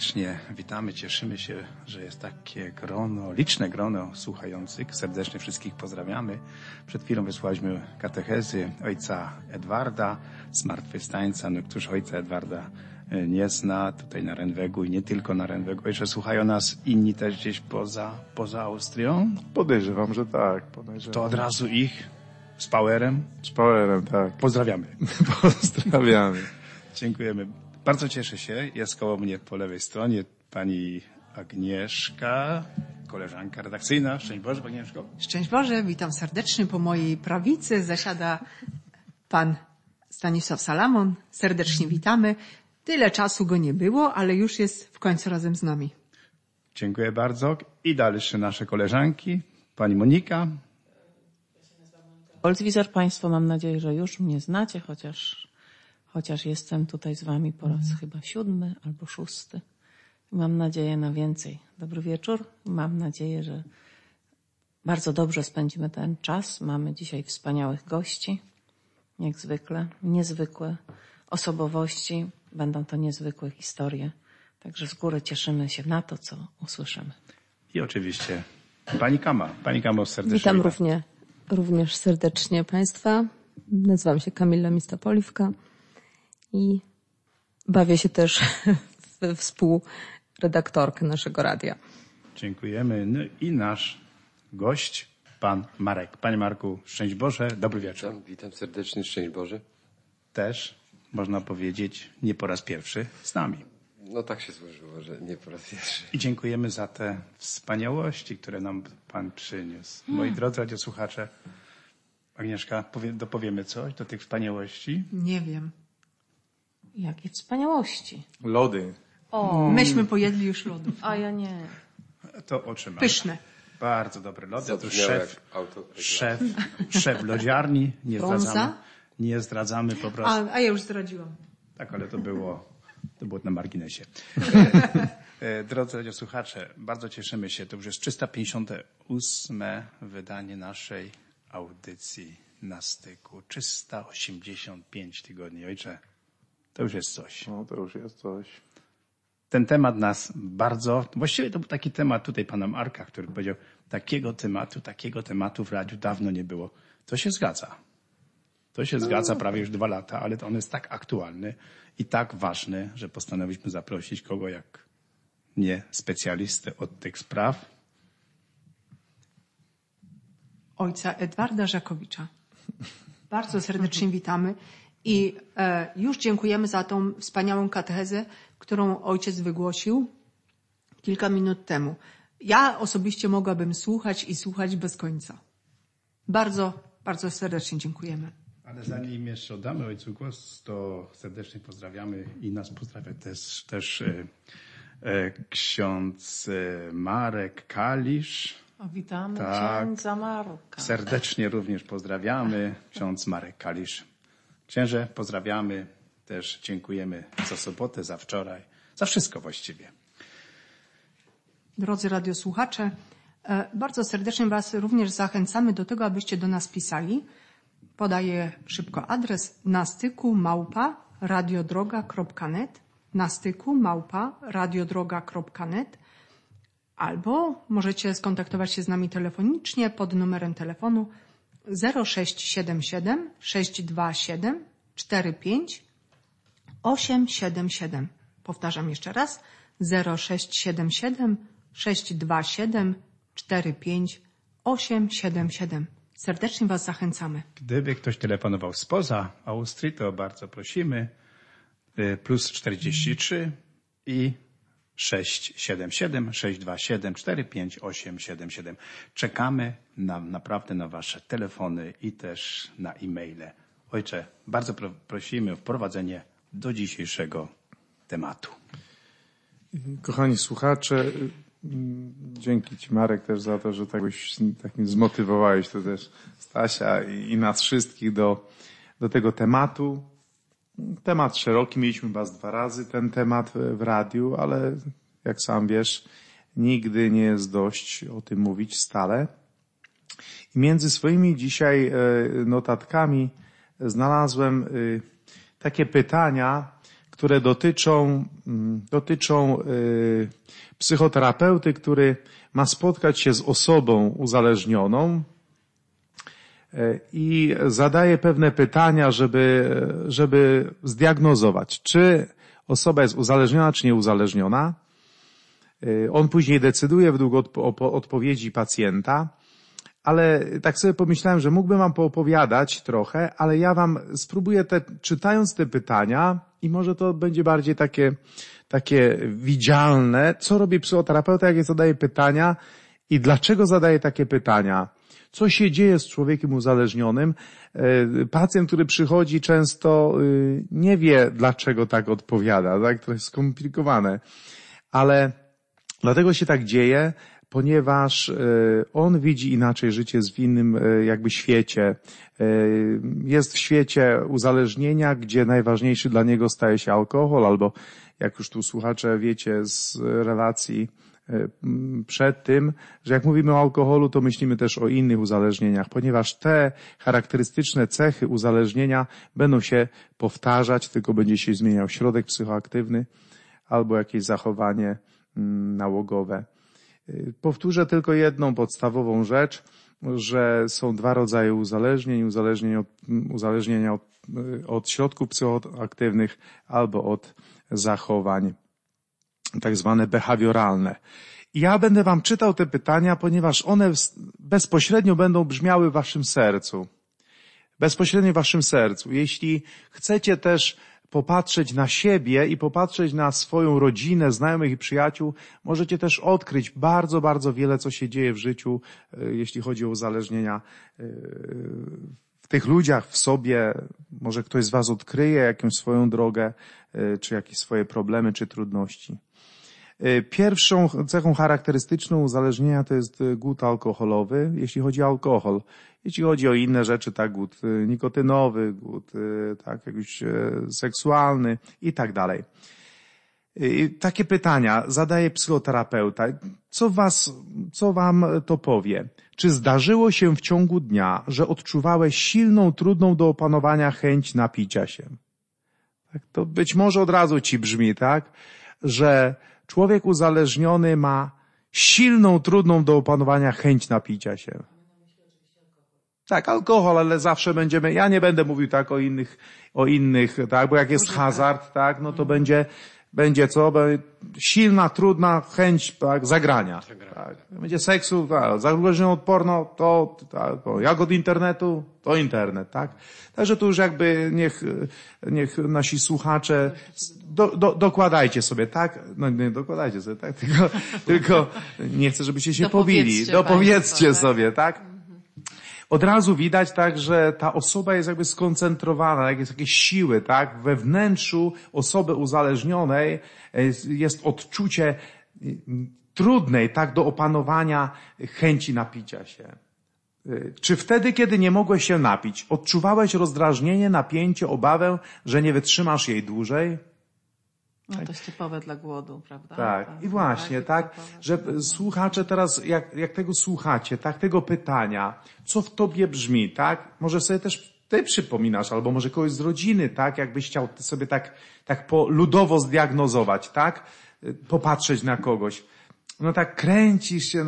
Serdecznie witamy, cieszymy się, że jest takie grono, liczne grono słuchających. Serdecznie wszystkich pozdrawiamy. Przed chwilą wysłaliśmy katechezy ojca Edwarda, zmartwychwstańca. No, któż ojca Edwarda nie zna tutaj na Renwegu i nie tylko na Renwegu. Jeszcze słuchają nas inni też gdzieś poza Austrią? Podejrzewam, że tak. To od razu ich z powerem? Z powerem, tak. Pozdrawiamy. Pozdrawiamy. Dziękujemy. Bardzo cieszę się. Jest koło mnie po lewej stronie pani Agnieszka, koleżanka redakcyjna. Szczęść Boże, Agnieszko. Szczęść Boże, witam serdecznie. Po mojej prawicy zasiada pan Stanisław Salamon. Serdecznie witamy. Tyle czasu go nie było, ale już jest w końcu razem z nami. Dziękuję bardzo. I dalsze nasze koleżanki. Pani Monika. Oldswizor, Państwo, mam nadzieję, że już mnie znacie, chociaż jestem tutaj z Wami po raz chyba 7 albo 6. Mam nadzieję na więcej. Dobry wieczór. Mam nadzieję, że bardzo dobrze spędzimy ten czas. Mamy dzisiaj wspaniałych gości, jak zwykle, niezwykłe osobowości. Będą to niezwykłe historie. Także z góry cieszymy się na to, co usłyszymy. I oczywiście pani Kama. Pani Kamo, serdecznie witam również serdecznie Państwa. Nazywam się Kamila Mistopoliwka i bawię się też w współredaktorkę naszego radia. Dziękujemy. No i nasz gość, pan Marek. Panie Marku, szczęść Boże, dobry wieczór. Witam serdecznie, szczęść Boże. Też, można powiedzieć, nie po raz pierwszy z nami. No tak się złożyło, że nie po raz pierwszy. I dziękujemy za te wspaniałości, które nam Pan przyniósł. Moi drodzy radiosłuchacze, Agnieszka, dopowiemy coś do tych wspaniałości? Nie wiem. Jakie wspaniałości. Lody. Myśmy pojedli już lodów. A ja nie. To otrzymamy. Pyszne. Bardzo dobre lody. Otóż szef lodziarni. Nie zdradzamy po prostu. A ja już zdradziłam. Tak, ale to było na marginesie. Drodzy radiosłuchacze, bardzo cieszymy się. To już jest 358 wydanie naszej audycji Na Styku. 385 tygodni. Ojcze, to już jest coś. No, to już jest coś. Ten temat nas właściwie to był taki temat tutaj pana Marka, który powiedział, takiego tematu w radiu dawno nie było. To się zgadza. To się zgadza prawie już 2 lata, ale on jest tak aktualny i tak ważny, że postanowiliśmy zaprosić kogo jak nie specjalistę od tych spraw. Ojca Edwarda Żakowicza. Bardzo serdecznie witamy i już dziękujemy za tą wspaniałą katechezę, którą ojciec wygłosił kilka minut temu. Ja osobiście mogłabym słuchać bez końca. Bardzo, bardzo serdecznie dziękujemy. Ale zanim jeszcze oddamy ojcu głos, to serdecznie pozdrawiamy i nas pozdrawia też ksiądz Marek Kalisz. Witamy Tak. księdza Marka. Serdecznie również pozdrawiamy ksiądz Marek Kalisz. Księże, pozdrawiamy. Też dziękujemy za sobotę, za wczoraj, za wszystko właściwie. Drodzy radiosłuchacze, bardzo serdecznie Was również zachęcamy do tego, abyście do nas pisali. Podaję szybko adres nastyku@radiodroga.net, nastyku@radiodroga.net, albo możecie skontaktować się z nami telefonicznie pod numerem telefonu 0677 627 45 877. Powtarzam jeszcze raz 0677 627 45 877. Serdecznie Was zachęcamy. Gdyby ktoś telefonował spoza Austrii, to bardzo prosimy. Plus 43 i 677 627 45877. Czekamy naprawdę na Wasze telefony i też na e-maile. Ojcze, bardzo prosimy o wprowadzenie do dzisiejszego tematu. Kochani słuchacze, dzięki Ci Marek też za to, że takim zmotywowałeś to też Stasia i nas wszystkich do tego tematu. Temat szeroki, mieliśmy was 2 razy ten temat w radiu, ale jak sam wiesz, nigdy nie jest dość o tym mówić stale. I między swoimi dzisiaj notatkami znalazłem takie pytania, które dotyczą psychoterapeuty, który ma spotkać się z osobą uzależnioną i zadaje pewne pytania, żeby zdiagnozować, czy osoba jest uzależniona, czy nieuzależniona. On później decyduje według odpowiedzi pacjenta, ale tak sobie pomyślałem, że mógłbym wam poopowiadać trochę, ale ja wam spróbuję czytając te pytania i może to będzie bardziej takie widzialne, co robi psychoterapeuta, jak zadaje pytania i dlaczego zadaje takie pytania. Co się dzieje z człowiekiem uzależnionym? Pacjent, który przychodzi, często nie wie, dlaczego tak odpowiada, tak? To jest skomplikowane. Ale dlatego się tak dzieje, ponieważ on widzi inaczej życie, jest w innym jakby świecie. Jest w świecie uzależnienia, gdzie najważniejszy dla niego staje się alkohol, albo jak już tu słuchacze wiecie z relacji przed tym, że jak mówimy o alkoholu, to myślimy też o innych uzależnieniach, ponieważ te charakterystyczne cechy uzależnienia będą się powtarzać, tylko będzie się zmieniał środek psychoaktywny albo jakieś zachowanie nałogowe. Powtórzę tylko jedną podstawową rzecz, że są dwa rodzaje uzależnień. Uzależnienia od środków psychoaktywnych albo od zachowań tak zwane behawioralne. I ja będę wam czytał te pytania, ponieważ one bezpośrednio będą brzmiały w waszym sercu. Bezpośrednio w waszym sercu. Jeśli chcecie też popatrzeć na siebie i popatrzeć na swoją rodzinę, znajomych i przyjaciół, możecie też odkryć bardzo, bardzo wiele, co się dzieje w życiu, jeśli chodzi o uzależnienia w tych ludziach, w sobie. Może ktoś z was odkryje jakąś swoją drogę, czy jakieś swoje problemy, czy trudności. Pierwszą cechą charakterystyczną uzależnienia to jest głód alkoholowy, jeśli chodzi o alkohol. Jeśli chodzi o inne rzeczy, tak, głód nikotynowy, głód tak, jakiś seksualny i tak dalej. Takie pytania zadaje psychoterapeuta. Co wam to powie? Czy zdarzyło się w ciągu dnia, że odczuwałeś silną, trudną do opanowania chęć napicia się? Tak, to być może od razu ci brzmi, tak, że człowiek uzależniony ma silną, trudną do opanowania chęć napicia się. Tak, alkohol, ale zawsze ja nie będę mówił tak o innych, tak, bo jak jest hazard, tak, no to będzie co? Silna, trudna chęć, tak, zagrania. Tak. Będzie seksu, tak, uzależnienie od porno, tak, jak od internetu, to internet, tak. Także tu już jakby niech nasi słuchacze dokładajcie sobie, tak? No nie dokładajcie sobie, tak? Tylko nie chcę, żebyście się pobili. Dopowiedzcie sobie, tak? Od razu widać tak, że ta osoba jest jakby skoncentrowana, jak jest jakieś siły, tak? We wnętrzu osoby uzależnionej jest odczucie trudnej, tak, do opanowania chęci napicia się. Czy wtedy, kiedy nie mogłeś się napić, odczuwałeś rozdrażnienie, napięcie, obawę, że nie wytrzymasz jej dłużej? No to jest typowe dla głodu, prawda? Tak. I właśnie, tak, że słuchacze teraz, jak tego słuchacie, tak, tego pytania, co w tobie brzmi, tak? Może sobie też ty przypominasz, albo może kogoś z rodziny, tak? Jakbyś chciał sobie tak ludowo zdiagnozować, tak? Popatrzeć na kogoś. No tak kręcisz się,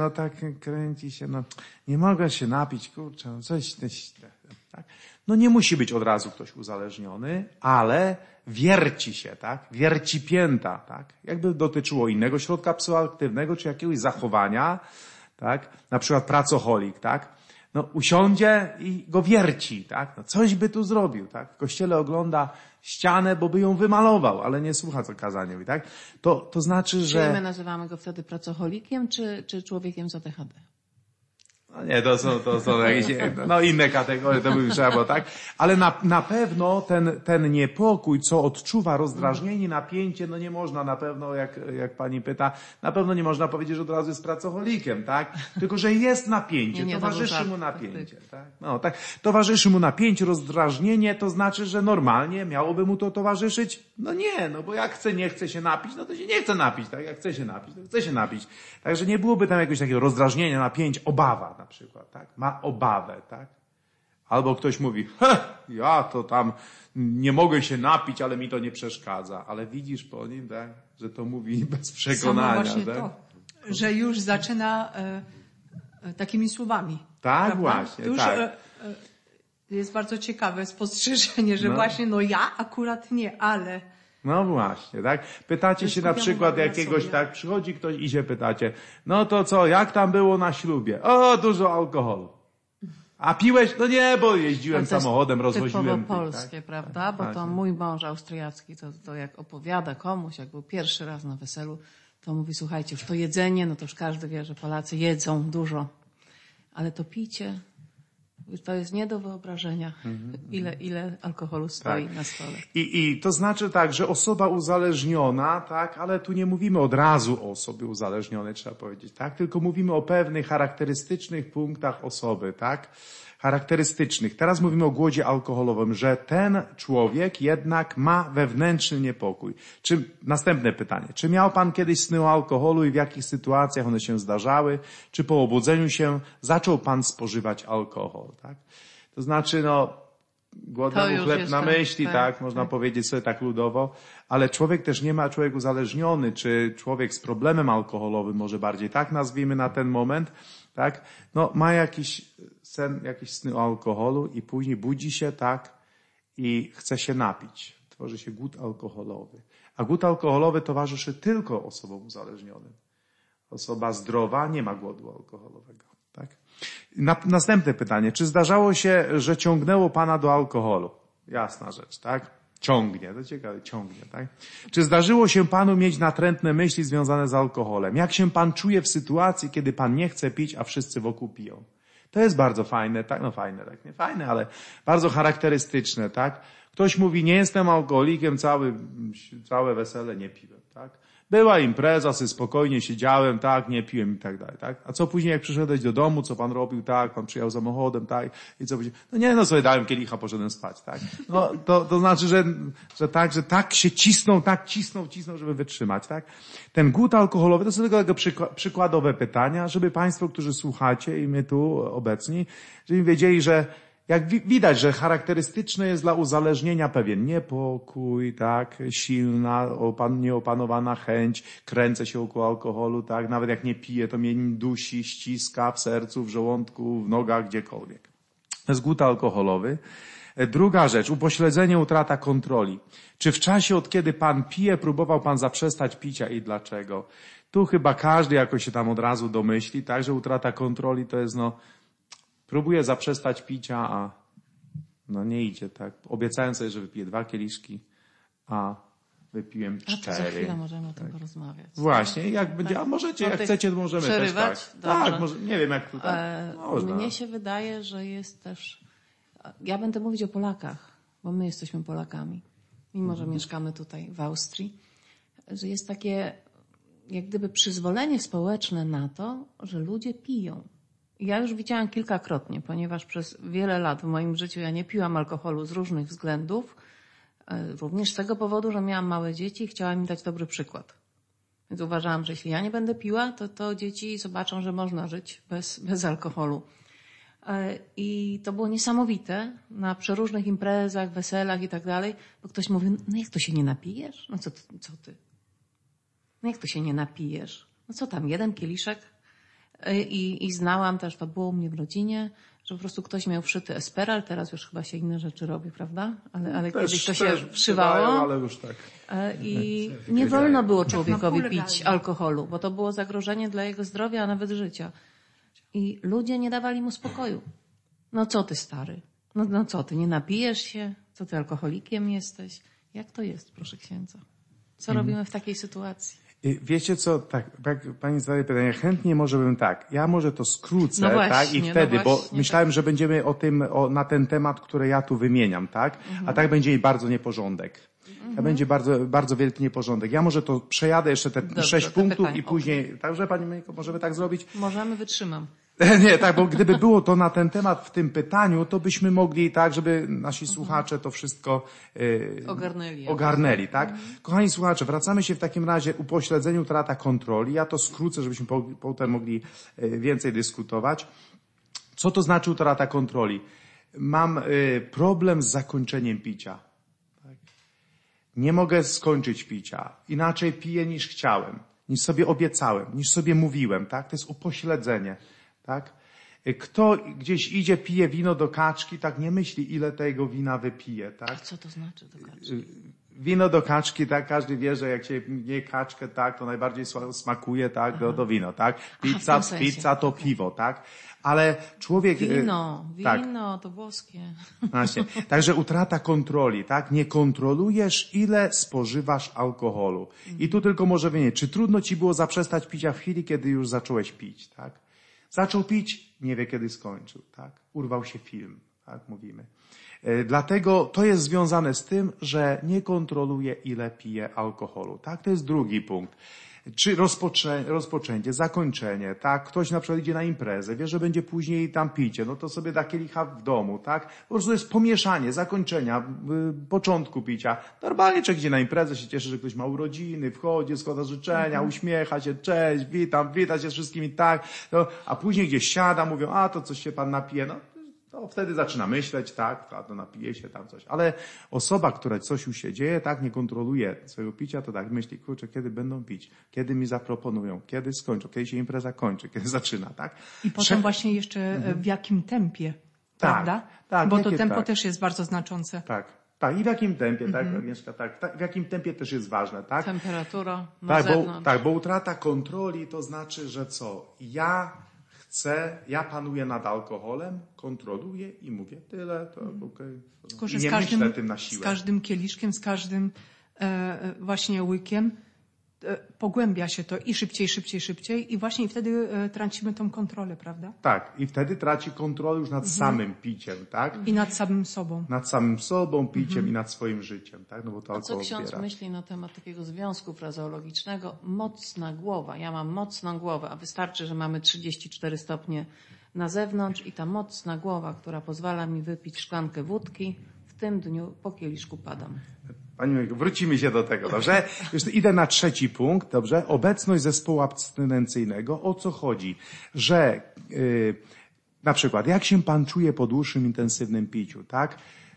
nie mogę się napić, kurczę, coś, tak? No nie musi być od razu ktoś uzależniony, ale wierci się, tak? Wierci pięta, tak? Jakby dotyczyło innego środka psychoaktywnego, czy jakiegoś zachowania, tak? Na przykład pracoholik, tak? No usiądzie i go wierci, tak? No coś by tu zrobił, tak? W kościele ogląda ścianę, bo by ją wymalował, ale nie słucha, co kazanie mówi, tak? To znaczy, że... Czy my nazywamy go wtedy pracocholikiem, czy człowiekiem z ADHD? No nie, to są jakieś, inne kategorie, to by trzeba było, tak? Ale na pewno ten niepokój, co odczuwa, rozdrażnienie, napięcie, no nie można na pewno, jak pani pyta, na pewno nie można powiedzieć, że od razu jest pracocholikiem, tak? Tylko, że jest napięcie, towarzyszy mu napięcie, tak? No, tak. Towarzyszy mu napięcie, rozdrażnienie, to znaczy, że normalnie miałoby mu to towarzyszyć? No nie, no bo jak nie chce się napić, no to się nie chce napić, tak? Jak chce się napić, to chce się napić. Także nie byłoby tam jakiegoś takiego rozdrażnienia, napięcia, obawa na przykład, tak? Ma obawę, tak? Albo ktoś mówi, ja to tam nie mogę się napić, ale mi to nie przeszkadza. Ale widzisz po nim, tak, że to mówi bez przekonania. Samo właśnie tak? to, że już zaczyna takimi słowami. Tak, prawda? właśnie, To już, tak. jest bardzo ciekawe spostrzeżenie, że właśnie ja akurat nie, ale... No właśnie, tak? Pytacie się na przykład jakiegoś, sobie. tak, przychodzi ktoś i się pytacie, no to co, jak tam było na ślubie? O, dużo alkoholu. A piłeś? No nie, bo jeździłem Ale to jest samochodem, rozwoziłem. typowo tych, polskie, tak? prawda? Bo to Właśnie. mój mąż austriacki, to jak opowiada komuś, jak był pierwszy raz na weselu, to mówi, słuchajcie, już to jedzenie, no to już każdy wie, że Polacy jedzą dużo. Ale to picie, to jest nie do wyobrażenia, ile alkoholu stoi na stole. I to znaczy tak, że osoba uzależniona, tak, ale tu nie mówimy od razu o osobie uzależnionej, trzeba powiedzieć, tak, tylko mówimy o pewnych charakterystycznych punktach osoby, tak, charakterystycznych. Teraz mówimy o głodzie alkoholowym, że ten człowiek jednak ma wewnętrzny niepokój. Następne pytanie. Czy miał pan kiedyś sny o alkoholu i w jakich sytuacjach one się zdarzały? Czy po obudzeniu się zaczął pan spożywać alkohol, tak? To znaczy, głodnemu chleb na myśli, tak, można powiedzieć sobie tak ludowo, ale człowiek też nie ma, człowiek uzależniony, czy człowiek z problemem alkoholowym, może bardziej tak nazwijmy na ten moment, tak, ma jakiś sen, jakieś sny o alkoholu i później budzi się, tak, i chce się napić. Tworzy się głód alkoholowy. A głód alkoholowy towarzyszy tylko osobom uzależnionym. Osoba zdrowa nie ma głodu alkoholowego, tak. Następne pytanie. Czy zdarzało się, że ciągnęło pana do alkoholu? Jasna rzecz, tak? Ciągnie, to ciekawe, ciągnie, tak? Czy zdarzyło się panu mieć natrętne myśli związane z alkoholem? Jak się pan czuje w sytuacji, kiedy pan nie chce pić, a wszyscy wokół piją? To jest bardzo fajne, tak? Fajne, tak? Nie fajne, ale bardzo charakterystyczne, tak? Ktoś mówi, nie jestem alkoholikiem, całe wesele nie piłem, tak? Była impreza, sobie spokojnie siedziałem, tak, nie piłem i tak dalej, tak? A co później, jak przyszedłeś do domu, co pan robił, tak? Pan przyjechał samochodem, tak? I co powiedział? Sobie dałem kielicha, poszedłem spać, tak? To znaczy, że tak się cisną, żeby wytrzymać, tak? Ten głód alkoholowy, to są tylko przykładowe pytania, żeby państwo, którzy słuchacie i my tu obecni, żeby wiedzieli, że jak widać, że charakterystyczne jest dla uzależnienia pewien niepokój, tak, silna, nieopanowana chęć, kręcę się około alkoholu, tak, nawet jak nie piję, to mnie dusi, ściska w sercu, w żołądku, w nogach, gdziekolwiek. To jest głód alkoholowy. Druga rzecz, upośledzenie, utrata kontroli. Czy w czasie, od kiedy pan pije, próbował pan zaprzestać picia i dlaczego? Tu chyba każdy jakoś się tam od razu domyśli, tak, że utrata kontroli to jest, próbuję zaprzestać picia, a nie idzie, tak. Obiecałem sobie, że wypiję 2 kieliszki, a wypiłem 4. A to za chwilę możemy o tym porozmawiać. Właśnie, jak będzie, a możecie, jak chcecie, to możemy przerywać? też tak. Dobrze. Tak, może, nie wiem jak tutaj. Można. Mnie się wydaje, że jest też... Ja będę mówić o Polakach, bo my jesteśmy Polakami, mimo że mieszkamy tutaj w Austrii, że jest takie jak gdyby przyzwolenie społeczne na to, że ludzie piją. Ja już widziałam kilkakrotnie, ponieważ przez wiele lat w moim życiu ja nie piłam alkoholu z różnych względów, również z tego powodu, że miałam małe dzieci i chciałam im dać dobry przykład. Więc uważałam, że jeśli ja nie będę piła, to dzieci zobaczą, że można żyć bez alkoholu. I to było niesamowite na przeróżnych imprezach, weselach i tak dalej, bo ktoś mówi, jak to się nie napijesz? Co ty? Jak to się nie napijesz? Co tam, 1 kieliszek? I znałam też, to było u mnie w rodzinie, że po prostu ktoś miał wszyty Esperal, teraz już chyba się inne rzeczy robi, prawda? Ale kiedyś to się wszywało. Ale już tak. I nie wolno było człowiekowi pić alkoholu, bo to było zagrożenie dla jego zdrowia, a nawet życia. I ludzie nie dawali mu spokoju. Co ty, stary? Co ty, nie napijesz się? Co ty, alkoholikiem jesteś? Jak to jest, proszę księdza? Co robimy w takiej sytuacji? Wiecie co, tak, jak pani zadaje pytanie, chętnie może bym tak, ja może to skrócę, właśnie, tak, i wtedy, bo właśnie, myślałem, że będziemy na ten temat, który ja tu wymieniam, tak, a tak będzie bardzo nieporządek. Będzie bardzo, bardzo wielki nieporządek. Ja może to przejadę jeszcze te 6 punktów pytania, i później, także pani Moniko, możemy tak zrobić? Możemy, wytrzymam. Nie, tak, bo gdyby było to na ten temat w tym pytaniu, to byśmy mogli tak, żeby nasi słuchacze to wszystko ogarnęli, tak? Kochani słuchacze, wracamy się w takim razie upośledzeniu, utrata kontroli. Ja to skrócę, żebyśmy potem mogli więcej dyskutować. Co to znaczy utrata kontroli? mam problem z zakończeniem picia. Tak? Nie mogę skończyć picia. Inaczej piję niż chciałem, niż sobie obiecałem, niż sobie mówiłem. Tak? To jest upośledzenie. Tak? Kto gdzieś idzie, pije wino do kaczki, tak nie myśli, ile tego wina wypije. Tak? A co to znaczy do kaczki? Wino do kaczki, tak, każdy wie, że jak się je kaczkę, tak, to najbardziej smakuje, tak, do wino, tak. Pizza to piwo, tak. Ale człowiek... Wino, tak. to włoskie. Właśnie. Także utrata kontroli, tak. Nie kontrolujesz, ile spożywasz alkoholu. I tu tylko może wiedzieć, czy trudno ci było zaprzestać picia w chwili, kiedy już zacząłeś pić, tak. Zaczął pić, nie wie kiedy skończył, tak. Urwał się film, tak mówimy. Dlatego to jest związane z tym, że nie kontroluje, ile pije alkoholu. Tak, to jest drugi punkt. Czy rozpoczęcie, zakończenie, tak? Ktoś na przykład idzie na imprezę, wie, że będzie później tam picie, no to sobie da kielicha w domu, tak? Po prostu jest pomieszanie zakończenia, początku picia. Normalnie człowiek idzie na imprezę, się cieszy, że ktoś ma urodziny, wchodzi, składa życzenia, uśmiecha się, cześć, wita się z wszystkimi, tak? No, a później gdzieś siada, mówią, a to coś się pan napije, no. To wtedy zaczyna myśleć, tak, to napije się tam coś. Ale osoba, która coś już się dzieje, tak, nie kontroluje swojego picia, to tak myśli, kurczę, kiedy będą pić, kiedy mi zaproponują, kiedy skończą, kiedy się impreza kończy, kiedy zaczyna, tak. I potem właśnie jeszcze w jakim tempie, prawda? Tak, bo to tempo też jest bardzo znaczące. Tak, i w jakim tempie, tak, Agnieszka, tak, w jakim tempie też jest ważne, tak. Temperatura na zewnątrz. Bo utrata kontroli to znaczy, że co? Ja panuję nad alkoholem, kontroluję i mówię tyle, to okej. Tylko, że nie myślę tym na siłę. Z każdym kieliszkiem, z każdym właśnie łykiem pogłębia się to i szybciej i właśnie wtedy tracimy tą kontrolę, prawda? Tak, i wtedy traci kontrolę już nad samym piciem, tak? I nad samym sobą. Nad samym sobą, piciem i nad swoim życiem, tak? No bo to A co alkohol ksiądz zbiera. myśli na temat takiego związku frazeologicznego? Mocna głowa. Ja mam mocną głowę, a wystarczy, że mamy 34 stopnie na zewnątrz i ta mocna głowa, która pozwala mi wypić szklankę wódki, w tym dniu po kieliszku padam. Pani Moniku, wrócimy się do tego, dobrze? Już idę na trzeci punkt, dobrze? Obecność zespołu abstynencyjnego. O co chodzi? Że na przykład, jak się pan czuje po dłuższym, intensywnym piciu, tak?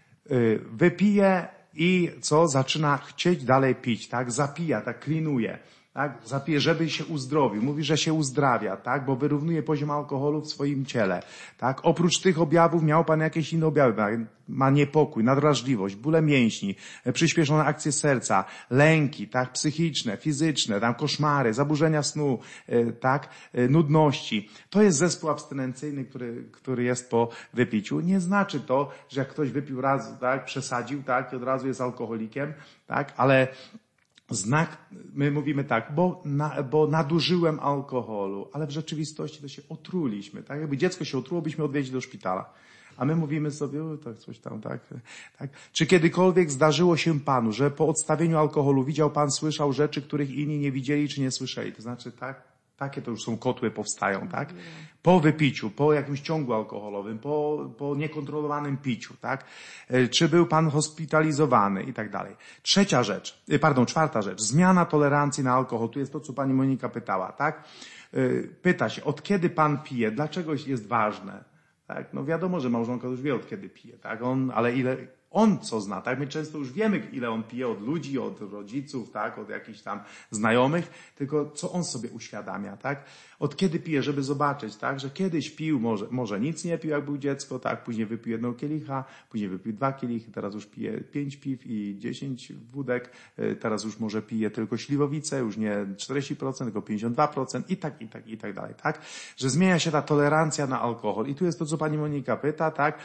Wypije i co? Zaczyna chcieć dalej pić, tak? Zapija, tak klinuje. Tak? Zapije, żeby się uzdrowił. Mówi, że się uzdrawia, tak? Bo wyrównuje poziom alkoholu w swoim ciele. Tak? Oprócz tych objawów miał pan jakieś inne objawy. Tak? Ma niepokój, nadwrażliwość, bóle mięśni, przyspieszone akcje serca, lęki, tak? Psychiczne, fizyczne, tam koszmary, zaburzenia snu, tak? Nudności. To jest zespół abstynencyjny, który jest po wypiciu. Nie znaczy to, że jak ktoś wypił raz, tak? Przesadził, tak? I od razu jest alkoholikiem, tak? Ale znak, my mówimy tak, bo nadużyłem alkoholu, ale w rzeczywistości to się otruliśmy, tak? Jakby dziecko się otruło, byśmy odwieźli do szpitala. A my mówimy sobie, tak, coś tam, tak. Czy kiedykolwiek zdarzyło się panu, że po odstawieniu alkoholu widział pan, słyszał rzeczy, których inni nie widzieli czy nie słyszeli? To znaczy, tak, takie to już są kotły powstają, tak? Po wypiciu, po jakimś ciągu alkoholowym, po niekontrolowanym piciu, tak? Czy był pan hospitalizowany i tak dalej. Czwarta rzecz. Zmiana tolerancji na alkohol. Tu jest to, co pani Monika pytała, tak? Pyta się, od kiedy pan pije? Dlaczego jest ważne? Tak? No wiadomo, że małżonka już wie, od kiedy pije, tak? Ale ile on co zna, tak? My często już wiemy, ile on pije od ludzi, od rodziców, tak? Od jakichś tam znajomych, tylko co on sobie uświadamia, tak? Od kiedy pije, żeby zobaczyć, tak? Że kiedyś pił, może nic nie pił, jak był dziecko, tak? Później wypił 1 kielicha, później wypił 2 kielichy, teraz już pije 5 piw i 10 wódek, teraz już może pije tylko śliwowicę, już nie 40%, tylko 52% i tak dalej, tak? Że zmienia się ta tolerancja na alkohol. I tu jest to, co pani Monika pyta, tak?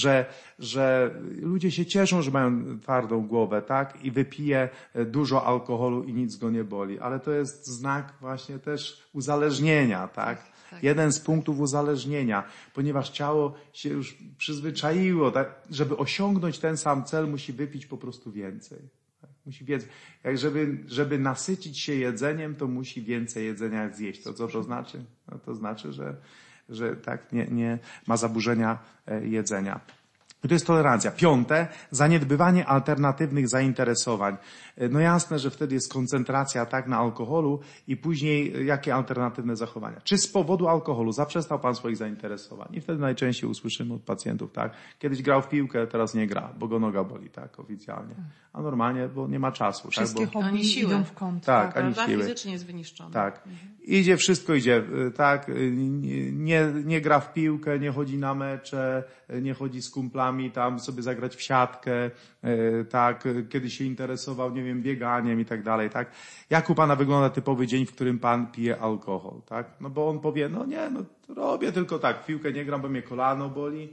Że ludzie się cieszą, że mają twardą głowę, tak? I wypije dużo alkoholu i nic go nie boli. Ale to jest znak właśnie też uzależnienia, tak? Jeden z punktów uzależnienia, ponieważ ciało się już przyzwyczaiło, tak? Żeby osiągnąć ten sam cel, musi wypić po prostu więcej. Tak? Musi więcej. Żeby nasycić się jedzeniem, to musi więcej jedzenia zjeść. To co to znaczy? No, to znaczy, że tak nie ma zaburzenia jedzenia. I to jest tolerancja. 5. Zaniedbywanie alternatywnych zainteresowań. No jasne, że wtedy jest koncentracja tak na alkoholu i później jakie alternatywne zachowania. Czy z powodu alkoholu zaprzestał pan swoich zainteresowań? I wtedy najczęściej usłyszymy od pacjentów, tak, kiedyś grał w piłkę, teraz nie gra, bo go noga boli, tak, oficjalnie. A normalnie, bo nie ma czasu. Wszystkie tak, bo... hobby idą w kąt. Tak, ani Prawda? siły. Fizycznie jest wyniszczony. Tak. Wszystko idzie, tak, nie gra w piłkę, nie chodzi na mecze, nie chodzi z kumplami tam sobie zagrać w siatkę, tak, kiedy się interesował, nie wiem, bieganiem i tak dalej, tak. Jak u pana wygląda typowy dzień, w którym pan pije alkohol, tak? No bo on powie, robię tylko tak, w piłkę nie gram, bo mnie kolano boli,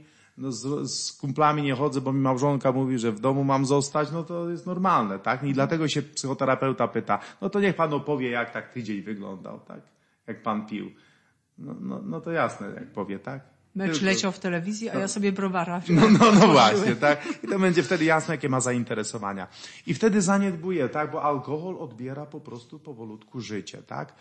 z kumplami nie chodzę, bo mi małżonka mówi, że w domu mam zostać, no to jest normalne, tak? I dlatego się psychoterapeuta pyta, no to niech pan opowie, jak tak tydzień wyglądał, tak? Jak pan pił. No to jasne, jak powie, tak? Mecz leciał w telewizji, a ja sobie browara. No właśnie, tak? I to będzie wtedy jasne, jakie ma zainteresowania. I wtedy zaniedbuje, tak? Bo alkohol odbiera po prostu powolutku życie, tak?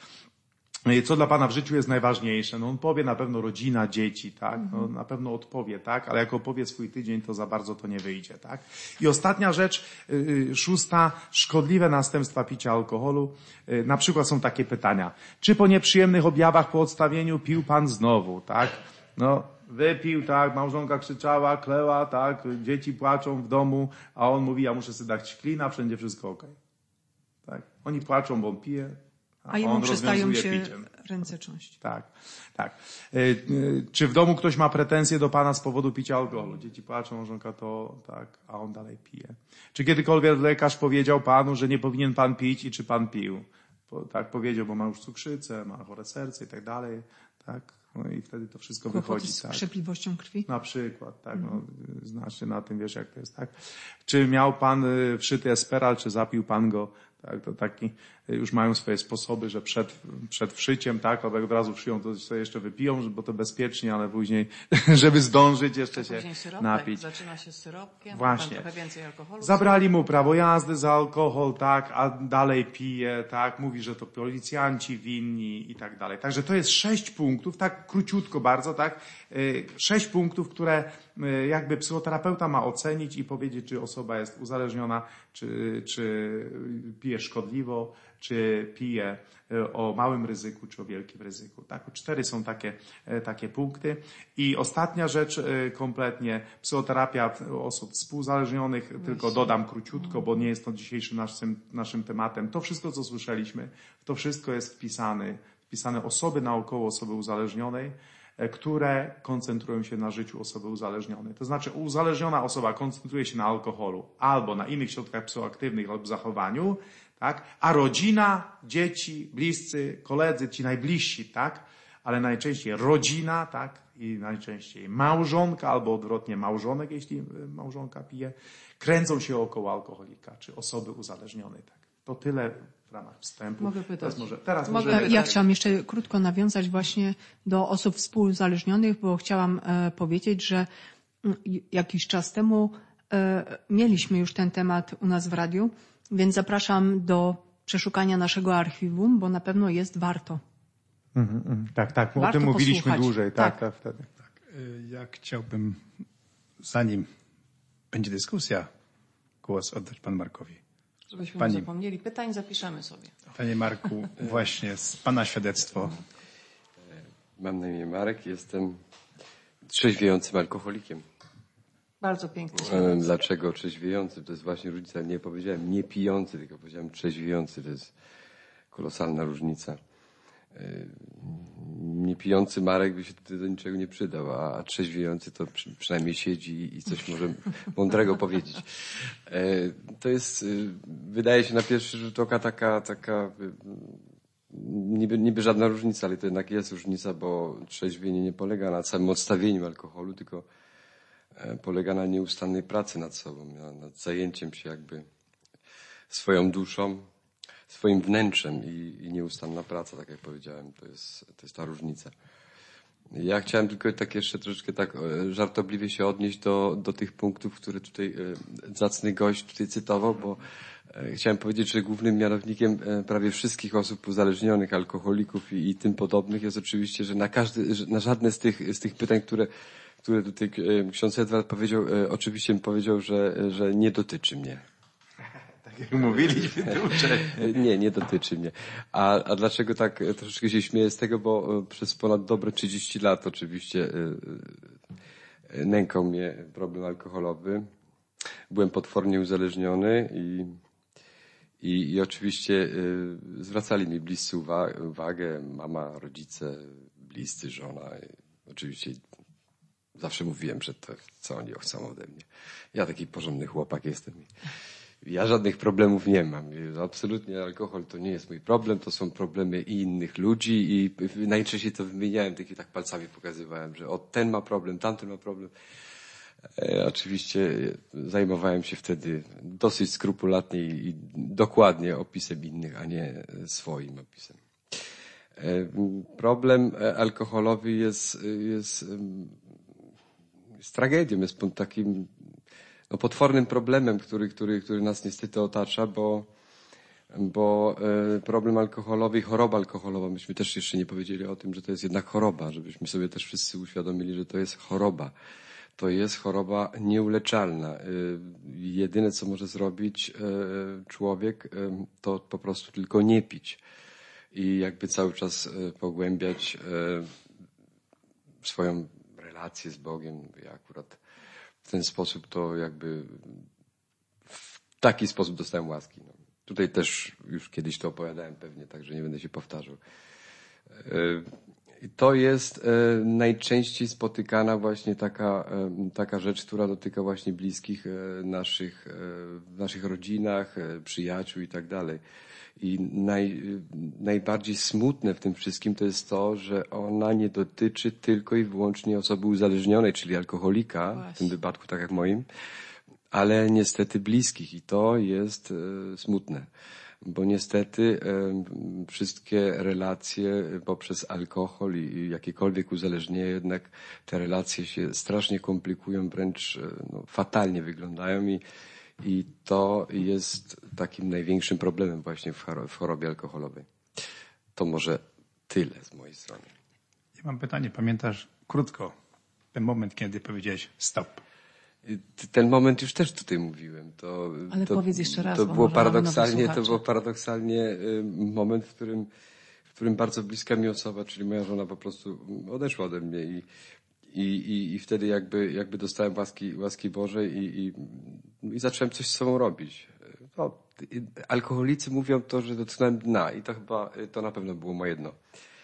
Co dla pana w życiu jest najważniejsze? No on powie na pewno rodzina, dzieci, tak? No na pewno odpowie, tak? Ale jak opowie swój tydzień, to za bardzo to nie wyjdzie, tak? I ostatnia rzecz, 6. Szkodliwe następstwa picia alkoholu. Na przykład są takie pytania. Czy po nieprzyjemnych objawach po odstawieniu pił pan znowu, tak? No, wypił, tak, małżonka krzyczała, kleła, tak, dzieci płaczą w domu, a on mówi, ja muszę sobie dać klina, wszędzie wszystko okej. Tak? Oni płaczą, bo on pije, a jemu przestają się piciem. ręce cząść. Tak. Czy w domu ktoś ma pretensje do pana z powodu picia alkoholu? Dzieci płaczą, małżonka to, tak, a on dalej pije. Czy kiedykolwiek lekarz powiedział panu, że nie powinien pan pić i czy pan pił? Tak powiedział, bo ma już cukrzycę, ma chore serce i tak dalej, tak. No i wtedy to wszystko wychodzi. Z krzepliwością krwi? Na przykład, tak. No, znasz się na tym, wiesz jak to jest, tak. Czy miał pan wszyty Esperal, czy zapił pan go, tak, to taki, już mają swoje sposoby, że przed wszyciem, tak, albo jak od razu wszyją, to sobie jeszcze wypiją, bo to bezpiecznie, ale później, żeby zdążyć, jeszcze się napić. Zaczyna się z syropkiem, właśnie. Trochę więcej alkoholu. Zabrali mu prawo jazdy za alkohol, tak, a dalej pije, tak, mówi, że to policjanci winni i tak dalej. Także to jest 6 punktów, tak króciutko bardzo, tak, 6 punktów, które jakby psychoterapeuta ma ocenić i powiedzieć, czy osoba jest uzależniona, czy pije szkodliwo, czy pije o małym ryzyku, czy o wielkim ryzyku. Tak? 4 są takie punkty. I ostatnia rzecz kompletnie, psychoterapia osób współzależnionych, tylko dodam króciutko, bo nie jest to dzisiejszym naszym tematem. To wszystko, co słyszeliśmy, to wszystko jest wpisane osoby naokoło osoby uzależnionej, które koncentrują się na życiu osoby uzależnionej. To znaczy uzależniona osoba koncentruje się na alkoholu albo na innych środkach psychoaktywnych lub zachowaniu, tak? A rodzina, dzieci, bliscy, koledzy, ci najbliżsi, tak? Ale najczęściej rodzina, tak? I najczęściej małżonka albo odwrotnie małżonek, jeśli małżonka pije, kręcą się około alkoholika czy osoby uzależnionej, tak? To tyle w ramach wstępu. Mogę pytać? Teraz Ja chciałam jeszcze krótko nawiązać właśnie do osób współuzależnionych, bo chciałam powiedzieć, że jakiś czas temu mieliśmy już ten temat u nas w radiu, więc zapraszam do przeszukania naszego archiwum, bo na pewno jest warto. Tak, o warto tym mówiliśmy posłuchać. dłużej. Tak, wtedy. Tak, ja chciałbym, zanim będzie dyskusja, głos oddać panu Markowi. Żebyśmy nie zapomnieli pytań, zapiszemy sobie. Panie Marku, właśnie z pana świadectwo. Mam na imię Marek, jestem trzeźwiejącym alkoholikiem. Bardzo pięknie. Dlaczego trzeźwiejący? To jest właśnie różnica. Nie powiedziałem nie pijący, tylko powiedziałem trzeźwiejący. To jest kolosalna różnica. Niepijący Marek by się tutaj do niczego nie przydał, a trzeźwiejący to przynajmniej siedzi i coś może mądrego powiedzieć. To jest, wydaje się na pierwszy rzut oka taka niby żadna różnica, ale to jednak jest różnica, bo trzeźwienie nie polega na samym odstawieniu alkoholu, tylko polega na nieustannej pracy nad sobą, nad zajęciem się jakby swoją duszą, swoim wnętrzem i nieustanna praca, tak jak powiedziałem, to jest ta różnica. Ja chciałem tylko tak jeszcze troszeczkę tak żartobliwie się odnieść do tych punktów, które tutaj zacny gość tutaj cytował, bo chciałem powiedzieć, że głównym mianownikiem prawie wszystkich osób uzależnionych, alkoholików i tym podobnych jest oczywiście, że na żadne z tych pytań, które tutaj ksiądz Edward powiedział, oczywiście mi powiedział, że nie dotyczy mnie. Tak jak mówiliśmy Nie dotyczy mnie. A dlaczego tak troszeczkę się śmieję z tego, bo przez ponad dobre 30 lat oczywiście nękał mnie problem alkoholowy. Byłem potwornie uzależniony i oczywiście zwracali mi bliscy uwagę, mama, rodzice, bliscy, żona. Oczywiście zawsze mówiłem, że to co oni chcą ode mnie. Ja taki porządny chłopak jestem. Ja żadnych problemów nie mam. Absolutnie alkohol to nie jest mój problem, to są problemy i innych ludzi i najczęściej to wymieniałem, tak palcami pokazywałem, że ten ma problem, tamten ma problem. Oczywiście zajmowałem się wtedy dosyć skrupulatnie i dokładnie opisem innych, a nie swoim opisem. Problem alkoholowy jest tragedią, jest takim potwornym problemem, który nas niestety otacza, bo problem alkoholowy i choroba alkoholowa, myśmy też jeszcze nie powiedzieli o tym, że to jest jednak choroba, żebyśmy sobie też wszyscy uświadomili, że to jest choroba. To jest choroba nieuleczalna. Jedyne, co może zrobić człowiek, to po prostu tylko nie pić i jakby cały czas pogłębiać swoją relację z Bogiem. Ja akurat w ten sposób to jakby w taki sposób dostałem łaski. No. Tutaj też już kiedyś to opowiadałem pewnie, także nie będę się powtarzał. To jest najczęściej spotykana właśnie taka rzecz, która dotyka właśnie bliskich w naszych rodzinach, przyjaciół i tak dalej. I najbardziej smutne w tym wszystkim to jest to, że ona nie dotyczy tylko i wyłącznie osoby uzależnionej, czyli alkoholika, właśnie. W tym wypadku tak jak moim, ale niestety bliskich i to jest smutne. Bo niestety wszystkie relacje poprzez alkohol i jakiekolwiek uzależnienie, jednak te relacje się strasznie komplikują, wręcz fatalnie wyglądają i to jest takim największym problemem właśnie w chorobie alkoholowej. To może tyle z mojej strony. Ja mam pytanie, pamiętasz krótko ten moment, kiedy powiedziałeś stop? Ten moment już też tutaj mówiłem. Ale powiedz jeszcze raz. To było paradoksalnie moment, w którym bardzo bliska mi osoba, czyli moja żona po prostu odeszła ode mnie i wtedy jakby dostałem łaski Bożej i zacząłem coś z sobą robić. Alkoholicy mówią to, że dotknąłem dna i to na pewno było moje dno.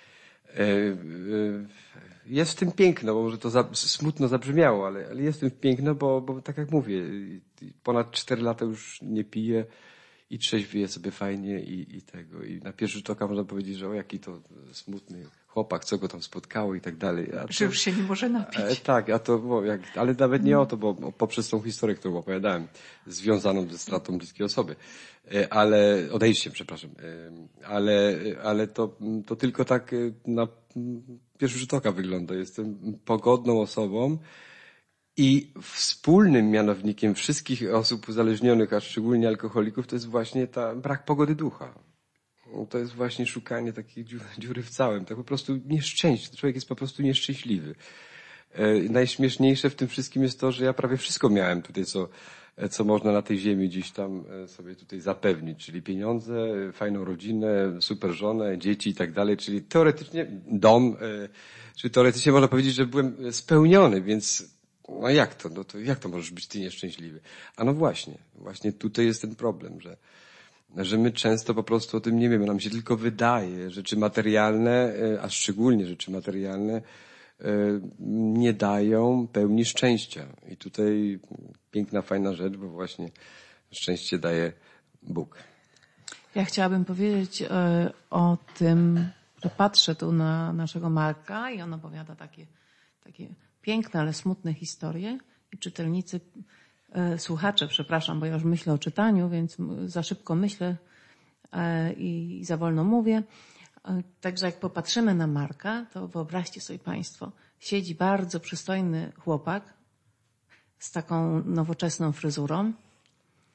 Jest w tym piękno, bo może to smutno zabrzmiało, ale jest w tym piękno, bo tak jak mówię, ponad 4 lata już nie piję i trzeźwieję sobie fajnie i na pierwszy rzut oka można powiedzieć, że jaki to smutny chłopak, co go tam spotkało i tak dalej. Że już się nie może napić. Tak, ale nawet nie o to, bo poprzez tą historię, którą opowiadałem, związaną ze stratą bliskiej osoby. Odejściem, przepraszam. Ale to tylko tak na pierwszy rzut oka wygląda. Jestem pogodną osobą i wspólnym mianownikiem wszystkich osób uzależnionych, a szczególnie alkoholików, to jest właśnie brak pogody ducha. To jest właśnie szukanie takiej dziury w całym. Tak po prostu nieszczęście. Człowiek jest po prostu nieszczęśliwy. Najśmieszniejsze w tym wszystkim jest to, że ja prawie wszystko miałem tutaj, co można na tej ziemi gdzieś tam sobie tutaj zapewnić, czyli pieniądze, fajną rodzinę, super żonę, dzieci i tak dalej, czyli teoretycznie dom, czyli teoretycznie można powiedzieć, że byłem spełniony, więc jak to? Jak to możesz być ty nieszczęśliwy? A no właśnie tutaj jest ten problem, że my często po prostu o tym nie wiemy, nam się tylko wydaje, rzeczy materialne, a szczególnie rzeczy materialne, nie dają pełni szczęścia. I tutaj piękna, fajna rzecz, bo właśnie szczęście daje Bóg. Ja chciałabym powiedzieć o tym, że patrzę tu na naszego Marka i on opowiada takie piękne, ale smutne historie i czytelnicy, słuchacze, przepraszam, bo ja już myślę o czytaniu, więc za szybko myślę i za wolno mówię. Także jak popatrzymy na Marka, to wyobraźcie sobie Państwo, siedzi bardzo przystojny chłopak z taką nowoczesną fryzurą,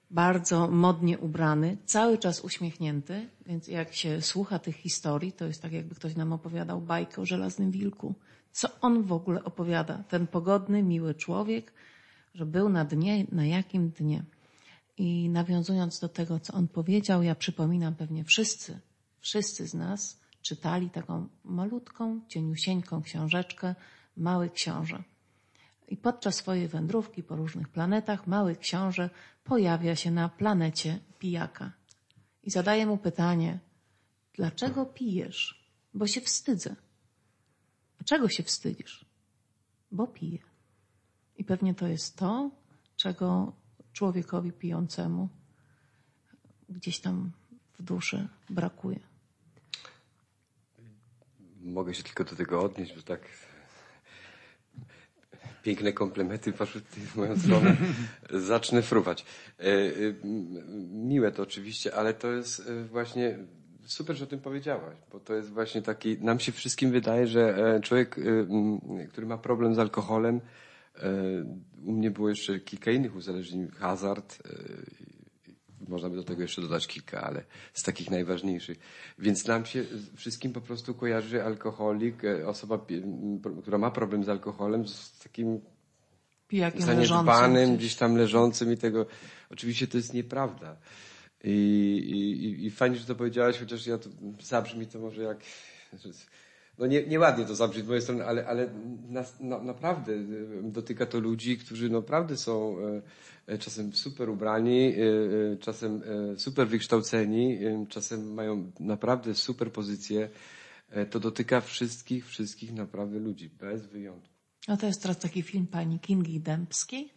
bardzo modnie ubrany, cały czas uśmiechnięty, więc jak się słucha tych historii, to jest tak, jakby ktoś nam opowiadał bajkę o żelaznym wilku. Co on w ogóle opowiada? Ten pogodny, miły człowiek, że był na dnie, na jakim dnie? I nawiązując do tego, co on powiedział, ja przypominam, pewnie wszyscy z nas czytali taką malutką, cieniusieńką książeczkę Mały Książę. I podczas swojej wędrówki po różnych planetach Mały Książę pojawia się na planecie pijaka. I zadaje mu pytanie, dlaczego pijesz? Bo się wstydzę. A czego się wstydzisz? Bo piję. I pewnie to jest to, czego człowiekowi pijącemu gdzieś tam w duszy brakuje. Mogę się tylko do tego odnieść, bo tak piękne komplementy poszły w moją stronę. Zacznę fruwać. Miłe to oczywiście, ale to jest właśnie super, że o tym powiedziałaś, bo to jest właśnie taki, nam się wszystkim wydaje, że człowiek, który ma problem z alkoholem, u mnie było jeszcze kilka innych uzależnień, hazard, można by do tego jeszcze dodać kilka, ale z takich najważniejszych. Więc nam się wszystkim po prostu kojarzy alkoholik, osoba, która ma problem z alkoholem, z takim Pijakiem zaniedbanym, gdzieś tam leżącym i tego. Oczywiście to jest nieprawda. I fajnie, że to powiedziałaś, chociaż ja to zabrzmi to może jak... No nieładnie to zabrzmi z mojej strony, ale naprawdę dotyka to ludzi, którzy naprawdę są czasem super ubrani, czasem super wykształceni, czasem mają naprawdę super pozycje. To dotyka wszystkich naprawdę ludzi, bez wyjątku. No to jest teraz taki film pani Kingi Dębskiej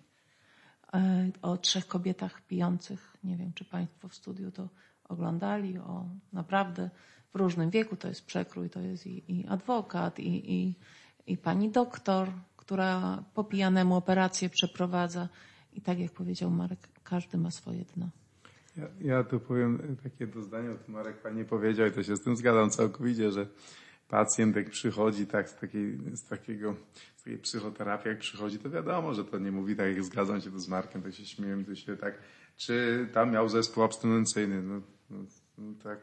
o 3 kobietach pijących. Nie wiem, czy państwo w studiu to oglądali. O naprawdę w różnym wieku. To jest przekrój, to jest i adwokat, i pani doktor, która po pijanemu operację przeprowadza. I tak jak powiedział Marek, każdy ma swoje dno. Ja tu powiem takie do zdania, o tym Marek fajnie powiedział i to się z tym zgadzam całkowicie, że pacjent jak przychodzi tak z takiej psychoterapii, jak przychodzi, to wiadomo, że to nie mówi tak, jak zgadzam się tu z Markiem, tak się śmieję, to się tak, czy tam miał zespół abstynencyjny, no tak.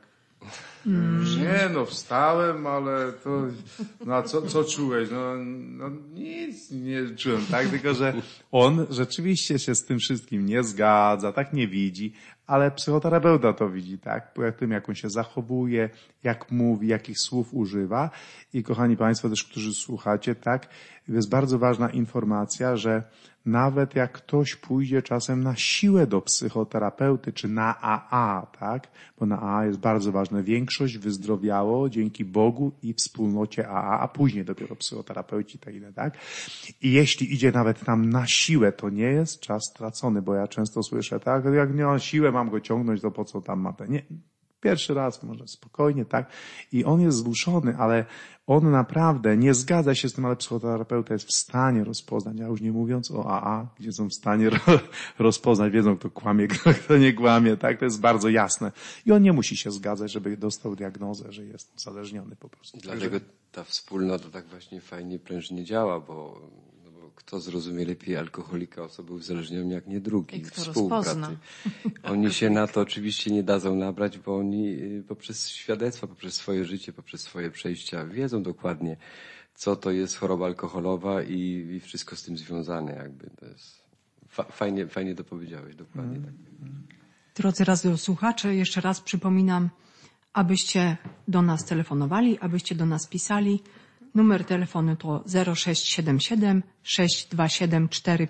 Nie, wstałem, ale to, a co czułeś? No nic nie czułem, tak? Tylko, że on rzeczywiście się z tym wszystkim nie zgadza, tak nie widzi, ale psychoterapeuta to widzi, tak? Po tym, jak on się zachowuje, jak mówi, jakich słów używa. I kochani państwo też, którzy słuchacie, tak? Jest bardzo ważna informacja, że nawet jak ktoś pójdzie czasem na siłę do psychoterapeuty, czy na AA, tak? Bo na AA jest bardzo ważne. Większość wyzdrowiało dzięki Bogu i wspólnocie AA, a później dopiero psychoterapeuci, tak? I jeśli idzie nawet tam na siłę, to nie jest czas stracony, bo ja często słyszę, tak? Jak nie mam siłę, mam go ciągnąć, to po co tam ma nie? Pierwszy raz, może spokojnie, tak? I on jest zgłuszony, ale on naprawdę nie zgadza się z tym, ale psychoterapeuta jest w stanie rozpoznać, ja już nie mówiąc o AA, gdzie są w stanie rozpoznać, wiedzą, kto kłamie, kto nie kłamie, tak? To jest bardzo jasne. I on nie musi się zgadzać, żeby dostał diagnozę, że jest uzależniony po prostu. Dlatego ta wspólnota tak właśnie fajnie, prężnie działa, bo kto zrozumie lepiej alkoholika, osobę uzależnioną, jak nie drugi. I kto rozpozna. Oni się na to oczywiście nie dadzą nabrać, bo oni poprzez świadectwa, poprzez swoje życie, poprzez swoje przejścia wiedzą dokładnie, co to jest choroba alkoholowa i wszystko z tym związane. Jakby to jest fajnie to powiedziałeś, dokładnie tak. Drodzy radiosłuchacze, jeszcze raz przypominam, abyście do nas telefonowali, abyście do nas pisali. Numer telefonu to 0677 627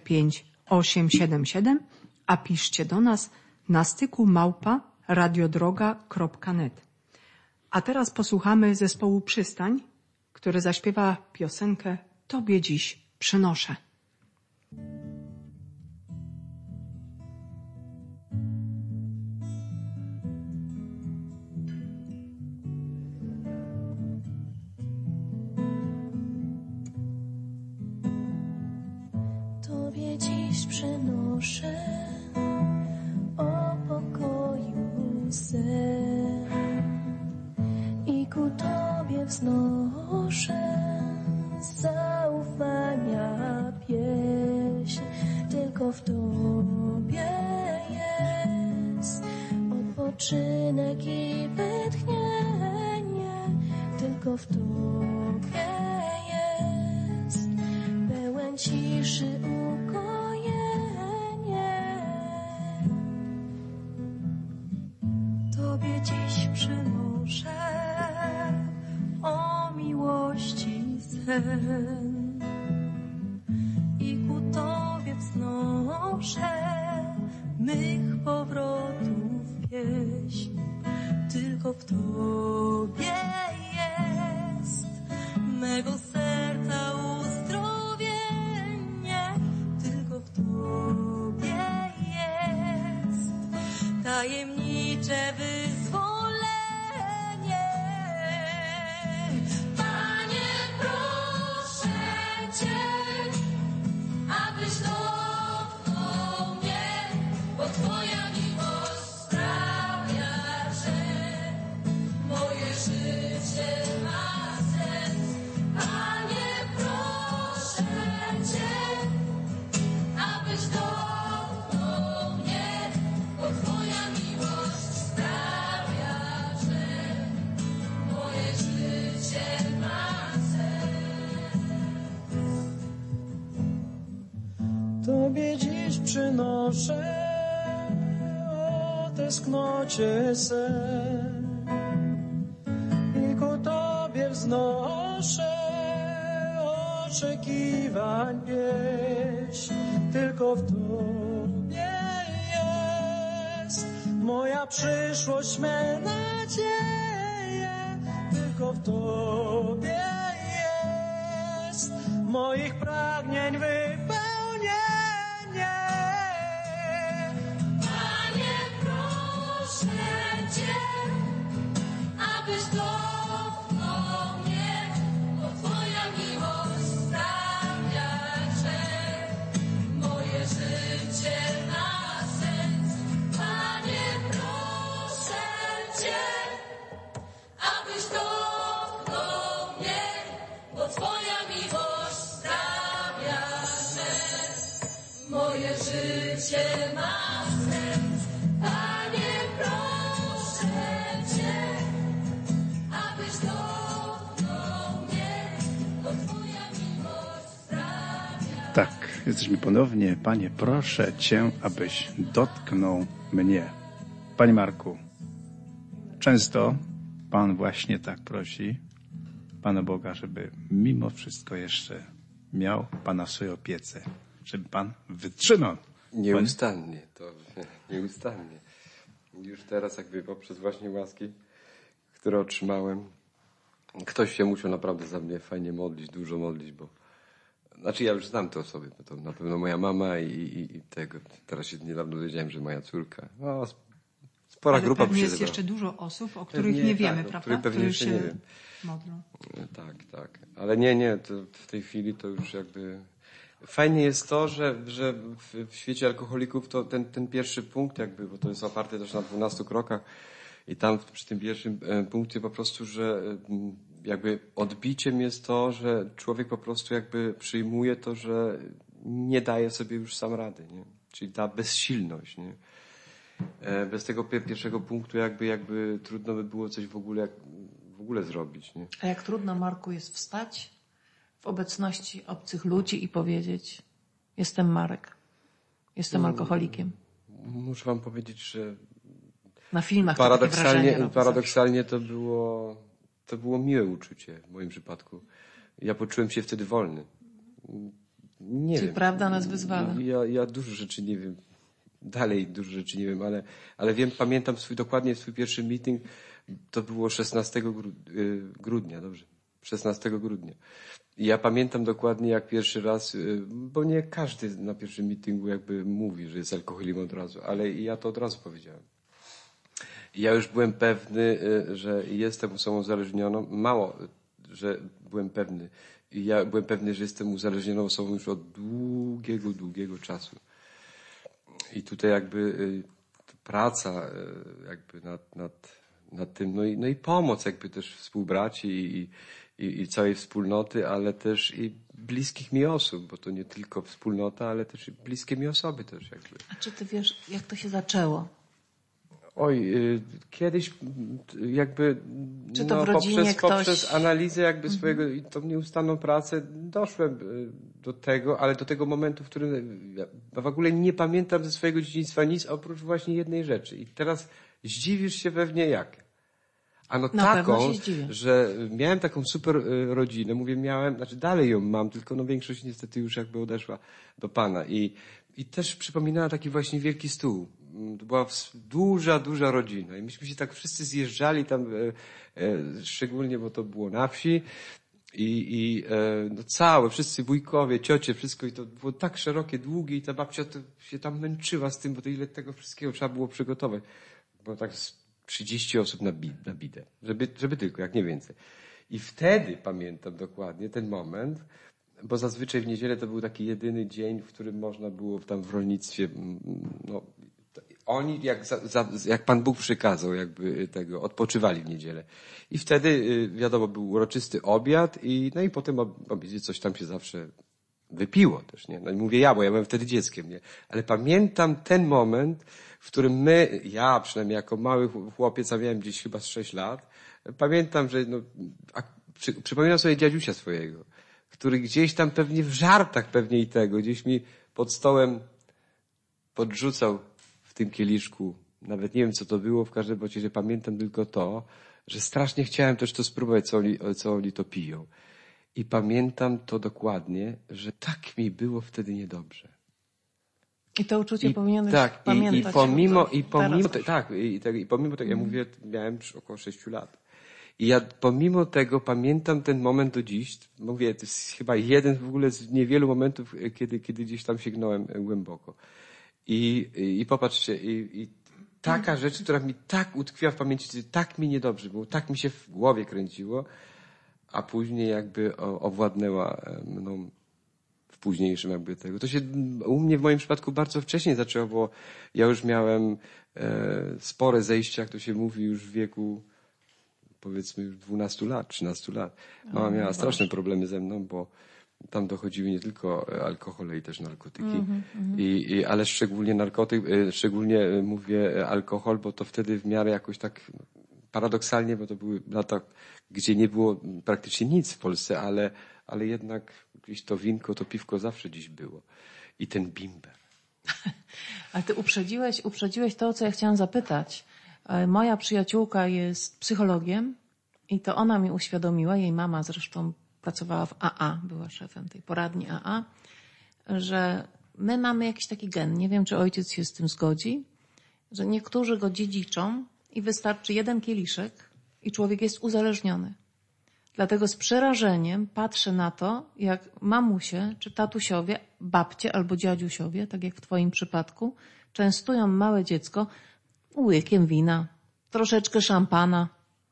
45877, a piszcie do nas na styku @radiodroga.net. A teraz posłuchamy zespołu Przystań, który zaśpiewa piosenkę Tobie dziś przynoszę. Tobie dziś przynoszę o pokoju sen i ku Tobie wznoszę z zaufania pieśń. Tylko w Tobie jest odpoczynek i wytchnienie tylko w Tobie jest. Pełen ciszy, ukojenie. Tobie dziś przynoszę o miłości sen i ku Tobie wznoszę mych powrotów pieśń. Tylko w Tobie jest mego serca uzdrowienie. Tylko w Tobie jest tajemnicze wyzwolenie. Panie, proszę Cię, abyś dotknął mnie, bo Twoja miłość sprawia, że moje życie ma sens. Panie, proszę Cię, abyś dotknął mnie, bo Twoja miłość sprawia, że moje życie ma sens. Tobie dziś przynoszę o tęsknocie sen i ku Tobie wznoszę oczekiwań pieśń. Tylko w Tobie jest moja przyszłość, me nadzieje. Tylko w Tobie jest moich pragnień wypełnienie. Panie, proszę Cię, abyś dotknął mnie, bo Twoja miłość sprawia, że moje życie ma sens. Panie, proszę Cię, abyś dotknął mnie, bo Twoja miłość sprawia, że moje życie ma sens. Panie, proszę Cię, abyś dotknął mnie, bo Twoja miłość sprawia. Tak, jesteśmy ponownie. Panie, proszę Cię, abyś dotknął mnie. Panie Marku, często Pan właśnie tak prosi Pana Boga, żeby mimo wszystko jeszcze miał Pana w swojej opiece, żeby Pan wytrzymał. Nieustannie, to nieustannie. Już teraz jakby poprzez właśnie łaski, które otrzymałem, ktoś się musiał naprawdę za mnie fajnie modlić, dużo modlić, bo znaczy ja już znam te osoby, bo to na pewno moja mama i tego, teraz się niedawno dowiedziałem, że moja córka. No, spora Ale grupa pewnie jest zebrała. jeszcze dużo osób, o których Pewnie nie wiemy, tak, o prawda? których pewnie Które jeszcze nie wiem. modlą. Tak. Ale nie, to w tej chwili to już jakby... Fajnie jest to, że w świecie alkoholików to ten pierwszy punkt jakby, bo to jest oparte też na 12 krokach i tam przy tym pierwszym punkcie po prostu, że jakby odbiciem jest to, że człowiek po prostu jakby przyjmuje to, że nie daje sobie już sam rady, nie? Czyli ta bezsilność, nie? Bez tego pierwszego punktu jakby trudno by było coś w ogóle zrobić, nie? A jak trudno, Marku, jest wstać w obecności obcych ludzi i powiedzieć: jestem Marek, jestem alkoholikiem. Muszę wam powiedzieć, że Na filmach to takie wrażenie robi paradoksalnie to było miłe uczucie w moim przypadku. Ja poczułem się wtedy wolny. Nie Czyli wiem. prawda nas wyzwala. Ja dużo rzeczy nie wiem. Dalej dużo rzeczy nie wiem, ale pamiętam dokładnie swój pierwszy meeting. To było 16 grudnia, dobrze. 16 grudnia. I ja pamiętam dokładnie jak pierwszy raz, bo nie każdy na pierwszym meetingu jakby mówi, że jest alkoholikiem od razu, ale ja to od razu powiedziałem. I ja już byłem pewny, że jestem osobą uzależnioną. Mało, że byłem pewny. I ja byłem pewny, że jestem uzależnioną osobą już od długiego czasu. I tutaj jakby praca jakby nad tym, no i pomoc jakby też współbraci i całej wspólnoty, ale też i bliskich mi osób, bo to nie tylko wspólnota, ale też i bliskie mi osoby też jakby. A czy ty wiesz, jak to się zaczęło? Oj, kiedyś jakby Czy to w rodzinie poprzez analizę jakby swojego i tą nieustanną pracę doszłem do tego, ale do tego momentu, w którym ja w ogóle nie pamiętam ze swojego dzieciństwa nic oprócz właśnie jednej rzeczy. I teraz zdziwisz się pewnie jak. Ano Na pewno taką, się zdziwię. że miałem taką super rodzinę, znaczy dalej ją mam, tylko no większość niestety już jakby odeszła do Pana. I też przypominała taki właśnie wielki stół. To była duża rodzina i myśmy się tak wszyscy zjeżdżali tam, szczególnie, bo to było na wsi no wszyscy wujkowie, ciocie, wszystko i to było tak szerokie, długie i ta babcia to się tam męczyła z tym, bo to ile tego wszystkiego trzeba było przygotować. Było tak 30 osób na bidę, żeby tylko, jak nie więcej. I wtedy pamiętam dokładnie ten moment, bo zazwyczaj w niedzielę to był taki jedyny dzień, w którym można było tam w rolnictwie, no, oni jak Pan Bóg przykazał, jakby tego, odpoczywali w niedzielę. I wtedy, wiadomo, był uroczysty obiad no i potem coś tam się zawsze wypiło też, nie? No i mówię bo ja byłem wtedy dzieckiem, nie? Ale pamiętam ten moment, w którym ja przynajmniej jako mały chłopiec, a miałem gdzieś chyba z 6 lat, pamiętam, że przypominam sobie dziadziusia swojego, który gdzieś tam pewnie w żartach pewnie i tego, gdzieś mi pod stołem podrzucał w tym kieliszku, nawet nie wiem co to było, w każdym razie pamiętam tylko to, że strasznie chciałem też to spróbować, co oni to piją. I pamiętam to dokładnie, że tak mi było wtedy niedobrze. I to uczucie powinieneś tak, pamiętać. I pomimo tego, ja mówię, miałem już około 6 lat. I ja pomimo tego pamiętam ten moment do dziś. Mówię, to jest chyba jeden w ogóle z niewielu momentów, kiedy gdzieś tam sięgnąłem głęboko. I popatrzcie, i taka rzecz, która mi tak utkwiła w pamięci, tak mi niedobrze było, tak mi się w głowie kręciło, a później jakby owładnęła mną w późniejszym jakby tego. To się u mnie w moim przypadku bardzo wcześnie zaczęło, bo ja już miałem spore zejścia, jak to się mówi, już w wieku powiedzmy już 12 lat, 13 lat. Mama miała straszne problemy ze mną, bo tam dochodziły nie tylko alkohole i też narkotyki. Ale szczególnie mówię alkohol, bo to wtedy w miarę jakoś tak paradoksalnie, bo to były lata, gdzie nie było praktycznie nic w Polsce, ale jednak gdzieś to winko, to piwko zawsze dziś było. I ten bimber. Ale ty uprzedziłeś to, co ja chciałam zapytać. Moja przyjaciółka jest psychologiem i to ona mi uświadomiła, jej mama zresztą pracowała w AA, była szefem tej poradni AA, że my mamy jakiś taki gen, nie wiem, czy ojciec się z tym zgodzi, że niektórzy go dziedziczą i wystarczy jeden kieliszek i człowiek jest uzależniony. Dlatego z przerażeniem patrzę na to, jak mamusie czy tatusiowie, babcie albo dziadziusiowie, tak jak w twoim przypadku, częstują małe dziecko łykiem wina, troszeczkę szampana.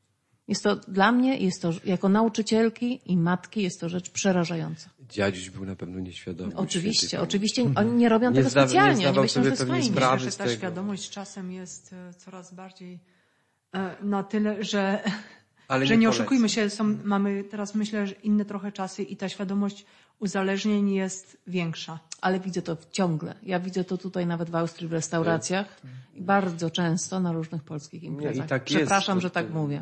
Dla mnie, jako nauczycielki i matki, jest to rzecz przerażająca. Dziadziuś był na pewno nieświadomy. Oczywiście. Oni nie robią tego specjalnie. Oni myślą, że to jest fajnie. Myślę, że ta świadomość z czasem jest coraz bardziej na tyle, że nie oszukujmy się, mamy teraz myślę, że inne trochę czasy i ta świadomość uzależnień jest większa. Ale widzę to ciągle. Ja widzę to tutaj nawet w Austrii w restauracjach i bardzo często na różnych polskich imprezach. Tak Przepraszam, jest, że tak mówię.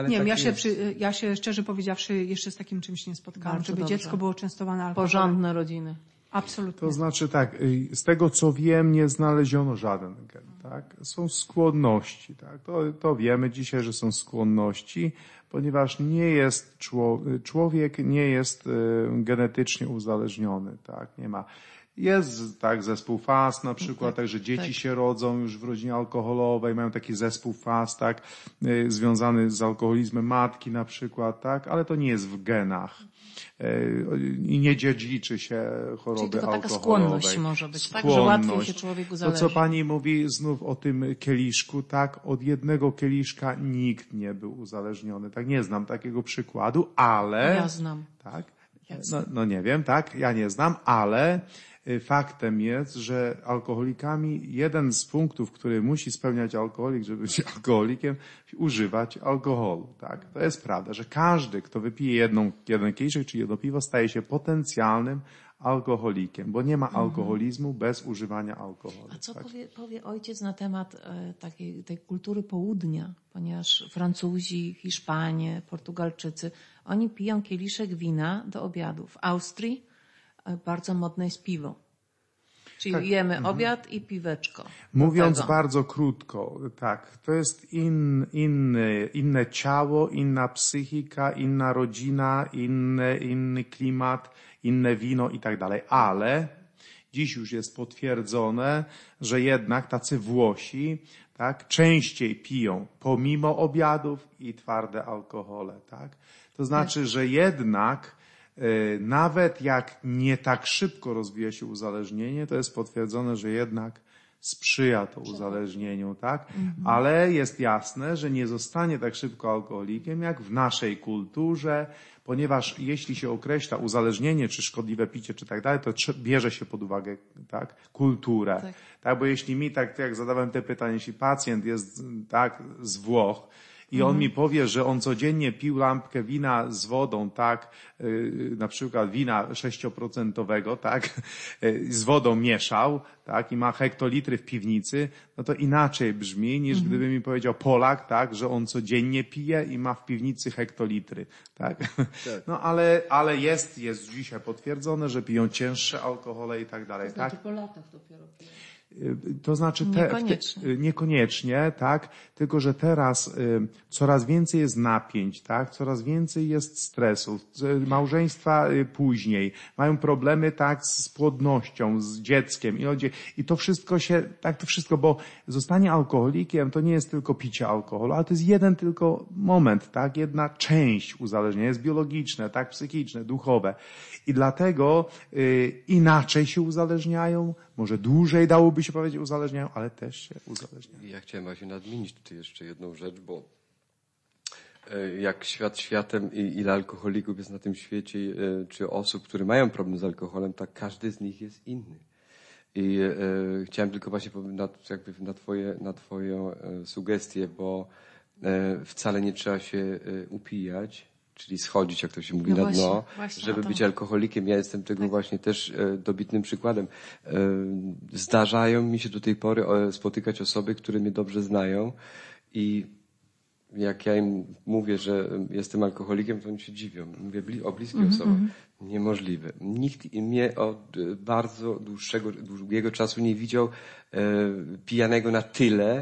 Ja się szczerze powiedziawszy jeszcze z takim czymś nie spotkałam, Bardzo żeby dobrze. dziecko było częstowane alkoholem. Porządne rodziny. Absolutnie. To znaczy tak, z tego co wiem, nie znaleziono żaden gen, tak? Są skłonności, tak? To wiemy dzisiaj, że są skłonności, ponieważ nie jest człowiek nie jest genetycznie uzależniony, tak? Nie ma. Jest tak zespół faz na przykład, także dzieci się rodzą już w rodzinie alkoholowej, mają taki zespół faz, tak? Związany z alkoholizmem matki na przykład, tak? Ale to nie jest w genach. I nie dziedziczy się choroby Czyli tylko taka alkoholowej. skłonność może być, tak? Że łatwiej się człowiek uzależni. To, co pani mówi znów o tym kieliszku, tak? Od jednego kieliszka nikt nie był uzależniony. Tak, nie znam takiego przykładu, ale... Ja znam. Tak? No nie wiem, tak? Ja nie znam, ale faktem jest, że alkoholikami jeden z punktów, który musi spełniać alkoholik, żeby być alkoholikiem, używać alkoholu. Tak? To jest prawda, że każdy, kto wypije jeden kieliszek czy jedno piwo, staje się potencjalnym alkoholikiem, bo nie ma alkoholizmu bez używania alkoholu. A co tak? powie ojciec na temat tej kultury południa? Ponieważ Francuzi, Hiszpanie, Portugalczycy, oni piją kieliszek wina do obiadu. W Austrii bardzo modne jest piwo. Czyli jemy obiad i piweczko. Mówiąc bardzo krótko, tak, to jest inne ciało, inna psychika, inna rodzina, inny klimat, inne wino i tak dalej. Ale dziś już jest potwierdzone, że jednak tacy Włosi, tak, częściej piją pomimo obiadów i twarde alkohole, tak. To znaczy, że jednak nawet jak nie tak szybko rozwija się uzależnienie, to jest potwierdzone, że jednak sprzyja to uzależnieniu, tak? Ale jest jasne, że nie zostanie tak szybko alkoholikiem jak w naszej kulturze, ponieważ jeśli się określa uzależnienie, czy szkodliwe picie, czy tak dalej, to bierze się pod uwagę, tak, kulturę. Tak, bo jeśli mi, tak jak zadałem te pytania, jeśli pacjent jest, tak, z Włoch, i on mi powie, że on codziennie pił lampkę wina z wodą, tak, na przykład wina 6%, tak, z wodą mieszał, tak, i ma hektolitry w piwnicy, no to inaczej brzmi niż gdyby mi powiedział Polak, tak, że on codziennie pije i ma w piwnicy hektolitry, tak. No ale jest dzisiaj potwierdzone, że piją cięższe alkohole i tak dalej, tak. Po latach dopiero piją. To znaczy niekoniecznie, tak, tylko że teraz coraz więcej jest napięć, tak, coraz więcej jest stresów, małżeństwa później, mają problemy, tak, z płodnością, z dzieckiem i to wszystko, bo zostanie alkoholikiem to nie jest tylko picie alkoholu, ale to jest jeden tylko moment, tak, jedna część uzależnienia, jest biologiczne, tak, psychiczne, duchowe i dlatego inaczej się uzależniają, może dłużej dałoby się powiedzieć uzależniają, ale też się uzależniają. Ja chciałem właśnie nadmienić tutaj jeszcze jedną rzecz, bo jak świat światem i ile alkoholików jest na tym świecie, czy osób, które mają problem z alkoholem, tak każdy z nich jest inny. I chciałem tylko właśnie na twoją sugestię, bo wcale nie trzeba się upijać, czyli schodzić, jak to się mówi, na dno, żeby być alkoholikiem. Ja jestem tego właśnie też dobitnym przykładem. Zdarzają mi się do tej pory spotykać osoby, które mnie dobrze znają i jak ja im mówię, że jestem alkoholikiem, to oni się dziwią. Mówię o bliskich osobach. Niemożliwe. Nikt mnie od bardzo długiego czasu nie widział pijanego na tyle,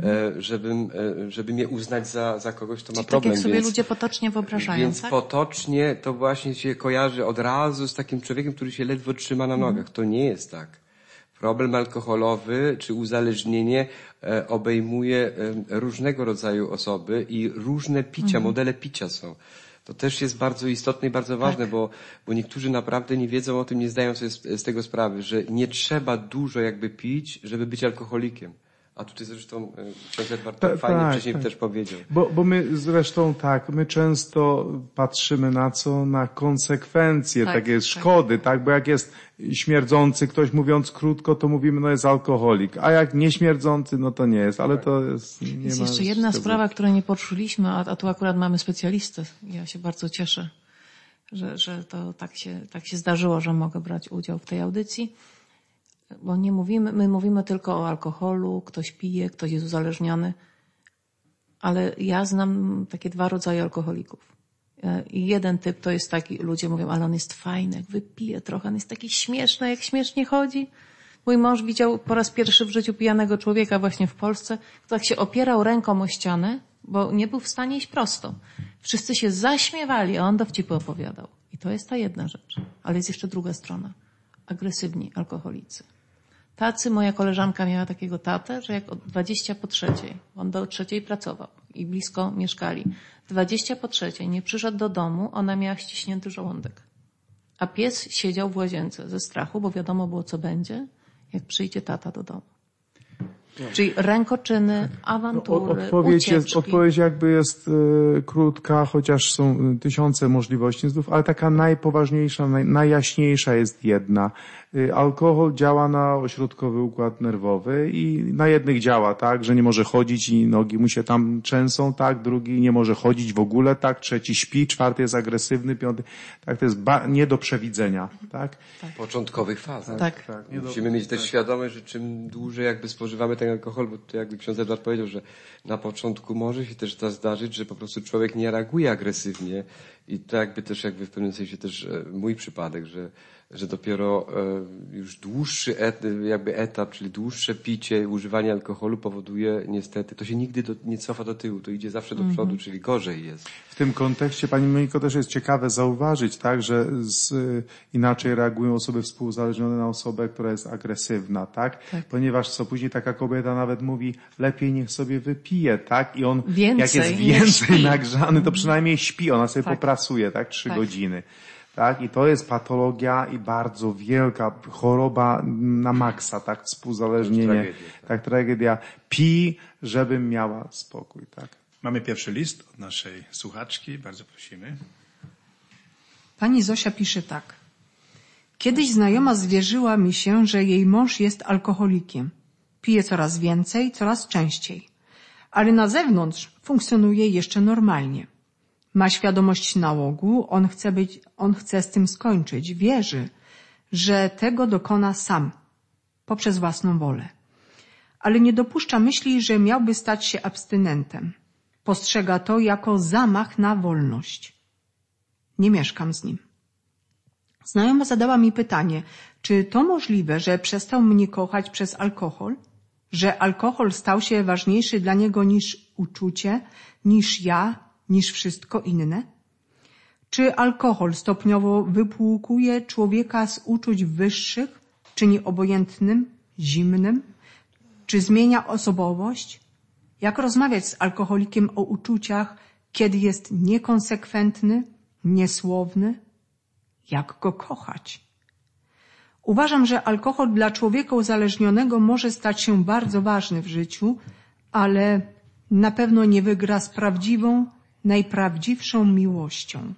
żeby mnie uznać za kogoś, kto ma problem. Tak jak sobie ludzie potocznie wyobrażają, Więc tak? potocznie to właśnie się kojarzy od razu z takim człowiekiem, który się ledwo trzyma na nogach. To nie jest tak. Problem alkoholowy czy uzależnienie obejmuje różnego rodzaju osoby i różne picia, modele picia są. To też jest bardzo istotne i bardzo ważne, bo niektórzy naprawdę nie wiedzą o tym, nie zdają sobie z tego sprawy, że nie trzeba dużo jakby pić, żeby być alkoholikiem. A tutaj zresztą ksiądz Edward fajnie wcześniej też powiedział. Bo my zresztą my często patrzymy na konsekwencje takiej szkody, tak? Bo jak jest śmierdzący ktoś, mówiąc krótko, to mówimy, no jest alkoholik, a jak nieśmierdzący, no to nie jest, ale to jest... Jest jeszcze jedna sprawa, której nie poruszyliśmy, a tu akurat mamy specjalistę. Ja się bardzo cieszę, że to tak się zdarzyło, że mogę brać udział w tej audycji. Bo my mówimy tylko o alkoholu, ktoś pije, ktoś jest uzależniony, ale ja znam takie dwa rodzaje alkoholików. I jeden typ to jest taki, ludzie mówią, ale on jest fajny, jak wypije trochę, on jest taki śmieszny, jak śmiesznie chodzi. Mój mąż widział po raz pierwszy w życiu pijanego człowieka właśnie w Polsce, kto tak się opierał ręką o ścianę, bo nie był w stanie iść prosto. Wszyscy się zaśmiewali, a on dowcipy opowiadał. I to jest ta jedna rzecz. Ale jest jeszcze druga strona. Agresywni alkoholicy. Tacy, moja koleżanka miała takiego tatę, że jak o 20:03, on do 3:00 pracował i blisko mieszkali. 20:03 nie przyszedł do domu, ona miała ściśnięty żołądek. A pies siedział w łazience ze strachu, bo wiadomo było, co będzie, jak przyjdzie tata do domu. Czyli rękoczyny, awantury, Odpowiedź jakby jest krótka, chociaż są tysiące możliwości znów, ale taka najpoważniejsza, najjaśniejsza jest jedna. Alkohol działa na ośrodkowy układ nerwowy i na jednych działa tak, że nie może chodzić i nogi mu się tam trzęsą, tak, drugi nie może chodzić w ogóle, tak, trzeci śpi, czwarty jest agresywny, piąty, tak, to jest nie do przewidzenia, tak. W początkowych fazach. Tak. Musimy mieć też świadomość, że czym dłużej jakby spożywamy ten alkohol, bo to jakby ksiądz Edward powiedział, że na początku może się też zdarzyć, że po prostu człowiek nie reaguje agresywnie i to jakby też jakby w pewnym sensie też mój przypadek, że dopiero już dłuższy etap, czyli dłuższe picie, używanie alkoholu powoduje niestety, to się nigdy nie cofa do tyłu, to idzie zawsze do przodu, czyli gorzej jest. W tym kontekście, Pani Moniko, też jest ciekawe zauważyć, tak, że inaczej reagują osoby współuzależnione na osobę, która jest agresywna, tak? Ponieważ co później taka kobieta nawet mówi, lepiej niech sobie wypije, tak? I on, jak jest więcej nagrzany, to przynajmniej śpi, ona sobie popracuje, tak? 3 godziny. Tak? I to jest patologia i bardzo wielka choroba na maksa, tak? Współzależnienie, tragedia. Pij, żebym miała spokój, tak? Mamy pierwszy list od naszej słuchaczki, bardzo prosimy. Pani Zosia pisze tak. Kiedyś znajoma zwierzyła mi się, że jej mąż jest alkoholikiem. Pije coraz więcej, coraz częściej. Ale na zewnątrz funkcjonuje jeszcze normalnie. Ma świadomość nałogu, on chce z tym skończyć. Wierzy, że tego dokona sam, poprzez własną wolę. Ale nie dopuszcza myśli, że miałby stać się abstynentem. Postrzega to jako zamach na wolność. Nie mieszkam z nim. Znajoma zadała mi pytanie, czy to możliwe, że przestał mnie kochać przez alkohol? Że alkohol stał się ważniejszy dla niego niż uczucie, niż ja, niż wszystko inne? Czy alkohol stopniowo wypłukuje człowieka z uczuć wyższych, czyni obojętnym, zimnym? Czy zmienia osobowość? Jak rozmawiać z alkoholikiem o uczuciach, kiedy jest niekonsekwentny, niesłowny? Jak go kochać? Uważam, że alkohol dla człowieka uzależnionego może stać się bardzo ważny w życiu, ale na pewno nie wygra z prawdziwą, najprawdziwszą miłością.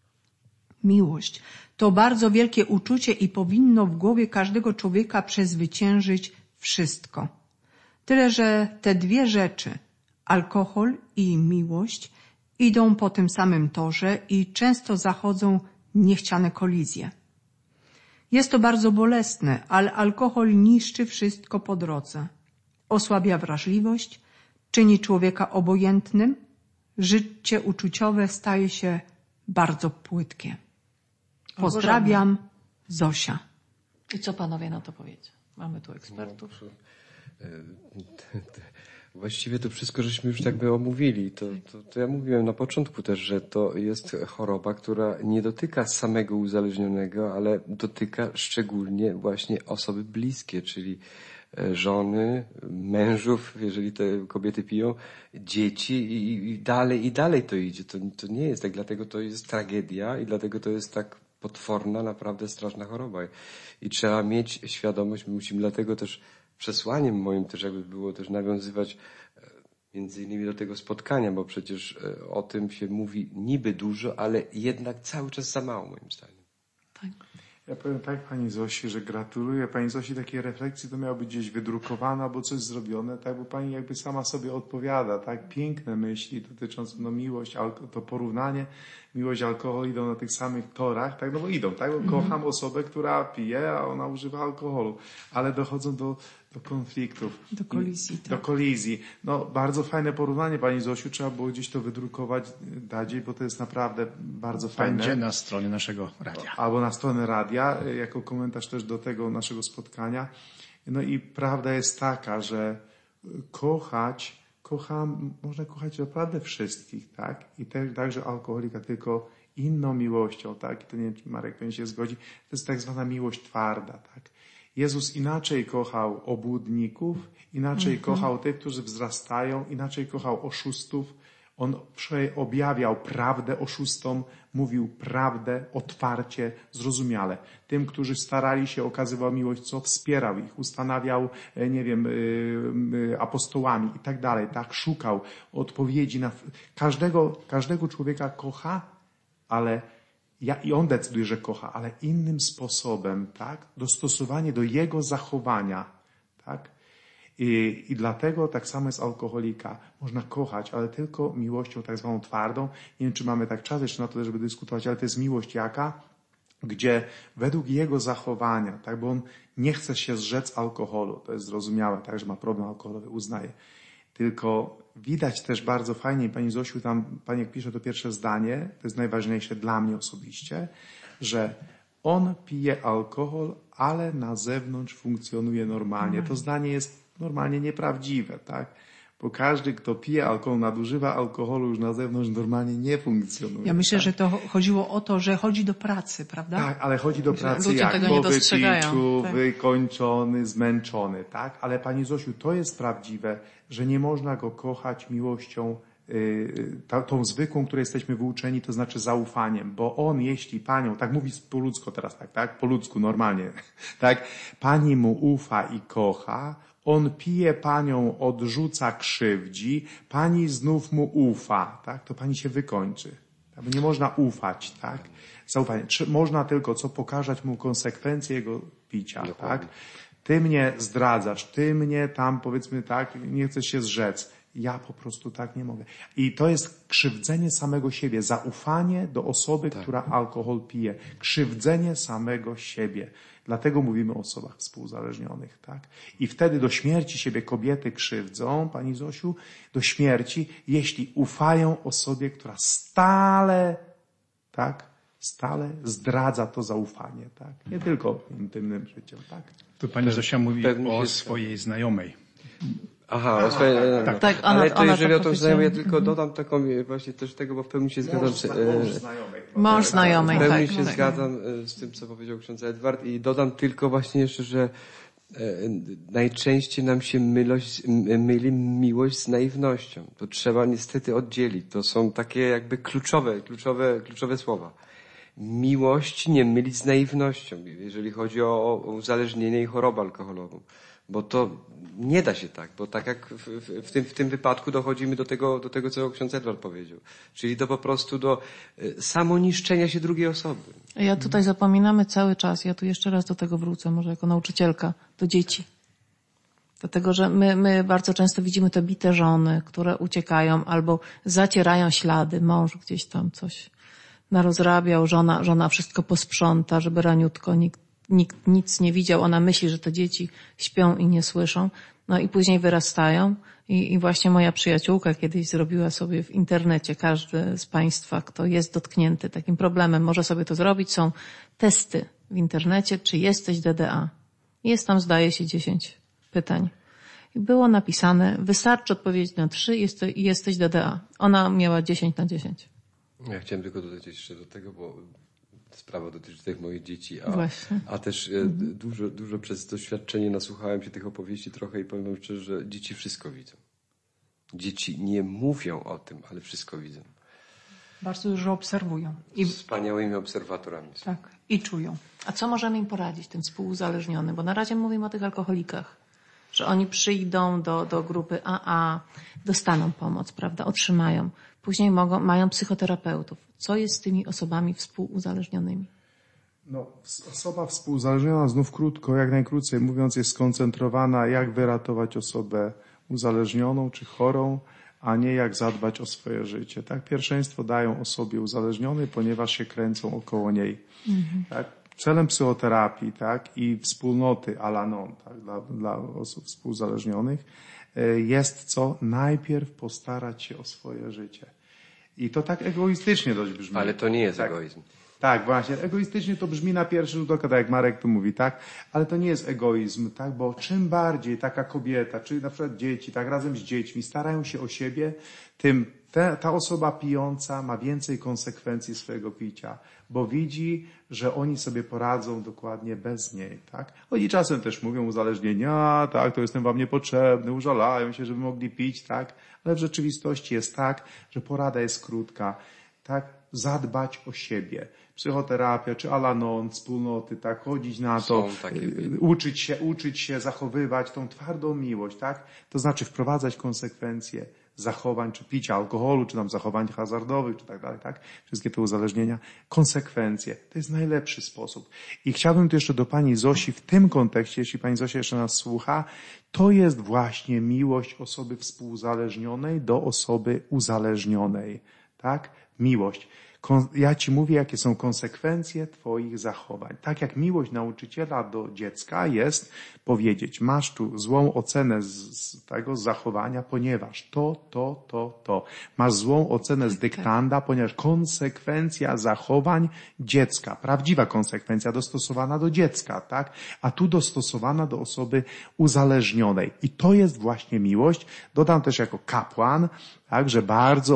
Miłość to bardzo wielkie uczucie i powinno w głowie każdego człowieka przezwyciężyć wszystko. Tyle, że te dwie rzeczy, alkohol i miłość, idą po tym samym torze i często zachodzą niechciane kolizje. Jest to bardzo bolesne, ale alkohol niszczy wszystko po drodze. Osłabia wrażliwość, czyni człowieka obojętnym, życie uczuciowe staje się bardzo płytkie. Pozdrawiam, Zosia. I co panowie na to powiecie? Mamy tu ekspertów. Właściwie to wszystko żeśmy już tak by omówili. To ja mówiłem na początku też, że to jest choroba, która nie dotyka samego uzależnionego, ale dotyka szczególnie właśnie osoby bliskie, czyli żony, mężów, jeżeli te kobiety piją, dzieci i dalej to idzie. To nie jest tak, dlatego to jest tragedia i dlatego to jest tak potworna, naprawdę straszna choroba. I trzeba mieć świadomość, my musimy dlatego też przesłaniem moim też jakby było też nawiązywać między innymi do tego spotkania, bo przecież o tym się mówi niby dużo, ale jednak cały czas za mało moim zdaniem. Tak. Ja powiem tak Pani Zosi, że gratuluję Pani Zosi takiej refleksji, to miało być gdzieś wydrukowane albo coś zrobione, tak, bo Pani jakby sama sobie odpowiada, tak, piękne myśli dotyczące, miłość, to porównanie, miłość, alkohol idą na tych samych torach, tak, no bo idą, tak, bo kocham osobę, która pije, a ona używa alkoholu, ale dochodzą do konfliktów. Do kolizji. Tak. Do kolizji. No, bardzo fajne porównanie, Pani Zosiu, trzeba było gdzieś to wydrukować, dać, bo to jest naprawdę bardzo fajne. Będzie na stronie naszego radia. Albo na stronę radia, jako komentarz też do tego naszego spotkania. No i prawda jest taka, że można kochać naprawdę wszystkich, tak? I także alkoholika, tylko inną miłością, tak? I to nie wiem, czy Marek pewnie się zgodzi. To jest tak zwana miłość twarda, tak? Jezus inaczej kochał obłudników, inaczej kochał tych, którzy wzrastają, inaczej kochał oszustów, On objawiał prawdę oszustom, mówił prawdę otwarcie, zrozumiale. Tym, którzy starali się, okazywał miłość, co wspierał ich, ustanawiał, nie wiem, apostołami i tak dalej, tak? Szukał odpowiedzi na każdego człowieka kocha, ale i on decyduje, że kocha, ale innym sposobem, tak? Dostosowanie do jego zachowania, tak? I dlatego tak samo jest alkoholika. Można kochać, ale tylko miłością tak zwaną twardą. Nie wiem, czy mamy tak czas jeszcze na to, żeby dyskutować, ale to jest miłość jaka? Gdzie według jego zachowania, tak? Bo on nie chce się zrzec alkoholu. To jest zrozumiałe, tak? Że ma problem alkoholowy, uznaje. Tylko widać też bardzo fajnie, pani Zosiu, tam pani jak pisze to pierwsze zdanie, to jest najważniejsze dla mnie osobiście, że on pije alkohol, ale na zewnątrz funkcjonuje normalnie. To zdanie jest normalnie nieprawdziwe, tak? Bo każdy, kto pije alkohol, nadużywa alkoholu, już na zewnątrz normalnie nie funkcjonuje. Ja myślę, tak? że to chodziło o to, że chodzi do pracy, prawda? Tak, ale chodzi do pracy ludzie jak? tego Po nie dostrzegają. wypiciu, Tak. wykończony, zmęczony, tak? Ale pani Zosiu, to jest prawdziwe, że nie można go kochać miłością tą zwykłą, której jesteśmy wyuczeni, to znaczy zaufaniem, bo on, jeśli panią, tak mówi po ludzku teraz, tak? Po ludzku, normalnie, tak? Pani mu ufa i kocha, on pije panią, odrzuca, krzywdzi, pani znów mu ufa, tak? To pani się wykończy. Bo nie można ufać, tak? Zaufanie. Można tylko pokazać mu konsekwencje jego picia, tak? Ty mnie zdradzasz, ty mnie tam, powiedzmy tak, nie chcesz się zrzec. Ja po prostu tak nie mogę. I to jest krzywdzenie samego siebie, zaufanie do osoby, która alkohol pije. Krzywdzenie samego siebie. Dlatego mówimy o osobach współuzależnionych, tak? I wtedy do śmierci siebie kobiety krzywdzą, pani Zosiu, do śmierci, jeśli ufają osobie, która stale zdradza to zaufanie, tak? Nie tylko w intymnym życiu, tak? Tu pani Zosia mówi pewnie o się- swojej znajomej. Aha, o swojej, Tak, ale to ona jeżeli tak o tą powiedziała. znajomą, ja tylko dodam taką właśnie też tego, bo w pełni się zgadzam. Mąż znajomej, W pełni tak. się tak. zgadzam z tym, co powiedział ksiądz Edward i dodam tylko właśnie jeszcze, że najczęściej nam się myli miłość z naiwnością. To trzeba niestety oddzielić. To są takie jakby kluczowe słowa. Miłość nie mylić z naiwnością, jeżeli chodzi o uzależnienie i chorobę alkoholową. Bo to nie da się tak, bo tak jak w tym wypadku dochodzimy do tego, co ksiądz Edward powiedział. Czyli do po prostu do samoniszczenia się drugiej osoby. Ja tutaj zapominamy cały czas, ja tu jeszcze raz do tego wrócę, może jako nauczycielka, do dzieci. Dlatego, że my bardzo często widzimy te bite żony, które uciekają albo zacierają ślady. Mąż gdzieś tam coś narozrabiał, żona wszystko posprząta, żeby raniutko nikt nic nie widział. Ona myśli, że te dzieci śpią i nie słyszą. No i później wyrastają. I właśnie moja przyjaciółka kiedyś zrobiła sobie w internecie, każdy z Państwa, kto jest dotknięty takim problemem, może sobie to zrobić. Są testy w internecie, czy jesteś DDA. Jest tam, zdaje się, 10 pytań. I było napisane, wystarczy odpowiedzieć na 3 i jesteś DDA. Ona miała 10 na 10. Ja chciałem tylko dodać jeszcze do tego, bo sprawa dotyczy tych moich dzieci, Właśnie. a też dużo przez doświadczenie nasłuchałem się tych opowieści trochę i powiem wam szczerze, że dzieci wszystko widzą. Dzieci nie mówią o tym, ale wszystko widzą. Bardzo dużo obserwują. Wspaniałymi obserwatorami są. Tak, i czują. A co możemy im poradzić, tym współuzależnionym? Bo na razie mówimy o tych alkoholikach, że oni przyjdą do grupy AA, dostaną pomoc, prawda, otrzymają. Później mają psychoterapeutów. Co jest z tymi osobami współuzależnionymi? No, osoba współuzależniona, znów krótko, jak najkrócej mówiąc, jest skoncentrowana, jak wyratować osobę uzależnioną czy chorą, a nie jak zadbać o swoje życie. Tak, pierwszeństwo dają osobie uzależnionej, ponieważ się kręcą około niej. Tak? Celem psychoterapii, tak, i wspólnoty Al-Anon, tak, dla osób współuzależnionych jest co? Najpierw postarać się o swoje życie. I to tak egoistycznie dość brzmi. Ale to nie jest tak. egoizm. Tak, właśnie. Egoistycznie to brzmi na pierwszy rzut oka, tak jak Marek tu mówi, tak? Ale to nie jest egoizm, tak? Bo czym bardziej taka kobieta, czy na przykład dzieci, tak razem z dziećmi starają się o siebie, tym ta osoba pijąca ma więcej konsekwencji swojego picia, bo widzi, że oni sobie poradzą dokładnie bez niej, tak? Oni czasem też mówią uzależnienia, tak, to jestem wam niepotrzebny, użalają się, żeby mogli pić, tak? Ale w rzeczywistości jest tak, że porada jest krótka, tak? Zadbać o siebie. Psychoterapia, czy Al-Anon, wspólnoty, tak? Chodzić na to, uczyć się zachowywać tą twardą miłość, tak? To znaczy wprowadzać konsekwencje zachowań, czy picia alkoholu, czy tam zachowań hazardowych, czy tak dalej, tak? Wszystkie te uzależnienia. Konsekwencje. To jest najlepszy sposób. I chciałbym tu jeszcze do pani Zosi w tym kontekście, jeśli pani Zosia jeszcze nas słucha, to jest właśnie miłość osoby współuzależnionej do osoby uzależnionej, tak? Miłość. Ja ci mówię, jakie są konsekwencje twoich zachowań. Tak jak miłość nauczyciela do dziecka jest powiedzieć, masz tu złą ocenę z tego zachowania, ponieważ to. Masz złą ocenę z dyktanda, ponieważ konsekwencja zachowań dziecka, prawdziwa konsekwencja dostosowana do dziecka, tak? A tu dostosowana do osoby uzależnionej. I to jest właśnie miłość. Dodam też jako kapłan, tak, że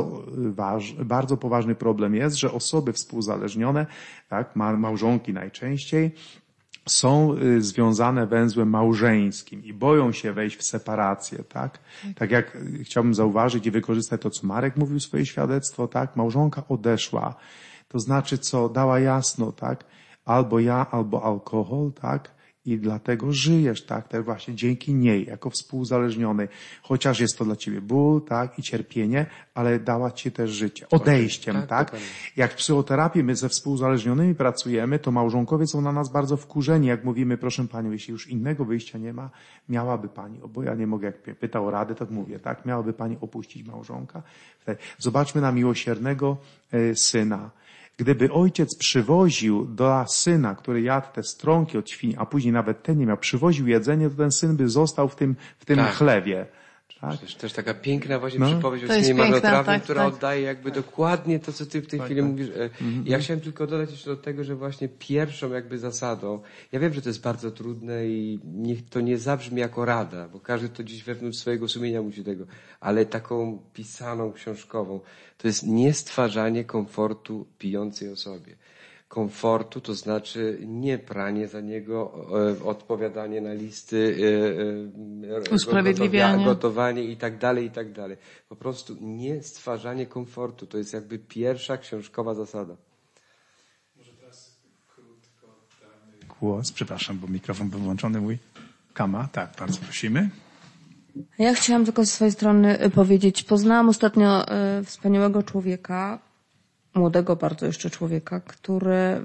bardzo poważny problem jest, że osoby współzależnione, tak, małżonki najczęściej, są związane węzłem małżeńskim i boją się wejść w separację, tak? Tak jak chciałbym zauważyć i wykorzystać to, co Marek mówił, swoje świadectwo, tak? Małżonka odeszła. To znaczy co? Dała jasno, tak? Albo ja, albo alkohol, tak? I dlatego żyjesz, tak? Też właśnie dzięki niej, jako współuzależnionej. Chociaż jest to dla ciebie ból, tak? I cierpienie, ale dała ci też życie. Odejściem, tak? Jak w psychoterapii my ze współuzależnionymi pracujemy, to małżonkowie są na nas bardzo wkurzeni, jak mówimy, proszę panią, jeśli już innego wyjścia nie ma, miałaby pani, bo ja nie mogę, jak mnie pyta o radę, tak mówię, tak? Miałaby pani opuścić małżonka. Zobaczmy na miłosiernego syna. Gdyby ojciec przywoził do syna, który jadł te stronki od świni, a później nawet ten nie miał, przywoził jedzenie, to ten syn by został w tym chlewie. Tak? Przecież też taka piękna właśnie przypowieść o synie marnotrawnym, która oddaje jakby dokładnie to, co ty w tej chwili mówisz. Ja chciałem tylko dodać jeszcze do tego, że właśnie pierwszą jakby zasadą, ja wiem, że to jest bardzo trudne i niech to nie zabrzmi jako rada, bo każdy to gdzieś wewnątrz swojego sumienia musi tego, ale taką pisaną, książkową, to jest niestwarzanie komfortu pijącej osobie. Komfortu, to znaczy nie pranie za niego, odpowiadanie na listy, usprawiedliwianie, gotowanie i tak dalej, i tak dalej. Po prostu nie stwarzanie komfortu. To jest jakby pierwsza książkowa zasada. Może teraz krótko damy głos. Przepraszam, bo mikrofon był włączony mój. Kama, tak, bardzo prosimy. Ja chciałam tylko ze swojej strony powiedzieć, poznałam ostatnio wspaniałego człowieka, młodego bardzo jeszcze człowieka, który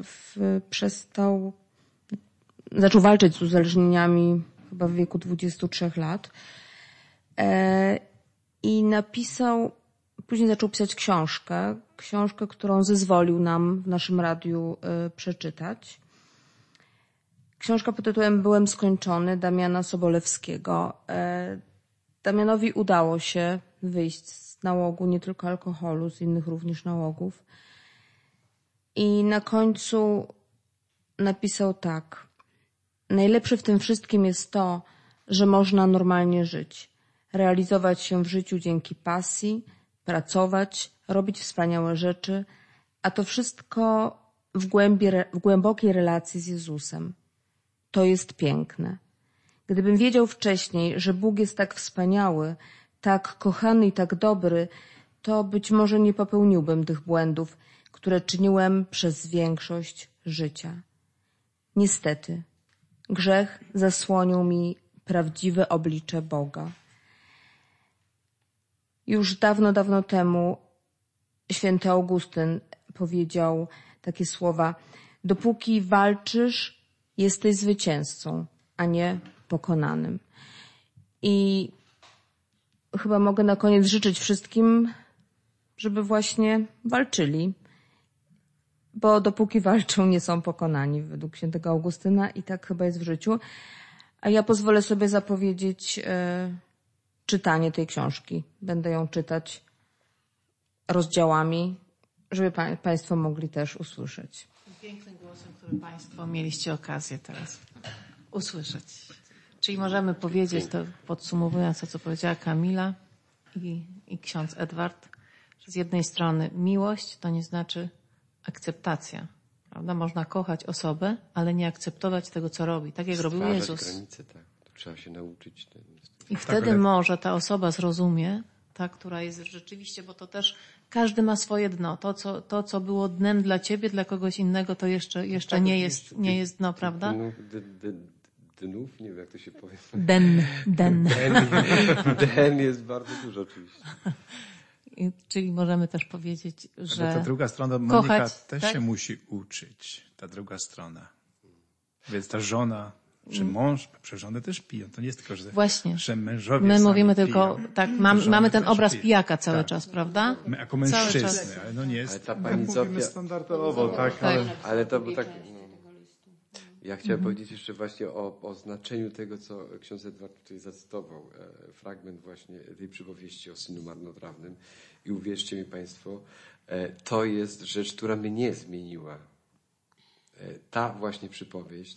zaczął walczyć z uzależnieniami chyba w wieku 23 lat i później zaczął pisać książkę, którą zezwolił nam w naszym radiu przeczytać. Książka pod tytułem Byłem skończony Damiana Sobolewskiego. Damianowi udało się wyjść z nałogu nie tylko alkoholu, z innych również nałogów. I na końcu napisał tak. Najlepsze w tym wszystkim jest to, że można normalnie żyć, realizować się w życiu dzięki pasji, pracować, robić wspaniałe rzeczy, a to wszystko w głębokiej relacji z Jezusem. To jest piękne. Gdybym wiedział wcześniej, że Bóg jest tak wspaniały, tak kochany i tak dobry, to być może nie popełniłbym tych błędów, które czyniłem przez większość życia. Niestety, grzech zasłonił mi prawdziwe oblicze Boga. Już dawno, dawno temu święty Augustyn powiedział takie słowa: dopóki walczysz, jesteś zwycięzcą, a nie pokonanym. I chyba mogę na koniec życzyć wszystkim, żeby właśnie walczyli, bo dopóki walczą, nie są pokonani, według świętego Augustyna, i tak chyba jest w życiu. A ja pozwolę sobie zapowiedzieć czytanie tej książki. Będę ją czytać rozdziałami, żeby Państwo mogli też usłyszeć. Pięknym głosem, który Państwo mieliście okazję teraz usłyszeć. Czyli możemy powiedzieć, to podsumowując to, co powiedziała Kamila i ksiądz Edward, że z jednej strony miłość to nie znaczy akceptacja. Prawda? Można kochać osobę, ale nie akceptować tego, co robi. Tak jak robił Stwarzać Jezus. granice, tak. To trzeba się nauczyć. I wtedy może ta osoba zrozumie, ta, która jest rzeczywiście, bo to też każdy ma swoje dno. To, co było dnem dla ciebie, dla kogoś innego, to jeszcze nie jest dno, prawda? Dnów, nie wiem jak to się powie. Den. Den jest bardzo dużo oczywiście. Czyli możemy też powiedzieć, że Ale ta druga strona, Monika, kochać, też tak? się musi uczyć. Ta druga strona. Więc ta żona, czy mąż, przecież żony też piją. To nie jest tylko, że mężowie My sami mówimy piją. tylko, tak, Żony mamy ten też obraz piją. pijaka cały Tak. czas, prawda? My jako Cały mężczyzny, czas. ale no nie Ale jest. ta pani Mówimy Zofia, standardowo, tak, ale ale to było tak... Ja chciałem powiedzieć jeszcze właśnie o znaczeniu tego, co ksiądz Edward tutaj zacytował. Fragment właśnie tej przypowieści o synu marnotrawnym. I uwierzcie mi Państwo, to jest rzecz, która mnie nie zmieniła. Ta właśnie przypowieść,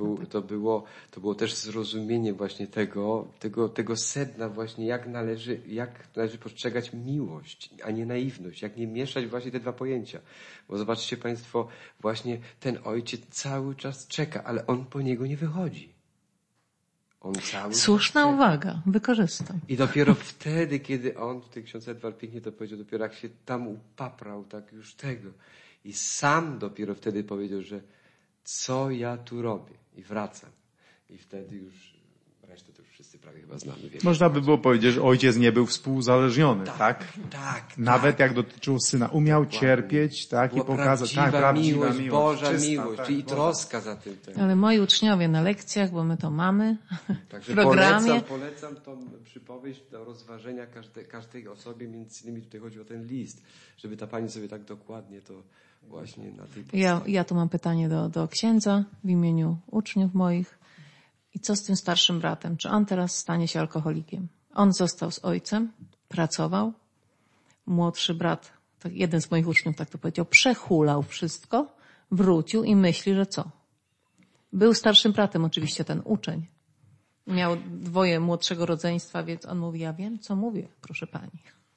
to było też zrozumienie właśnie tego sedna właśnie, jak należy postrzegać miłość, a nie naiwność, jak nie mieszać właśnie te dwa pojęcia. Bo zobaczcie Państwo, właśnie ten ojciec cały czas czeka, ale on po niego nie wychodzi. On cały Słuszna czas czeka. uwaga, wykorzystam. I dopiero wtedy, kiedy on, tutaj ksiądz Edward pięknie to powiedział, dopiero jak się tam upaprał, tak już tego. I sam dopiero wtedy powiedział, że co ja tu robię? I wracam. I wtedy już, resztę to już wszyscy prawie chyba znamy. Wiemy. można by było powiedzieć, że ojciec nie był współuzależniony, tak? Tak. Nawet jak dotyczyło syna. Umiał cierpieć, tak? I Była pokazać, prawdziwa miłość, Boża czysta, miłość, tak, czyli Boża. troska za tym. Ale moi uczniowie na lekcjach, bo my to mamy Także w programie. polecam tą przypowieść do rozważenia każdej osobie, między innymi tutaj chodzi o ten list, żeby ta pani sobie tak dokładnie to właśnie na tej podstawie. Ja tu mam pytanie do księdza w imieniu uczniów moich. I co z tym starszym bratem? Czy on teraz stanie się alkoholikiem? On został z ojcem, pracował. Młodszy brat, tak jeden z moich uczniów tak to powiedział, przehulał wszystko, wrócił i myśli, że co? Był starszym bratem oczywiście ten uczeń. Miał dwoje młodszego rodzeństwa, więc on mówi, ja wiem, co mówię, proszę pani.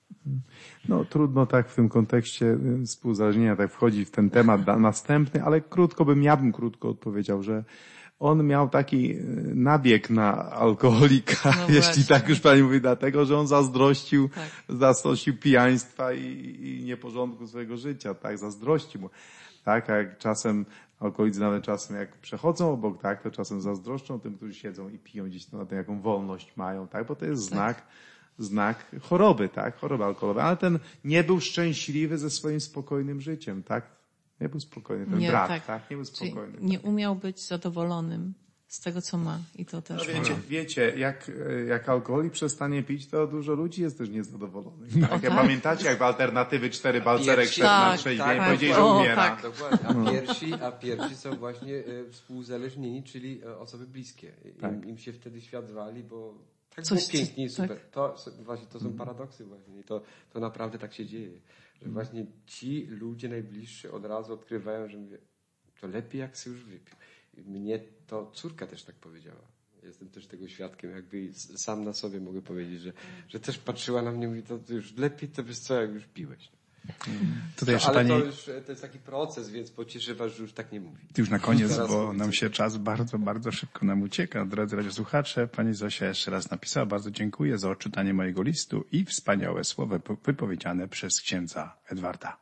No trudno tak w tym kontekście współuzależnienia tak wchodzi w ten temat następny, ale ja bym krótko odpowiedział, że on miał taki nabieg na alkoholika, No jeśli właśnie. tak już pani mówi, dlatego, że on zazdrościł pijaństwa i nieporządku swojego życia, tak, zazdrości mu. Tak, a jak czasem alkoholicy nawet czasem jak przechodzą obok, tak, to czasem zazdroszczą tym, którzy siedzą i piją gdzieś na tym, jaką wolność mają, tak, bo to jest znak choroby, tak, choroby alkoholowej. Ale ten nie był szczęśliwy ze swoim spokojnym życiem, tak. Nie był spokojny, ten brat, tak, nie był Czyli spokojny. nie umiał być zadowolonym z tego, co ma. I to też Wiecie, jak alkoholik przestanie pić, to dużo ludzi jest też niezadowolonych. Tak? Jak pamiętacie, jak w Alternatywy 4 Balcerek szedł na trzeźwienie i powiedzieli, że umiera. Dokładnie. A pierwsi są właśnie współuzależnieni, czyli osoby bliskie. Im się wtedy świat wali, bo tak było pięknie i super. To są paradoksy właśnie. I to naprawdę tak się dzieje. Że właśnie ci ludzie najbliżsi od razu odkrywają, że mówię, to lepiej jak się już wypił. I mnie to córka też tak powiedziała. Jestem też tego świadkiem, jakby sam na sobie mogę powiedzieć, że też patrzyła na mnie i mówi, to już lepiej to wiesz co, jak już piłeś. Tutaj jeszcze Ale pani... to jest taki proces, więc pocieszę was, że już tak nie mówi. Już na koniec, Teraz bo mówię, nam co- się czas bardzo, bardzo szybko nam ucieka. Drodzy radiosłuchacze, pani Zosia jeszcze raz napisała, bardzo dziękuję za odczytanie mojego listu i wspaniałe słowa wypowiedziane przez księdza Edwarda.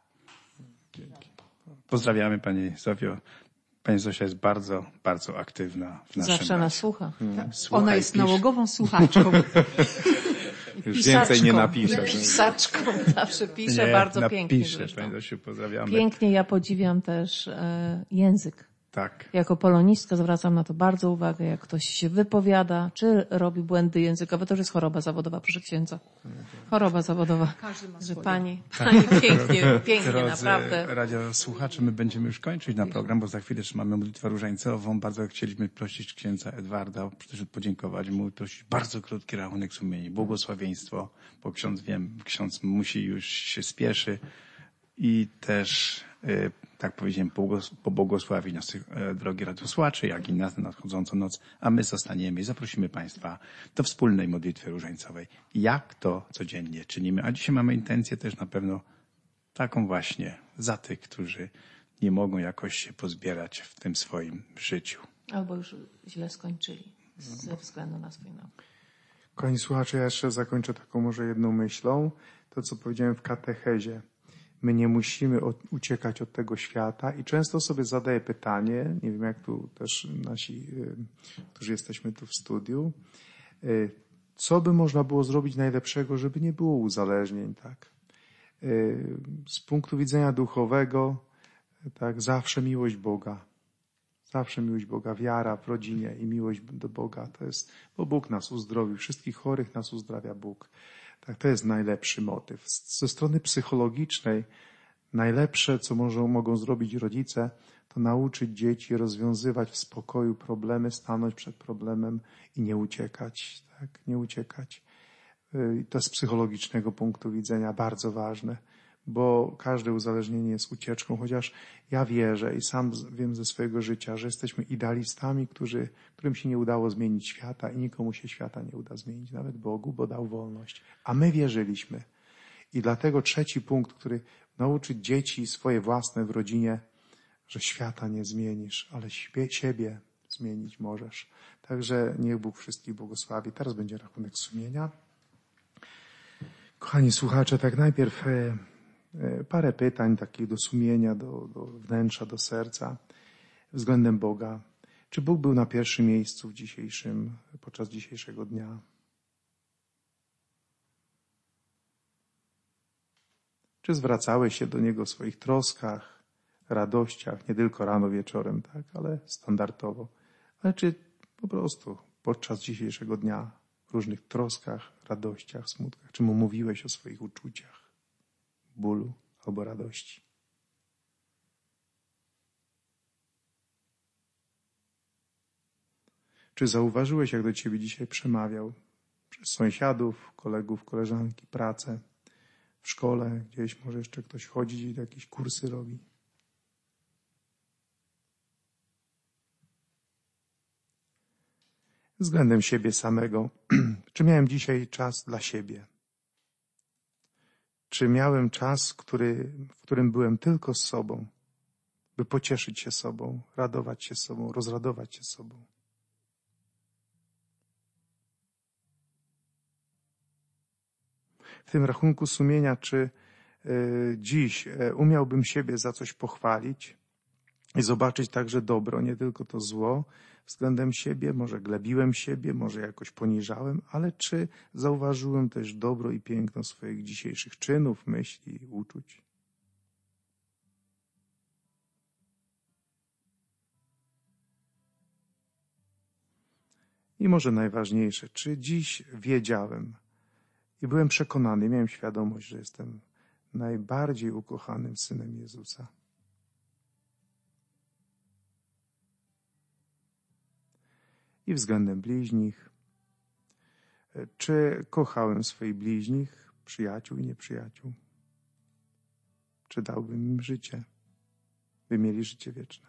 Pozdrawiamy pani Zofio. Pani Zosia jest bardzo, bardzo aktywna w naszym zawsze nas słucha. Słucha Ona i jest pisze. nałogową słuchaczką. Już więcej nie napiszę. Pisaczką zawsze pisze, Nie, bardzo pięknie napisze. zresztą. Pani Zosiu, pozdrawiamy. Pięknie, ja podziwiam też język. Tak. Jako polonistka zwracam na to bardzo uwagę, jak ktoś się wypowiada, czy robi błędy językowe. To już jest choroba zawodowa, proszę księdza. Choroba zawodowa. Każdy ma Że swoje. pani pięknie, Drodzy naprawdę. radiosłuchacze, my będziemy już kończyć na program, bo za chwilę jeszcze mamy modlitwę różańcową. Bardzo chcieliśmy prosić księdza Edwarda, też podziękować mu, prosić bardzo krótki rachunek sumienia, błogosławieństwo, bo ksiądz musi już się spieszy i też, tak powiedziałem, pobłogosławić nas, drogi radiosłuchacze, jak i nas na nadchodzącą noc, a my zostaniemy i zaprosimy Państwa do wspólnej modlitwy różańcowej. Jak to codziennie czynimy? A dzisiaj mamy intencję też na pewno taką właśnie za tych, którzy nie mogą jakoś się pozbierać w tym swoim życiu. Albo już źle skończyli ze względu na swój nauk. Kochani słuchacze, ja jeszcze zakończę taką może jedną myślą. To, co powiedziałem w katechezie. My nie musimy uciekać od tego świata i często sobie zadaję pytanie, nie wiem jak tu też nasi, którzy jesteśmy tu w studiu, co by można było zrobić najlepszego, żeby nie było uzależnień, tak? Z punktu widzenia duchowego, tak, zawsze miłość Boga. Zawsze miłość Boga, wiara w rodzinie i miłość do Boga. To jest, bo Bóg nas uzdrowił, wszystkich chorych nas uzdrawia Bóg. Tak, to jest najlepszy motyw. Ze strony psychologicznej najlepsze, co mogą zrobić rodzice, to nauczyć dzieci rozwiązywać w spokoju problemy, stanąć przed problemem i nie uciekać. Tak, nie uciekać. To z psychologicznego punktu widzenia bardzo ważne, bo każde uzależnienie jest ucieczką, chociaż ja wierzę i sam wiem ze swojego życia, że jesteśmy idealistami, którym się nie udało zmienić świata i nikomu się świata nie uda zmienić, nawet Bogu, bo dał wolność. A my wierzyliśmy. I dlatego trzeci punkt, który nauczyć dzieci swoje własne w rodzinie, że świata nie zmienisz, ale siebie zmienić możesz. Także niech Bóg wszystkich błogosławi. Teraz będzie rachunek sumienia. Kochani słuchacze, tak najpierw parę pytań takich do sumienia, do wnętrza, do serca względem Boga. Czy Bóg był na pierwszym miejscu podczas dzisiejszego dnia? Czy zwracałeś się do Niego w swoich troskach, radościach, nie tylko rano, wieczorem, tak, ale standardowo. Ale czy po prostu podczas dzisiejszego dnia w różnych troskach, radościach, smutkach, czy Mu mówiłeś o swoich uczuciach, bólu albo radości? Czy zauważyłeś, jak do Ciebie dzisiaj przemawiał? Przez sąsiadów, kolegów, koleżanki, pracę, w szkole, gdzieś może jeszcze ktoś chodzi i jakieś kursy robi. Względem siebie samego. Czy miałem dzisiaj czas dla siebie? Czy miałem czas, w którym byłem tylko z sobą, by pocieszyć się sobą, radować się sobą, rozradować się sobą? W tym rachunku sumienia, czy dziś umiałbym siebie za coś pochwalić i zobaczyć także dobro, nie tylko to zło względem siebie, może glebiłem siebie, może jakoś poniżałem, ale czy zauważyłem też dobro i piękno swoich dzisiejszych czynów, myśli, uczuć? I może najważniejsze, czy dziś wiedziałem i byłem przekonany, miałem świadomość, że jestem najbardziej ukochanym Synem Jezusa. I względem bliźnich. Czy kochałem swoich bliźnich, przyjaciół i nieprzyjaciół? Czy dałbym im życie, by mieli życie wieczne?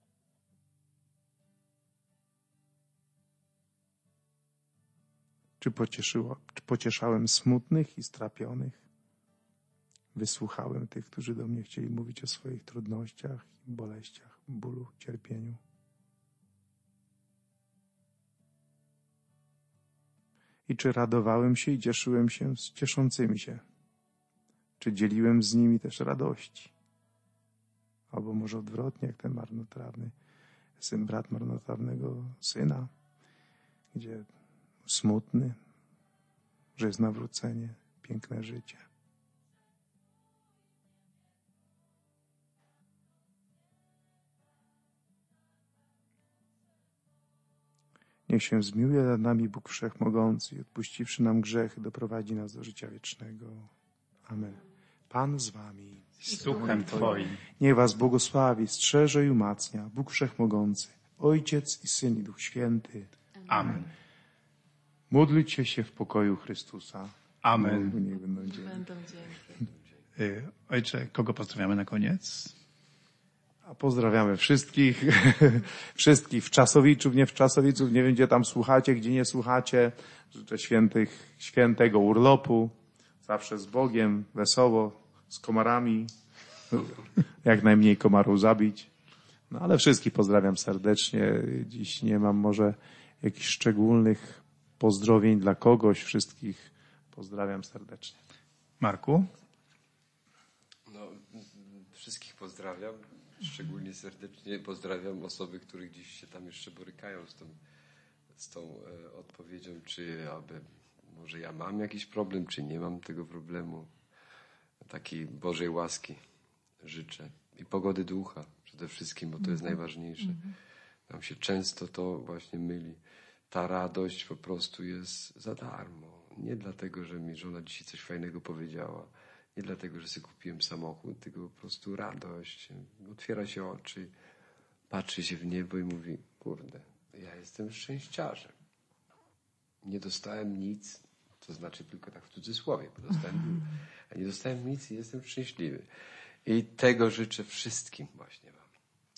Czy pocieszałem smutnych i strapionych? Wysłuchałem tych, którzy do mnie chcieli mówić o swoich trudnościach, boleściach, bólu, cierpieniu? I czy radowałem się i cieszyłem się z cieszącymi się? Czy dzieliłem z nimi też radości? Albo może odwrotnie, jak ten marnotrawny brat marnotrawnego syna, gdzie smutny, że jest nawrócenie, piękne życie. Niech się zmiłuje nad nami Bóg Wszechmogący i odpuściwszy nam grzechy, doprowadzi nas do życia wiecznego. Amen. Pan z wami. Z duchem Twoim. Niech was błogosławi, strzeże i umacnia Bóg Wszechmogący, Ojciec i Syn i Duch Święty. Amen. Módlcie się w pokoju Chrystusa. Amen. Niech będą dzięki. Będą dzięki. Ojcze, kogo pozdrawiamy na koniec? A pozdrawiamy wszystkich, wszystkich wczasowiczów, nie wczasowiczów, nie wiem gdzie tam słuchacie, gdzie nie słuchacie. Życzę świętego urlopu, zawsze z Bogiem, wesoło, z komarami, jak najmniej komarów zabić. No ale wszystkich pozdrawiam serdecznie. Dziś nie mam może jakichś szczególnych pozdrowień dla kogoś, wszystkich pozdrawiam serdecznie. Marku? No, wszystkich pozdrawiam. Szczególnie serdecznie pozdrawiam osoby, które gdzieś się tam jeszcze borykają z tą odpowiedzią, czy może ja mam jakiś problem, czy nie mam tego problemu. Takiej Bożej łaski życzę. I pogody ducha przede wszystkim, bo to jest najważniejsze. Nam się często to właśnie myli. Ta radość po prostu jest za darmo. Nie dlatego, że mi żona dzisiaj coś fajnego powiedziała. Nie dlatego, że sobie kupiłem samochód, tylko po prostu radość. Otwiera się oczy, patrzy się w niebo i mówi, kurde, ja jestem szczęściarzem. Nie dostałem nic, to znaczy tylko tak w cudzysłowie, bo dostałem, a nie dostałem nic i jestem szczęśliwy. I tego życzę wszystkim właśnie wam.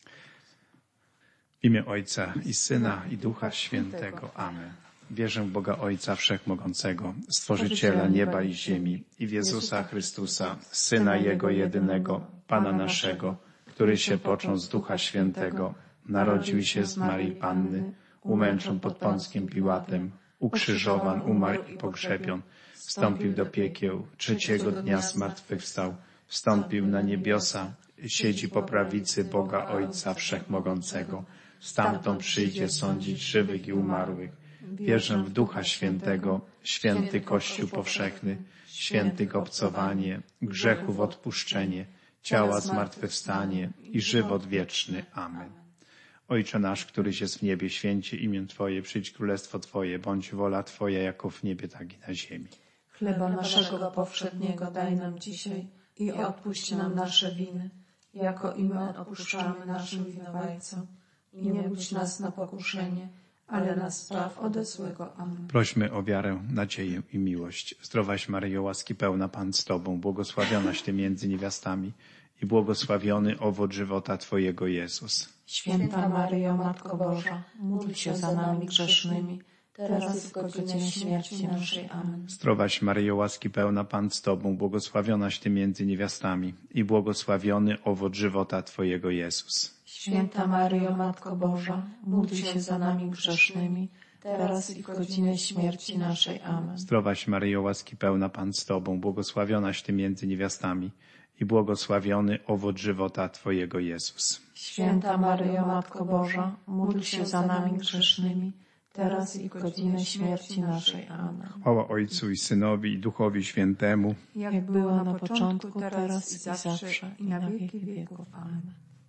W imię Ojca i Syna i Ducha Świętego. Amen. Wierzę w Boga Ojca Wszechmogącego, Stworzyciela nieba i ziemi i w Jezusa Chrystusa, Syna Jego jedynego, Pana naszego, który się począł z Ducha Świętego, narodził się z Maryi Panny, umęczon pod Pąckim Piłatem, ukrzyżowan, umarł i pogrzebion, wstąpił do piekieł, trzeciego dnia zmartwychwstał, wstąpił na niebiosa, siedzi po prawicy Boga Ojca Wszechmogącego, stamtąd przyjdzie sądzić żywych i umarłych. Wierzę w Ducha Świętego, święty Kościół powszechny, świętych obcowanie, grzechów odpuszczenie, ciała zmartwychwstanie i żywot wieczny. Amen. Ojcze nasz, któryś jest w niebie, święci imię Twoje, przyjdź królestwo Twoje, bądź wola Twoja jako w niebie, tak i na ziemi. Chleba naszego powszedniego daj nam dzisiaj i odpuść nam nasze winy, jako i my odpuszczamy naszym winowajcom. I nie budź nas na pokuszenie, ale nas zbaw ode złego. Amen. Prośmy o wiarę, nadzieję i miłość. Zdrowaś Maryjo, łaski pełna, Pan z Tobą, błogosławionaś Ty między niewiastami i błogosławiony owoc żywota Twojego, Jezus. Święta Maryjo, Matko Boża, módl się za nami grzesznymi, teraz i w godzinie śmierci naszej. Amen. Zdrowaś Maryjo, łaski pełna, Pan z Tobą, błogosławionaś Ty między niewiastami i błogosławiony owoc żywota Twojego, Jezus. Święta Maryjo, Matko Boża, módl się za nami grzesznymi, teraz i w godzinę śmierci naszej. Amen. Zdrowaś Maryjo, łaski pełna, Pan z Tobą, błogosławionaś Ty między niewiastami i błogosławiony owoc żywota Twojego, Jezus. Święta Maryjo, Matko Boża, módl się za nami grzesznymi, teraz i w godzinę śmierci naszej. Amen. Chwała Ojcu i Synowi i Duchowi Świętemu. Jak była na początku, teraz i zawsze, i na wieki wieków. Amen.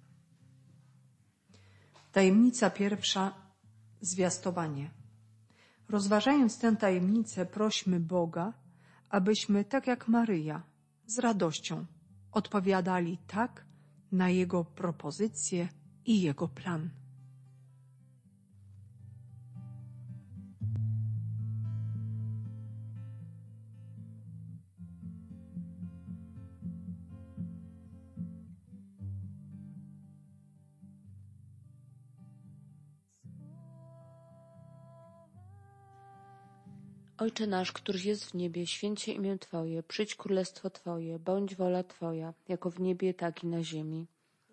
Tajemnica pierwsza. Zwiastowanie. Rozważając tę tajemnicę, prośmy Boga, abyśmy, tak jak Maryja, z radością odpowiadali tak na Jego propozycje i Jego plan. Ojcze nasz, któryś jest w niebie, święć się imię Twoje, przyjdź królestwo Twoje, bądź wola Twoja, jako w niebie, tak i na ziemi.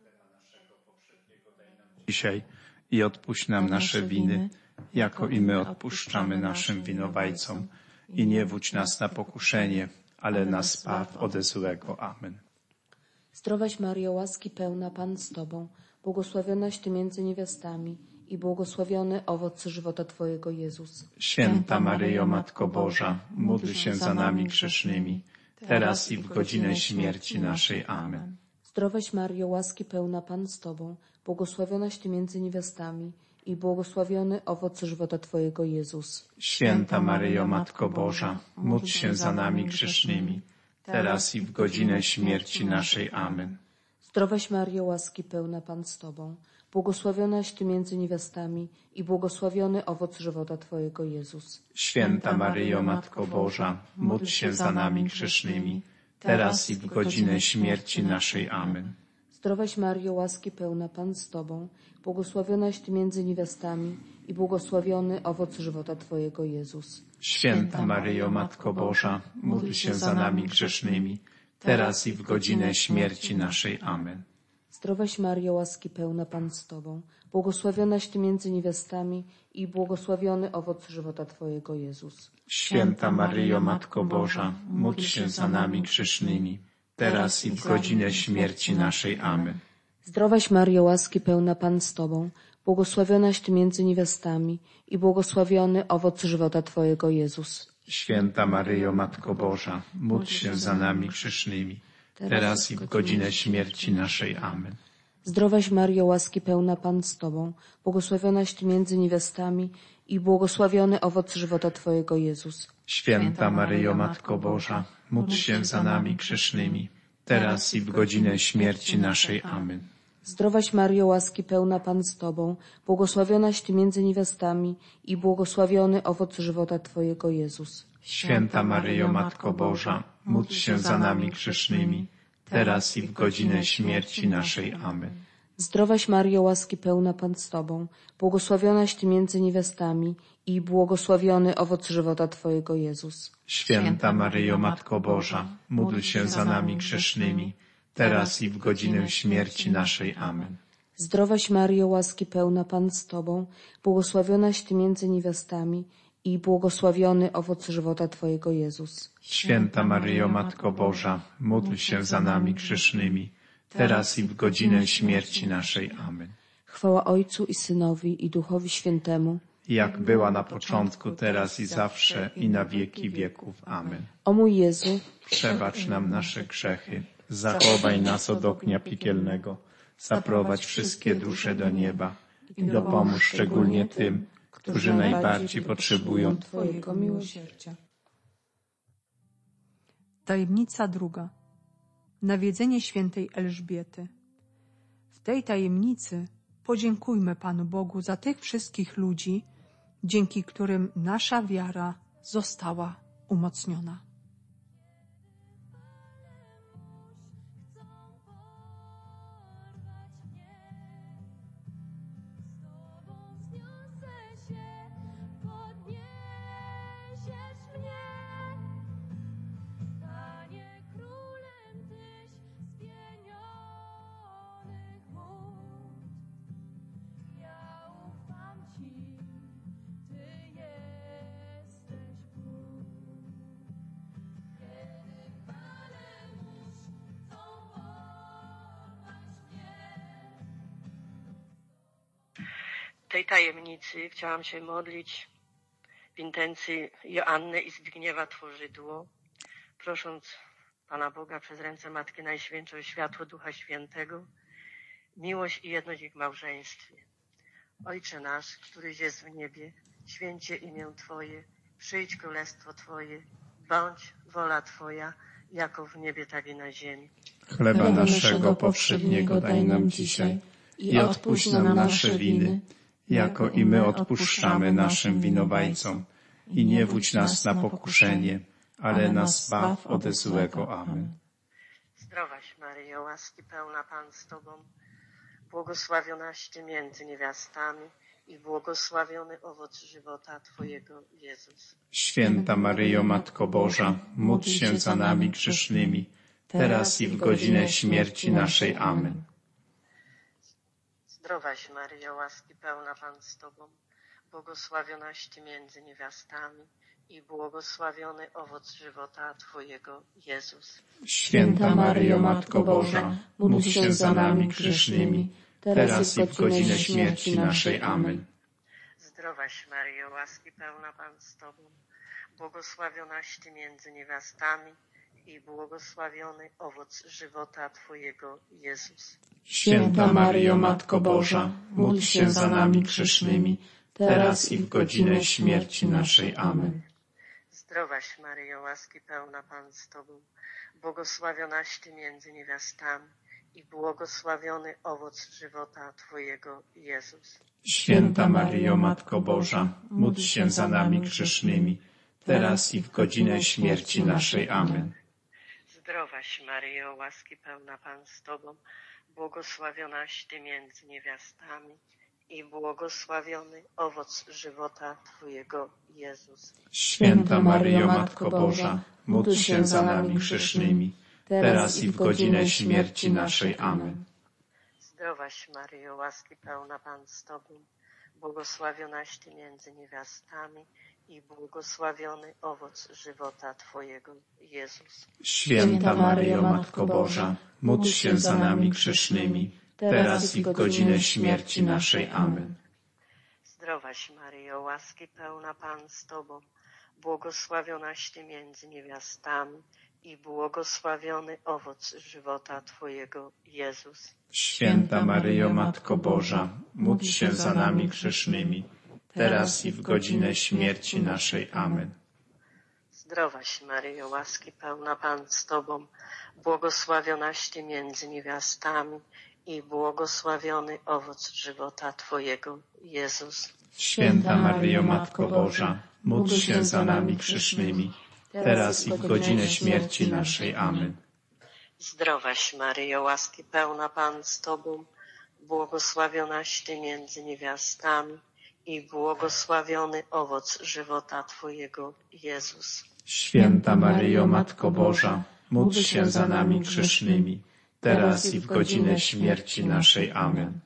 Dzisiaj i odpuść nam nasze winy, jako i my odpuszczamy naszym winowajcom. I nie wódź nas na pokuszenie, ale nas zbaw ode złego. Amen. Zdrowaś Maryjo, łaski pełna, Pan z Tobą, błogosławionaś Ty między niewiastami i błogosławiony owoc żywota Twojego, Jezus. Święta Maryjo, Matko Boża, módl się za nami grzesznymi, teraz i w godzinę śmierci naszej. Amen. Zdrowaś Maryjo, łaski pełna, Pan z Tobą, błogosławionaś Ty między niewiastami i błogosławiony owoc żywota Twojego, Jezus. Święta Maryjo, Matko Boża, módl się za nami grzesznymi, teraz i w godzinę śmierci naszej. Amen. Zdrowaś Maryjo, łaski pełna, Pan z Tobą, błogosławionaś Ty między niewiastami i błogosławiony owoc żywota Twojego, Jezus. Święta Maryjo, Matko Boża, módl się za nami grzesznymi, teraz i w godzinę śmierci naszej. Amen. Zdrowaś Maryjo, łaski pełna, Pan z Tobą, błogosławionaś Ty między niewiastami i błogosławiony owoc żywota Twojego, Jezus. Święta Maryjo, Matko Boża, módl się za nami grzesznymi, teraz i w godzinę śmierci naszej. Amen. Zdrowaś Maryjo, łaski pełna, Pan z Tobą, błogosławionaś Ty między niewiastami i błogosławiony owoc żywota Twojego, Jezus. Święta Maryjo, Matko Boża, módl się za nami grzesznymi, teraz i w godzinę śmierci naszej. Amen. Zdrowaś Maryjo, łaski pełna, Pan z Tobą, błogosławionaś Ty między niewiastami i błogosławiony owoc żywota Twojego, Jezus. Święta Maryjo, Matko Boża, módl się za nami grzesznymi, teraz i w godzinę śmierci naszej. Amen. Zdrowaś Maryjo, łaski pełna, Pan z Tobą, błogosławionaś Ty między niewiastami i błogosławiony owoc żywota Twojego, Jezus. Święta Maryjo, Matko Boża, módl się za nami grzesznymi, teraz i w godzinę śmierci naszej. Amen. Zdrowaś Maryjo, łaski pełna, Pan z Tobą, błogosławionaś Ty między niewiastami i błogosławiony owoc żywota Twojego, Jezus. Święta Maryjo, Matko Boża, módl się za nami grzesznymi, teraz i w godzinę śmierci naszej. Amen. Zdrowaś Maryjo, łaski pełna, Pan z Tobą, błogosławionaś Ty między niewiastami i błogosławiony owoc żywota Twojego, Jezus. Święta Maryjo, Matko Boża, módl się za nami grzesznymi, teraz i w godzinę śmierci naszej. Amen. Zdrowaś Maryjo, łaski pełna, Pan z Tobą, błogosławionaś Ty między niewiastami i błogosławiony owoc żywota Twojego, Jezus. Święta Maryjo, Matko Boża, módl się za nami grzesznymi, teraz i w godzinę śmierci naszej. Amen. Chwała Ojcu i Synowi i Duchowi Świętemu, Jak była na początku, teraz i zawsze, i na wieki wieków. Amen. o mój Jezu, Przebacz nam nasze grzechy, zachowaj nas od ognia piekielnego, zaprowadź wszystkie dusze do nieba i dopomóż szczególnie tym, którzy najbardziej potrzebują Twojego miłosierdzia. Tajemnica druga. Nawiedzenie świętej Elżbiety. W tej tajemnicy podziękujmy Panu Bogu za tych wszystkich ludzi, dzięki którym nasza wiara została umocniona. tej tajemnicy chciałam się modlić w intencji Joanny i Zbigniewa Tworzydło, prosząc Pana Boga przez ręce Matki Najświętszej o światło Ducha Świętego, miłość i jedność w małżeństwie. Ojcze nasz, któryś jest w niebie, święcie imię Twoje, przyjdź królestwo Twoje, bądź wola Twoja, jako w niebie, tak i na ziemi. Chleba naszego powszedniego daj nam dzisiaj i odpuść nam nasze winy, jako i my odpuszczamy naszym winowajcom. I nie wódź nas na pokuszenie, ale nas zbaw ode złego. Amen. Zdrowaś Maryjo, łaski pełna Pan z Tobą, błogosławionaś Ty między niewiastami i błogosławiony owoc żywota Twojego, Jezus. Święta Maryjo, Matko Boża, módl się za nami grzesznymi, teraz i w godzinę śmierci naszej. Amen. Zdrowaś Maryjo, łaski pełna Pan z Tobą, błogosławionaś Ty między niewiastami i błogosławiony owoc żywota Twojego, Jezus. Święta Maryjo, Matko Boża, módl się za nami grzesznymi, teraz i w godzinę śmierci naszej. Amen. Zdrowaś Maryjo, łaski pełna Pan z Tobą, błogosławionaś Ty między niewiastami i błogosławiony owoc żywota Twojego, Jezus. Święta Maryjo, Matko Boża, módl się za nami grzesznymi, teraz i w godzinę śmierci naszej. Amen. Zdrowaś Maryjo, łaski pełna Pan z Tobą, błogosławionaś Ty między niewiastami i błogosławiony owoc żywota Twojego, Jezus. Święta Maryjo, Matko Boża, módl się za nami grzesznymi, teraz i w godzinę śmierci naszej. Amen. Zdrowaś Maryjo, łaski pełna Pan z Tobą, błogosławionaś Ty między niewiastami i błogosławiony owoc żywota Twojego, Jezus. Święta Maryjo, Matko Boża, módl się za nami grzesznymi, teraz i w godzinę śmierci naszej. Amen. Zdrowaś Maryjo, łaski pełna Pan z Tobą, błogosławionaś Ty między niewiastami i błogosławiony owoc żywota Twojego, Jezus. Święta Maryjo, Matko Boża, módl się za nami grzesznymi, teraz i w godzinę śmierci naszej. Amen. Zdrowaś Maryjo, łaski pełna Pan z Tobą, błogosławionaś Ty między niewiastami i błogosławiony owoc żywota Twojego, Jezus. Święta Maryjo, Matko Boża, módl się za nami grzesznymi, teraz i w godzinę śmierci naszej. Amen. Zdrowaś Maryjo, łaski pełna Pan z Tobą, błogosławionaś Ty między niewiastami i błogosławiony owoc żywota Twojego, Jezus. Święta Maryjo, Matko Boża, módl się za nami grzesznymi, teraz i w godzinę śmierci naszej. Amen. Zdrowaś Maryjo, łaski pełna Pan z Tobą, błogosławionaś Ty między niewiastami i błogosławiony owoc żywota Twojego, Jezus. Święta Maryjo, Matko Boża, módl się za nami grzesznymi, teraz i w godzinę śmierci naszej. Amen.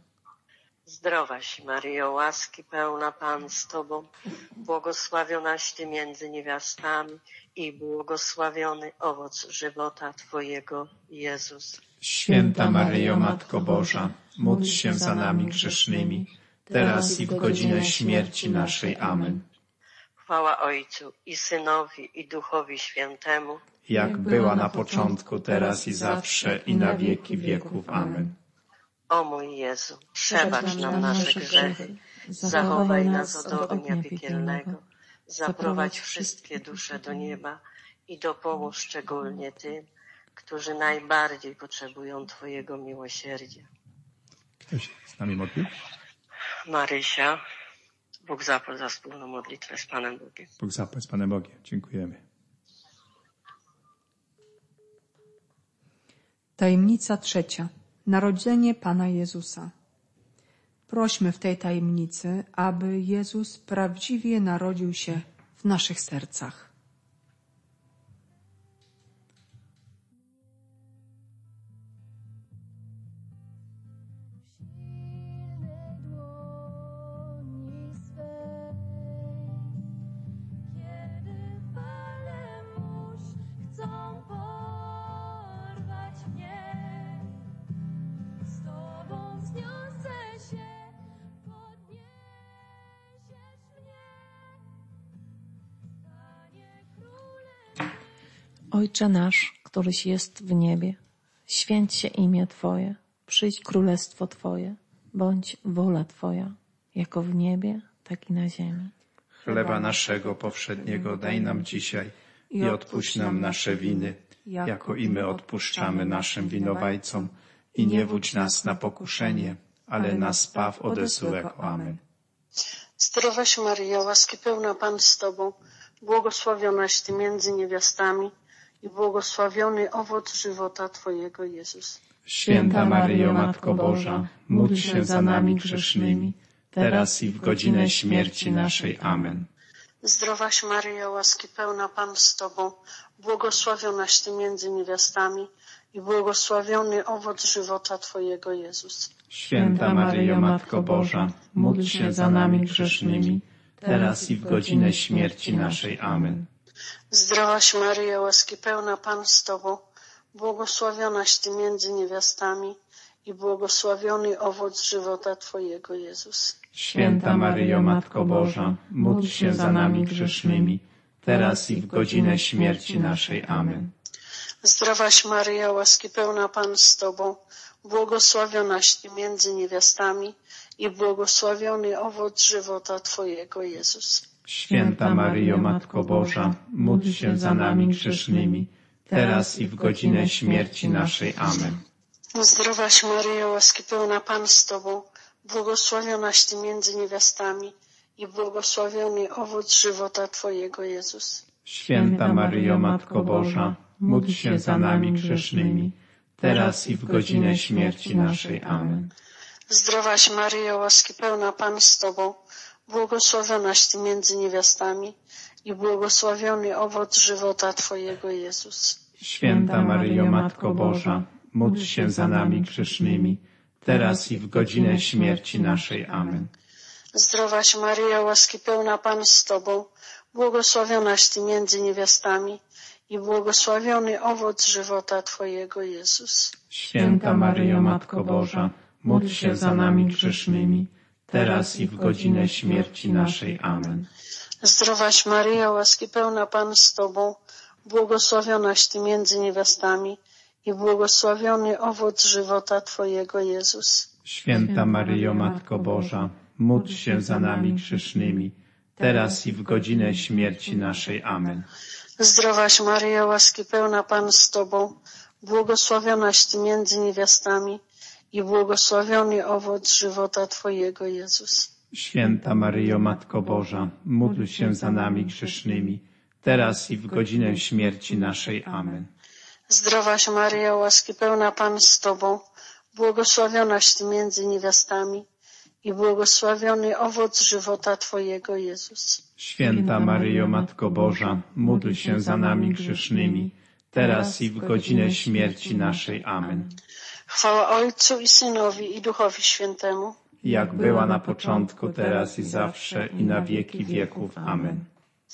Zdrowaś Maryjo, łaski pełna Pan z Tobą, błogosławionaś Ty między niewiastami i błogosławiony owoc żywota Twojego, Jezus. Święta Maryjo, Matko Boża, módl się za nami grzesznymi, teraz i w godzinę śmierci naszej. Amen. Chwała Ojcu i Synowi i Duchowi Świętemu, Jak była na początku, teraz i zawsze, i na wieki wieków. Amen. O mój Jezu, przebacz nam nasze grzechy, zachowaj nas od ognia piekielnego, zaprowadź wszystkie dusze do nieba i dopomóż szczególnie tym, którzy najbardziej potrzebują Twojego miłosierdzia. Kto się z nami modli? Marysia, Bóg zapłać za wspólną modlitwę z Panem Bogiem. Bóg zapłać z Panem Bogiem. Dziękujemy. Tajemnica trzecia. Narodzenie Pana Jezusa. Prośmy w tej tajemnicy, aby Jezus prawdziwie narodził się w naszych sercach. Ojcze nasz, któryś jest w niebie, święć się imię Twoje, przyjdź królestwo Twoje, bądź wola Twoja, jako w niebie, tak i na ziemi. Chleba naszego powszedniego daj nam dzisiaj i odpuść nam nasze winy, jako i my odpuszczamy naszym winowajcom. I nie wódź nas na pokuszenie, ale nas zbaw ode złego. Amen. Zdrowaś Maryjo, łaski pełna Pan z Tobą, błogosławionaś Ty między niewiastami i błogosławiony owoc żywota Twojego, Jezus. Święta Maryjo, Matko Boża, módl się za nami grzesznymi, teraz i w godzinę śmierci naszej. Amen. Zdrowaś Maryjo, łaski pełna Pan z Tobą, błogosławionaś Ty między niewiastami i błogosławiony owoc żywota Twojego, Jezus. Święta Maryjo, Matko Boża, módl się za nami grzesznymi, teraz i w godzinę śmierci naszej. Amen. Zdrowaś Maryjo, łaski pełna Pan z Tobą, błogosławionaś Ty między niewiastami i błogosławiony owoc żywota Twojego, Jezus. Święta Maryjo, Matko Boża, módl się za nami grzesznymi, teraz i w godzinę śmierci naszej. Amen. Zdrowaś Maryjo, łaski pełna Pan z Tobą, błogosławionaś Ty między niewiastami i błogosławiony owoc żywota Twojego, Jezus. Święta Maryjo, Matko Boża, módl się za nami grzesznymi, teraz i w godzinę śmierci naszej. Amen. Zdrowaś Maryjo, łaski pełna Pan z Tobą, błogosławionaś Ty między niewiastami i błogosławiony owoc żywota Twojego, Jezus. Święta Maryjo, Matko Boża, módl się za nami grzesznymi, teraz i w godzinę śmierci naszej. Amen. Zdrowaś Maryjo, łaski pełna, Pan z Tobą, błogosławionaś Ty między niewiastami i błogosławiony owoc żywota Twojego, Jezus. Święta Maryjo, Matko Boża, módl się za nami grzesznymi, teraz i w godzinę śmierci naszej. Amen. Zdrowaś Maryjo, łaski pełna, Pan z Tobą, błogosławionaś Ty między niewiastami i błogosławiony owoc żywota Twojego, Jezus. Święta Maryjo, Matko Boża, módl się za nami grzesznymi, teraz i w godzinę śmierci naszej. Amen. Zdrowaś Maryjo, łaski pełna, Pan z Tobą, błogosławionaś Ty między niewiastami i błogosławiony owoc żywota Twojego, Jezus. Święta Maryjo, Matko Boża, módl się za nami grzesznymi, teraz i w godzinę śmierci naszej. Amen. Zdrowaś Maryjo, łaski pełna, Pan z Tobą, błogosławionaś Ty między niewiastami i błogosławiony owoc żywota Twojego, Jezus. Święta Maryjo, Matko Boża, módl się za nami grzesznymi, teraz i w godzinę śmierci naszej. Amen. Zdrowaś Maryjo, łaski pełna, Pan z Tobą, błogosławionaś Ty między niewiastami i błogosławiony owoc żywota Twojego, Jezus. Święta Maryjo, Matko Boża, módl się za nami grzesznymi, teraz i w godzinę śmierci naszej. Amen. Chwała Ojcu i Synowi i Duchowi Świętemu, Jak była na początku, teraz i zawsze, i na wieki wieków. Amen.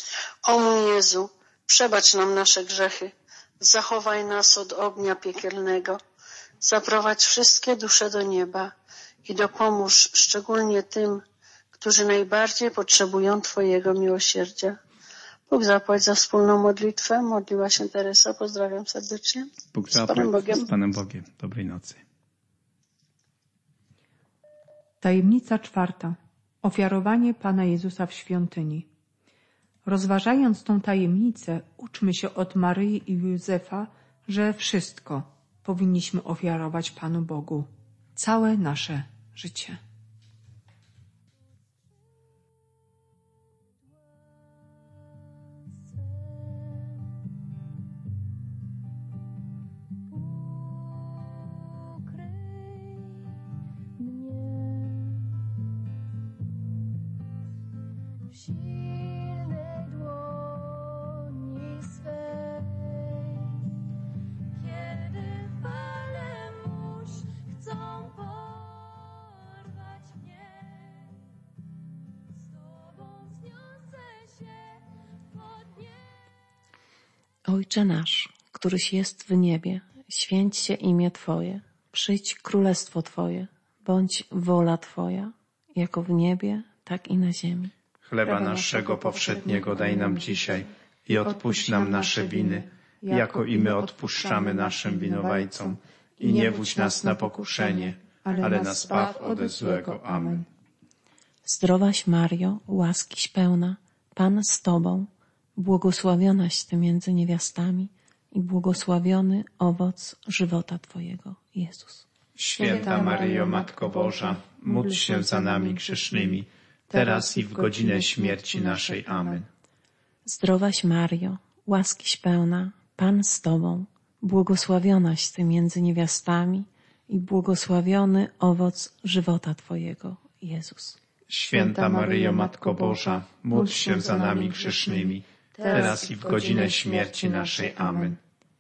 O mój Jezu, przebacz nam nasze grzechy, zachowaj nas od ognia piekielnego, zaprowadź wszystkie dusze do nieba i dopomóż szczególnie tym, którzy najbardziej potrzebują Twojego miłosierdzia. Bóg zapłać za wspólną modlitwę. Modliła się Teresa. Pozdrawiam serdecznie. Bóg Z Panem Bogiem. Z Panem Bogiem. Dobrej nocy. Tajemnica 4. Ofiarowanie Pana Jezusa w świątyni. Rozważając tą tajemnicę, uczmy się od Maryi i Józefa, że wszystko powinniśmy ofiarować Panu Bogu. Całe nasze życie. Silnej dłoni swej, kiedy fale mórz chcą porwać mnie, z Tobą wzniosę się pod niebo. Ojcze nasz, któryś jest w niebie, święć się imię Twoje, przyjdź królestwo Twoje, bądź wola Twoja, jako w niebie, tak i na ziemi. Chleba naszego powszedniego daj nam dzisiaj i odpuść nam nasze winy, jako i my odpuszczamy naszym winowajcom. I nie wódź nas na pokuszenie, ale nas zbaw ode złego. Amen. Zdrowaś Mario, łaskiś pełna, Pan z Tobą, błogosławionaś Ty między niewiastami i błogosławiony owoc żywota Twojego, Jezus. Święta Maryjo, Matko Boża, módl się za nami grzesznymi, teraz i w godzinę śmierci naszej. Amen. Zdrowaś Mario, łaskiś pełna, Pan z Tobą, błogosławionaś Ty między niewiastami i błogosławiony owoc żywota Twojego, Jezus. Święta Maryjo, Matko Boża, módl się za nami grzesznymi, teraz i w godzinę śmierci naszej. Amen.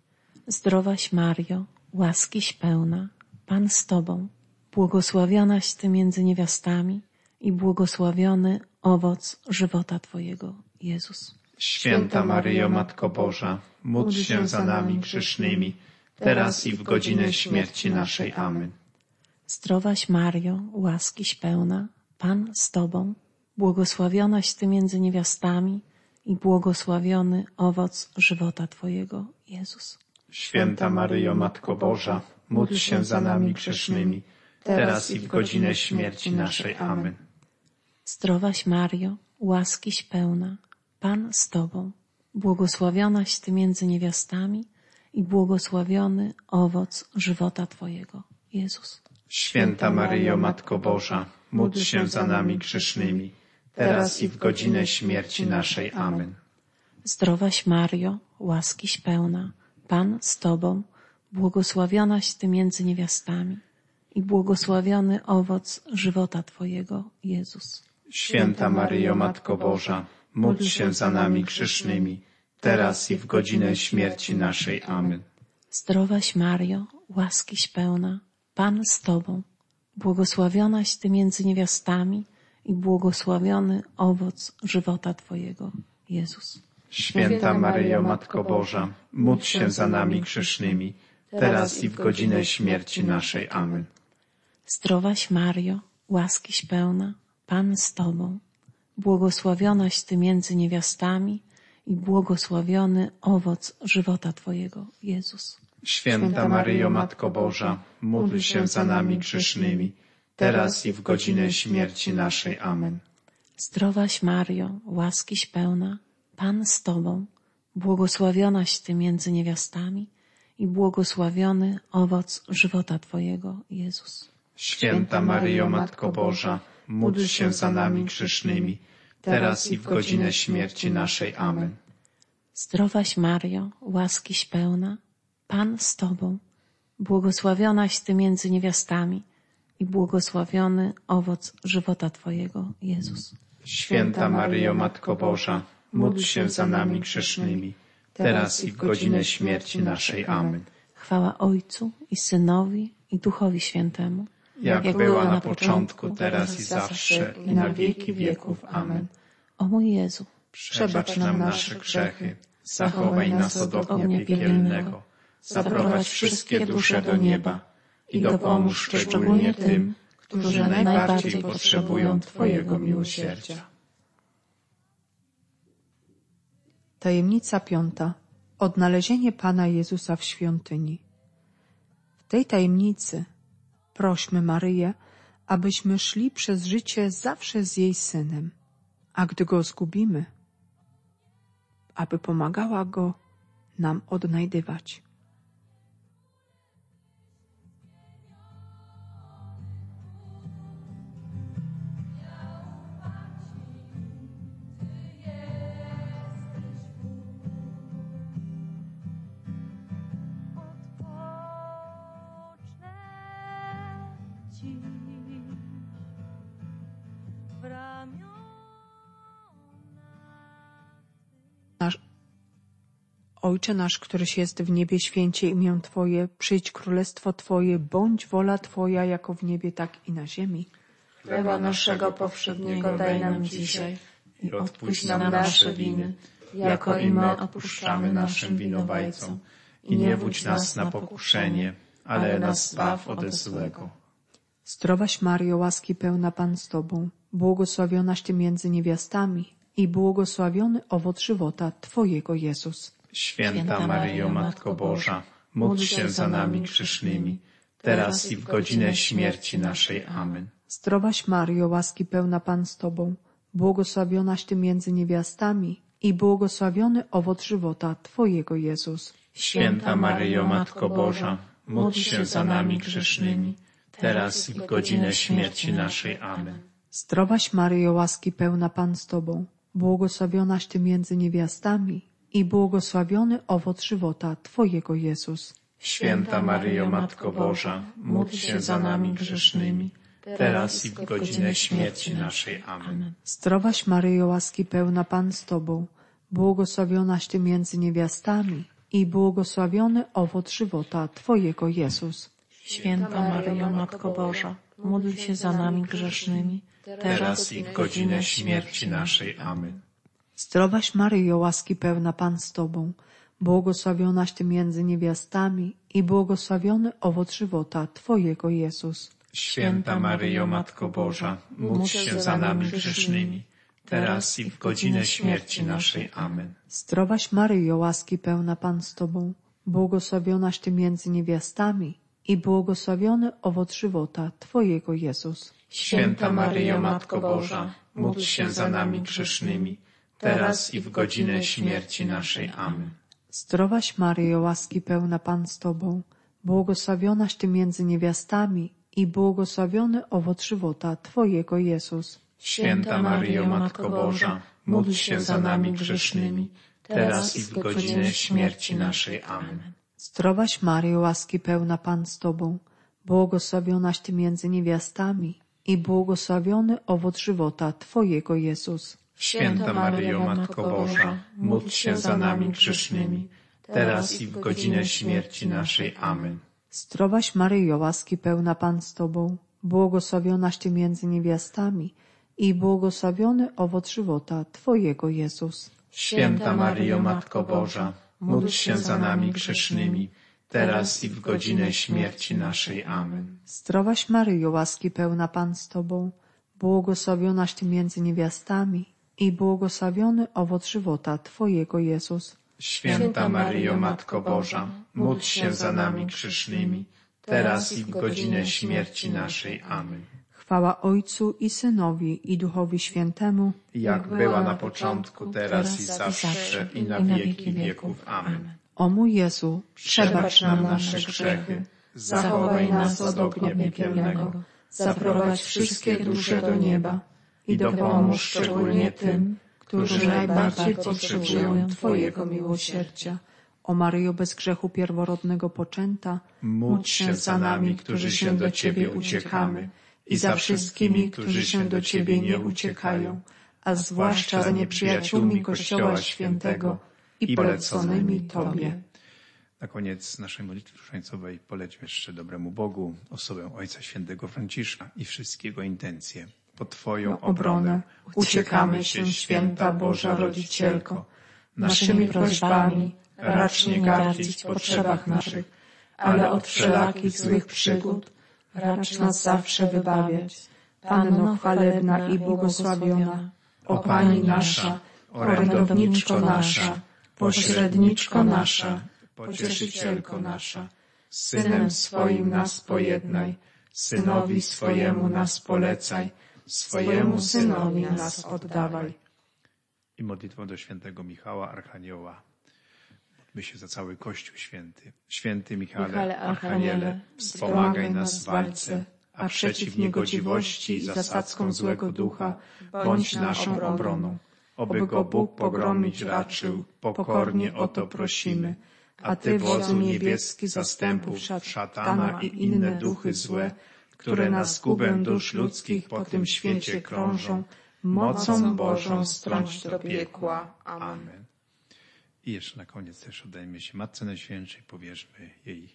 Zdrowaś Mario, łaskiś pełna, Pan z Tobą, błogosławionaś Ty między niewiastami i błogosławiony owoc żywota Twojego, Jezus. Święta Maryjo, Matko Boża, módl się za nami grzesznymi, teraz i w godzinę śmierci naszej. Amen. Zdrowaś Mario, łaskiś pełna, Pan z Tobą, błogosławionaś Ty między niewiastami i błogosławiony owoc żywota Twojego, Jezus. Święta Maryjo, Matko Boża, módl się za nami grzesznymi, teraz i w godzinę śmierci naszej. Amen. Zdrowaś Mario, łaskiś pełna, Pan z Tobą, błogosławionaś Ty między niewiastami i błogosławiony owoc żywota Twojego, Jezus. Święta Maryjo, Matko Boża, módl się za nami grzesznymi, teraz i w godzinę śmierci naszej. Amen. Zdrowaś Mario, łaskiś pełna, Pan z Tobą, błogosławionaś Ty między niewiastami i błogosławiony owoc żywota Twojego, Jezus. Święta Maryjo, Matko Boża, módl się za nami grzesznymi, teraz i w godzinę śmierci naszej. Amen. Zdrowaś Mario, łaskiś pełna, Pan z Tobą, błogosławionaś Ty między niewiastami i błogosławiony owoc żywota Twojego, Jezus. Święta Maryjo, Matko Boża, módl się za nami grzesznymi, teraz i w godzinę śmierci naszej. Amen. Zdrowaś Mario, łaskiś pełna, Pan z Tobą, błogosławionaś Ty między niewiastami i błogosławiony owoc żywota Twojego, Jezus. Święta Maryjo, Matko Boża, módl się za nami grzesznymi, teraz i w godzinę śmierci naszej. Amen. Zdrowaś Mario, łaskiś pełna, Pan z Tobą, błogosławionaś Ty między niewiastami i błogosławiony owoc żywota Twojego, Jezus. Święta Maryjo, Matko Boża, módl się za nami grzesznymi, teraz i w godzinę śmierci naszej. Amen. Zdrowaś Mario, łaskiś pełna, Pan z Tobą, błogosławionaś Ty między niewiastami i błogosławiony owoc żywota Twojego, Jezus. Święta Maryjo, Matko Boża, módl się za nami grzesznymi, teraz i w godzinę śmierci naszej. Amen. Chwała Ojcu i Synowi i Duchowi Świętemu, jak była na początku, teraz i zawsze, i na wieki wieków. Amen. O mój Jezu, Przebacz nam nasze grzechy, zachowaj nas od ognia piekielnego, zaprowadź wszystkie dusze do nieba i dopomóż szczególnie tym, którzy najbardziej potrzebują Twojego miłosierdzia. Tajemnica 5. Odnalezienie Pana Jezusa w świątyni. W tej tajemnicy prośmy Maryję, abyśmy szli przez życie zawsze z jej Synem, a gdy Go zgubimy, aby pomagała Go nam odnajdywać. Ojcze nasz, któryś jest w niebie, święcie imię Twoje, przyjdź królestwo Twoje, bądź wola Twoja, jako w niebie, tak i na ziemi. Chleba naszego powszedniego daj nam dzisiaj i odpuść nam nasze winy, jako i my odpuszczamy naszym winowajcom. I nie wódź nas na pokuszenie, ale nas zbaw ode złego. Zdrowaś Maryjo, łaski pełna Pan z Tobą, błogosławionaś Ty między niewiastami i błogosławiony owoc żywota Twojego, Jezus. Święta Maryjo, Matko Boża, módl się za nami grzesznymi, teraz i w godzinę śmierci naszej. Amen. Zdrowaś Maryjo, łaski pełna Pan z Tobą, błogosławionaś Ty między niewiastami i błogosławiony owoc żywota Twojego, Jezus. Święta Maryjo, Matko Boża, módl się za nami grzesznymi, teraz i w godzinę śmierci naszej. Amen. Zdrowaś Maryjo, łaski pełna Pan z Tobą, błogosławionaś Ty między niewiastami i błogosławiony owoc żywota Twojego, Jezus. Święta Maryjo, Matko Boża, módl się za nami grzesznymi, teraz i w godzinę śmierci naszej. Amen. Zdrowaś Maryjo, łaski pełna Pan z Tobą, błogosławionaś Ty między niewiastami i błogosławiony owoc żywota Twojego, Jezus. Święta Maryjo, Matko Boża, módl się za nami grzesznymi, teraz i w godzinę śmierci naszej. Amen. Zdrowaś Maryjo, łaski pełna Pan z Tobą, błogosławionaś Ty między niewiastami i błogosławiony owoc żywota Twojego, Jezus. Święta Maryjo, Matko Boża, módl się za nami grzesznymi, teraz i w godzinę śmierci naszej. Amen. Zdrowaś Maryjo, łaski pełna Pan z Tobą, błogosławionaś Ty między niewiastami i błogosławiony owoc żywota Twojego, Jezus. Święta Maryjo, Matko Boża, módl się za nami grzesznymi, teraz i w godzinę śmierci naszej. Amen. Zdrowaś Maryjo, łaski pełna Pan z Tobą, błogosławionaś Ty między niewiastami i błogosławiony owoc żywota Twojego, Jezus. Święta Maryjo, Matko Boża, módl się za nami grzesznymi, teraz i w godzinę śmierci naszej. Amen. Zdrowaś Maryjo, łaski pełna Pan z Tobą, błogosławionaś Ty między niewiastami i błogosławiony owoc żywota Twojego, Jezus. Święta Maryjo, Matko Boża, módl się za nami grzesznymi, teraz i w godzinę śmierci naszej. Amen. Zdrowaś Maryjo, łaski pełna Pan z Tobą, błogosławionaś Ty między niewiastami i błogosławiony owoc żywota Twojego, Jezus. Święta Maryjo, Matko Boża, módl się za nami grzesznymi, teraz i w godzinę śmierci naszej. Amen. Zdrowaś Maryjo, łaski pełna Pan z Tobą, błogosławionaś Ty między niewiastami i błogosławiony owoc żywota Twojego, Jezus. Święta Maryjo, Matko Boża, módl się za nami grzesznymi, teraz i w godzinę śmierci naszej. Amen. Chwała Ojcu i Synowi i Duchowi Świętemu, Jak była na początku, teraz i zawsze, i na wieki wieków. Amen. O mój Jezu, Przebacz nam nasze grzechy, zachowaj nas od ognia piekielnego, zaprowadź wszystkie dusze do nieba i dopomóż szczególnie tym, którzy najbardziej potrzebują Twojego miłosierdzia. O Maryjo bez grzechu pierworodnego poczęta, Módl się za nami, którzy się do Ciebie uciekamy, i za wszystkimi, którzy się do Ciebie nie uciekają, a zwłaszcza za nieprzyjaciółmi Kościoła Świętego i poleconymi Tobie. Na koniec naszej modlitwy różańcowej polećmy jeszcze dobremu Bogu osobę Ojca Świętego Franciszka i wszystkiego intencje. Pod Twoją obronę uciekamy się, Święta Boża Rodzicielko. Naszymi prośbami racz nie gardzić w potrzebach naszych, ale od wszelakich złych przygód racz nas zawsze wybawiać. Panno chwalebna i błogosławiona, o Pani nasza, orędowniczko nasza, pośredniczko nasza, pocieszycielko nasza, z Synem swoim nas pojednaj, Synowi swojemu nas polecaj, swojemu Synowi nas oddawaj. I modlitwą do świętego Michała, Archanioła. Módlmy się za cały Kościół Święty. Święty Michale, Archaniele, wspomagaj nas w walce, a przeciw niegodziwości i zasadzkom złego ducha bądź naszą obroną. Oby go Bóg pogromić raczył, pokornie o to prosimy. A Ty, wodzu niebieski zastępów szatana i inne duchy złe, które na zgubę dusz ludzkich po tym świecie krążą, mocą Bożą strąć do piekła. Amen. I jeszcze na koniec też oddajmy się Matce Najświętszej, powierzmy jej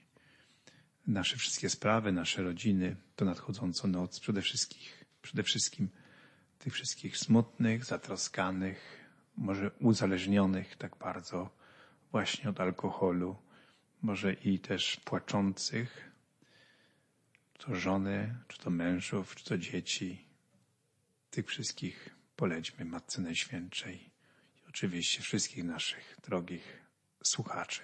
nasze wszystkie sprawy, nasze rodziny, to nadchodzącą noc, przede wszystkim tych wszystkich smutnych, zatroskanych, może uzależnionych tak bardzo właśnie od alkoholu, może i też płaczących, czy to żony, czy to mężów, czy to dzieci. Tych wszystkich polećmy Matce Najświętszej i oczywiście wszystkich naszych drogich słuchaczy.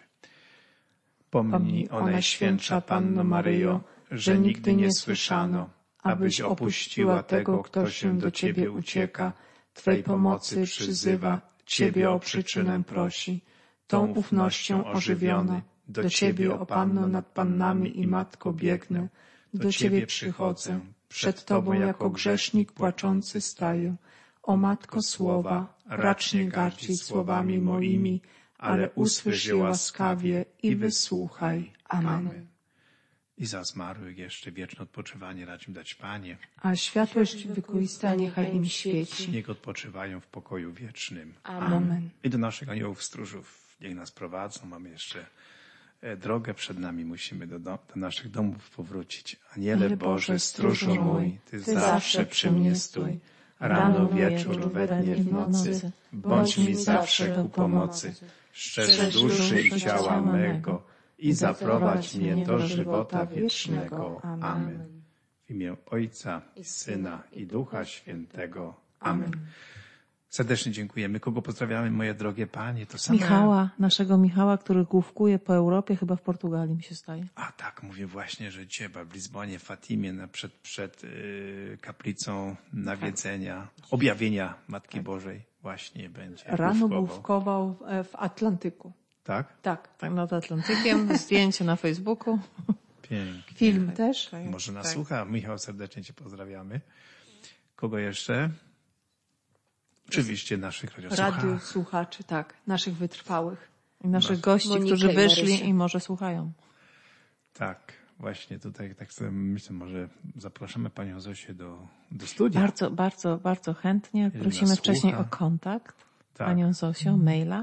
Pomnij o Najświętsza Panno Maryjo, że nigdy nie słyszano, abyś opuściła tego, kto się do Ciebie ucieka, Twej pomocy przyzywa, Ciebie o przyczynę prosi. Tą ufnością ożywiony, do Ciebie, o Panno nad Pannami i Matko, biegnę, do Ciebie przychodzę, przed Tobą jako grzesznik płaczący staję. O Matko słowa, racz nie gardzić słowami moimi, ale usłysz je łaskawie i wysłuchaj. Amen. I za zmarłych jeszcze wieczne odpoczywanie racz im dać, Panie. A światłość wiekuista niechaj im świeci. Niech odpoczywają w pokoju wiecznym. Amen. I do naszych aniołów stróżów niech nas prowadzą. Mamy jeszcze drogę przed nami. Musimy do naszych domów powrócić. Aniele Boże, stróżu mój, Ty zawsze przy mnie stój. Rano, wieczór, we dnie, w nocy, bądź mi zawsze ku pomocy. Strzeż duszy i ciała mego i zaprowadź mnie do żywota wiecznego. Amen. W imię Ojca i Syna i Ducha Świętego. Amen. Serdecznie dziękujemy. Kogo pozdrawiamy, moje drogie Panie? To same... Michała, naszego Michała, który główkuje po Europie, chyba w Portugalii mi się staje. A tak, mówię właśnie, że Cieba w Lizbonie, w Fatimie, przed kaplicą nawiedzenia, objawienia Matki Bożej właśnie będzie Rano główkował w Atlantyku. Tak? Tak. Tak, nad Atlantykiem, zdjęcie na Facebooku. Pięknie. Film też. Tak, Może nas tak. słucha. Michał, serdecznie Cię pozdrawiamy. Kogo jeszcze? Oczywiście naszych radiosłuchaczy. Radiosłuchaczy, tak, naszych wytrwałych. I naszych gości, Monikę którzy i wyszli Marysię. i może słuchają. Tak, właśnie tutaj tak sobie myślę, może zapraszamy panią Zosię do studia. Bardzo, bardzo, bardzo chętnie. Jeżeli Prosimy nas wcześniej słucha. o kontakt. Tak. Panią Zosią, maila.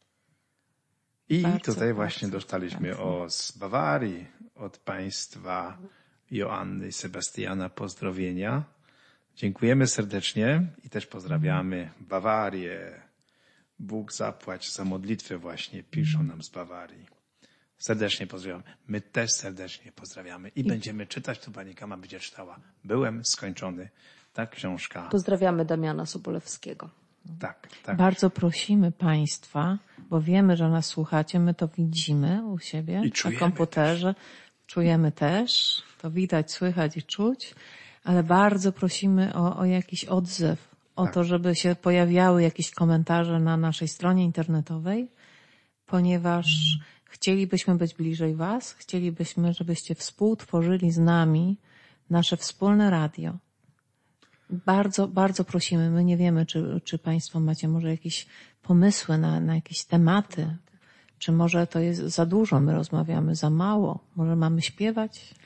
I Bardzo, tutaj właśnie bardzo dostaliśmy chętnie. z Bawarii od państwa Joanny i Sebastiana pozdrowienia. Dziękujemy serdecznie i też pozdrawiamy Bawarię. Bóg zapłać za modlitwę właśnie, piszą nam z Bawarii. Serdecznie pozdrawiamy. My też serdecznie pozdrawiamy i będziemy czytać, tu pani Kama będzie czytała. Byłem skończony. Ta książka. Pozdrawiamy Damiana Sobolewskiego. Tak, tak. Bardzo prosimy Państwa, bo wiemy, że nas słuchacie, my to widzimy u siebie I na czujemy komputerze. Czujemy też, to widać, słychać i czuć, ale bardzo prosimy o jakiś odzew, o to, żeby się pojawiały jakieś komentarze na naszej stronie internetowej, ponieważ chcielibyśmy być bliżej Was, chcielibyśmy, żebyście współtworzyli z nami nasze wspólne radio. Bardzo, bardzo prosimy. My nie wiemy, czy Państwo macie może jakieś pomysły na jakieś tematy, czy może to jest za dużo, my rozmawiamy za mało, może mamy śpiewać,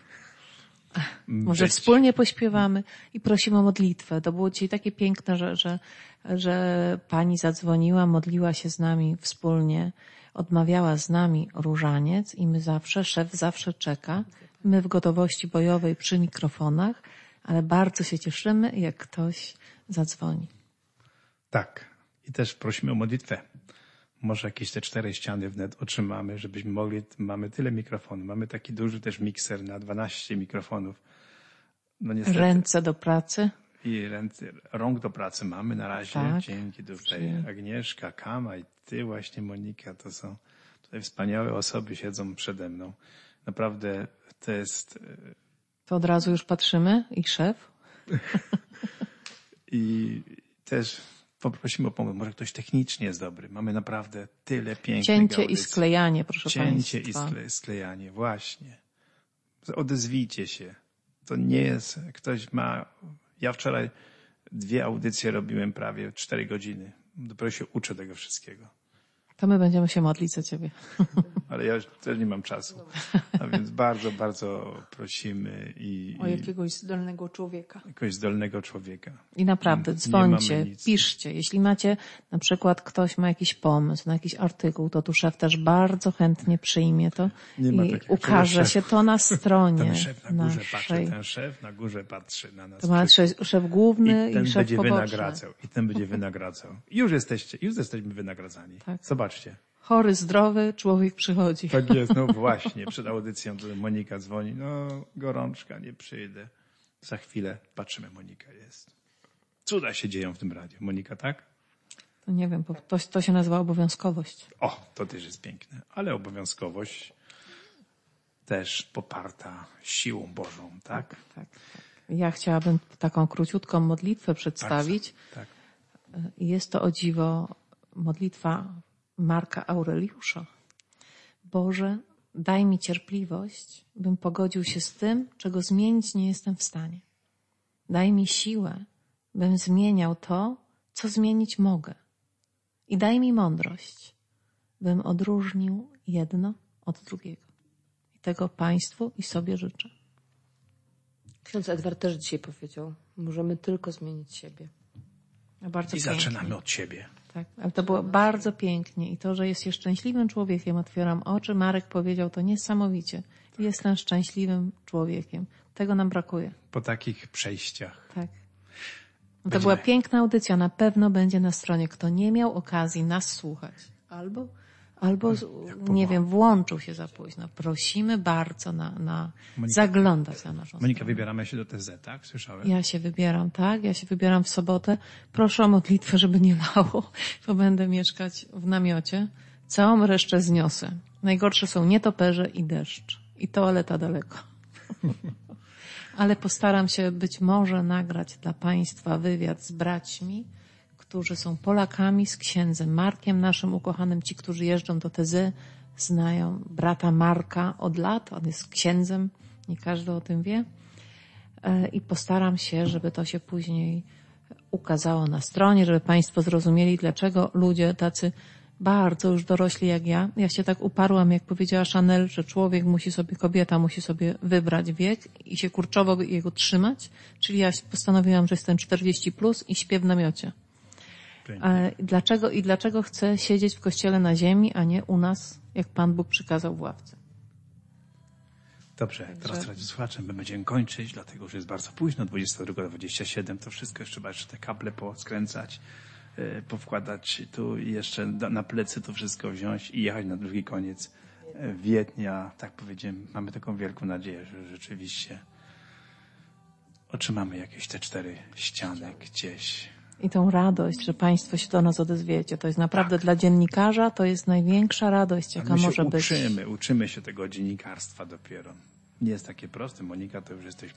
może wspólnie pośpiewamy i prosimy o modlitwę. To było dzisiaj takie piękne, że Pani zadzwoniła, modliła się z nami wspólnie, odmawiała z nami różaniec i my szef zawsze czeka, my w gotowości bojowej przy mikrofonach, ale bardzo się cieszymy, jak ktoś zadzwoni. Tak. I też prosimy o modlitwę. Może jakieś te 4 ściany wnet otrzymamy, żebyśmy mogli, mamy tyle mikrofonów. Mamy taki duży też mikser na 12 mikrofonów. No niestety. Ręce do pracy. I rąk do pracy mamy na razie. Tak. Dzięki tutaj Agnieszka, Kama i ty właśnie, Monika. To są tutaj wspaniałe osoby, siedzą przede mną. Naprawdę to jest... To od razu już patrzymy i szef. I też poprosimy o pomoc. Może ktoś technicznie jest dobry. Mamy naprawdę tyle pięknych Cięcie audycji. i sklejanie, proszę Cięcie Państwa. i sklejanie, właśnie. Odezwijcie się. To nie jest, ktoś ma... Ja wczoraj 2 audycje robiłem prawie 4 godziny. Dopiero się uczę tego wszystkiego. To my będziemy się modlić za Ciebie. Ale ja już też nie mam czasu. A więc bardzo, bardzo prosimy O jakiegoś zdolnego człowieka. jakiegoś zdolnego człowieka. I naprawdę Nie dzwońcie, mamy nic. piszcie. Jeśli macie, na przykład ktoś ma jakiś pomysł na jakiś artykuł, to tu szef też bardzo chętnie przyjmie to Nie ma i takiego. ukaże Szef- się to na stronie Ten szef na górze patrzy, naszej. ten szef na górze patrzy na nas. To ma wszystkich. szef główny I ten i szef będzie poboczny. wynagradzał. I ten będzie wynagradzał. Już jesteśmy wynagradzani. Tak. Zobaczcie. Chory, zdrowy człowiek przychodzi. Tak jest, no właśnie. Przed audycją to Monika dzwoni. No, gorączka, nie przyjdę. Za chwilę patrzymy, Monika jest. Cuda się dzieją w tym radiu. Monika, tak? To nie wiem, bo to się nazywa obowiązkowość. O, to też jest piękne. Ale obowiązkowość też poparta siłą Bożą, tak? Tak. Ja chciałabym taką króciutką modlitwę przedstawić. Tak. I jest to, o dziwo, modlitwa Marka Aureliusza. Boże, daj mi cierpliwość, bym pogodził się z tym, czego zmienić nie jestem w stanie. Daj mi siłę, bym zmieniał to, co zmienić mogę. I daj mi mądrość, bym odróżnił jedno od drugiego. I tego Państwu i sobie życzę. Ksiądz Edward też dzisiaj powiedział, możemy tylko zmienić siebie. Bardzo I pięknie. zaczynamy od siebie. Tak, ale to było bardzo pięknie i to, że jest się szczęśliwym człowiekiem, otwieram oczy. Marek powiedział to niesamowicie. Jestem szczęśliwym człowiekiem. Tego nam brakuje. Po takich przejściach. Tak. To była piękna audycja. Na pewno będzie na stronie. Kto nie miał okazji nas słuchać. Albo nie wiem, włączył się za późno. Prosimy bardzo zaglądać na naszą Monika, stronę. wybieramy się do TZ, tak? Słyszałem? Ja się wybieram, tak? Ja się wybieram w sobotę. Proszę o modlitwę, żeby nie lało, bo będę mieszkać w namiocie. Całą resztę zniosę. Najgorsze są nietoperze i deszcz. I toaleta daleko. Ale postaram się być może nagrać dla Państwa wywiad z braćmi, którzy są Polakami, z księdzem Markiem, naszym ukochanym. Ci, którzy jeżdżą do TZ, znają brata Marka od lat. On jest księdzem. Nie każdy o tym wie. I postaram się, żeby to się później ukazało na stronie, żeby Państwo zrozumieli, dlaczego ludzie tacy bardzo już dorośli jak ja się tak uparłam, jak powiedziała Chanel, że kobieta musi sobie wybrać wiek i się kurczowo jego trzymać, czyli ja postanowiłam, że jestem 40+ i śpię w namiocie. Dlaczego chcę siedzieć w kościele na ziemi, a nie u nas, jak Pan Bóg przykazał w ławce? Dobrze, teraz drodzy słuchacze, my będziemy kończyć, dlatego że jest bardzo późno, 22:27, to wszystko jeszcze te kable poskręcać, powkładać tu i jeszcze na plecy to wszystko wziąć i jechać na drugi koniec Wiednia. Tak powiedziałem, mamy taką wielką nadzieję, że rzeczywiście otrzymamy jakieś te 4 ściany gdzieś. I tą radość, że Państwo się do nas odezwiecie. To jest naprawdę dla dziennikarza, to jest największa radość, jaka może być. Uczymy się tego dziennikarstwa dopiero. Nie jest takie proste. Monika, to już jesteś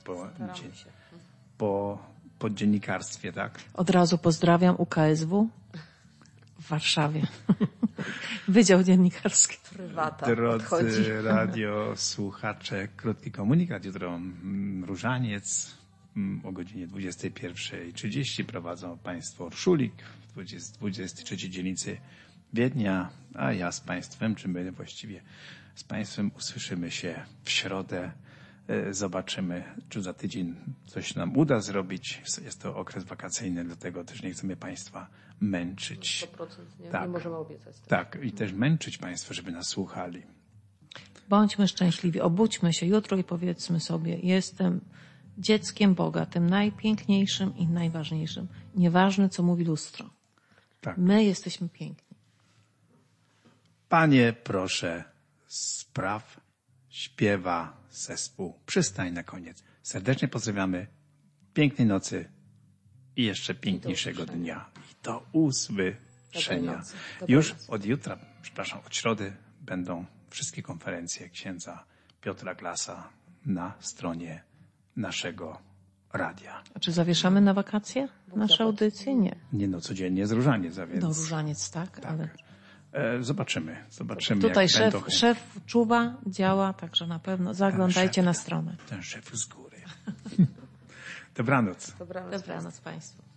po dziennikarstwie, tak? Od razu pozdrawiam UKSW w Warszawie. Wydział Dziennikarski. Prywata. Drodzy radiosłuchacze, krótki komunikat. Jutro Różaniec o godzinie 21:30 prowadzą Państwo Orszulik w 23 dzielnicy Wiednia, a ja z Państwem, czy my właściwie z Państwem usłyszymy się w środę. Zobaczymy, czy za tydzień coś nam uda zrobić. Jest to okres wakacyjny, dlatego też nie chcemy Państwa męczyć. 100% nie możemy obiecać. Tak, i też męczyć Państwa, żeby nas słuchali. Bądźmy szczęśliwi, obudźmy się jutro i powiedzmy sobie, jestem dzieckiem Boga, tym najpiękniejszym i najważniejszym. Nieważne, co mówi lustro. Tak. My jesteśmy piękni. Panie, proszę, spraw, śpiewa zespół Przystań na koniec. Serdecznie pozdrawiamy, pięknej nocy i jeszcze piękniejszego dnia. I do usłyszenia. Już od jutra, od środy będą wszystkie konferencje księdza Piotra Glasa na stronie naszego radia. A czy zawieszamy na wakacje nasze audycje? Nie. Nie, codziennie z Różaniec, a więc... No Różaniec, tak. Ale... Zobaczymy. Tutaj szef czuwa, działa, także na pewno zaglądajcie na stronę. Ten szef z góry. Dobranoc. Dobranoc Państwu.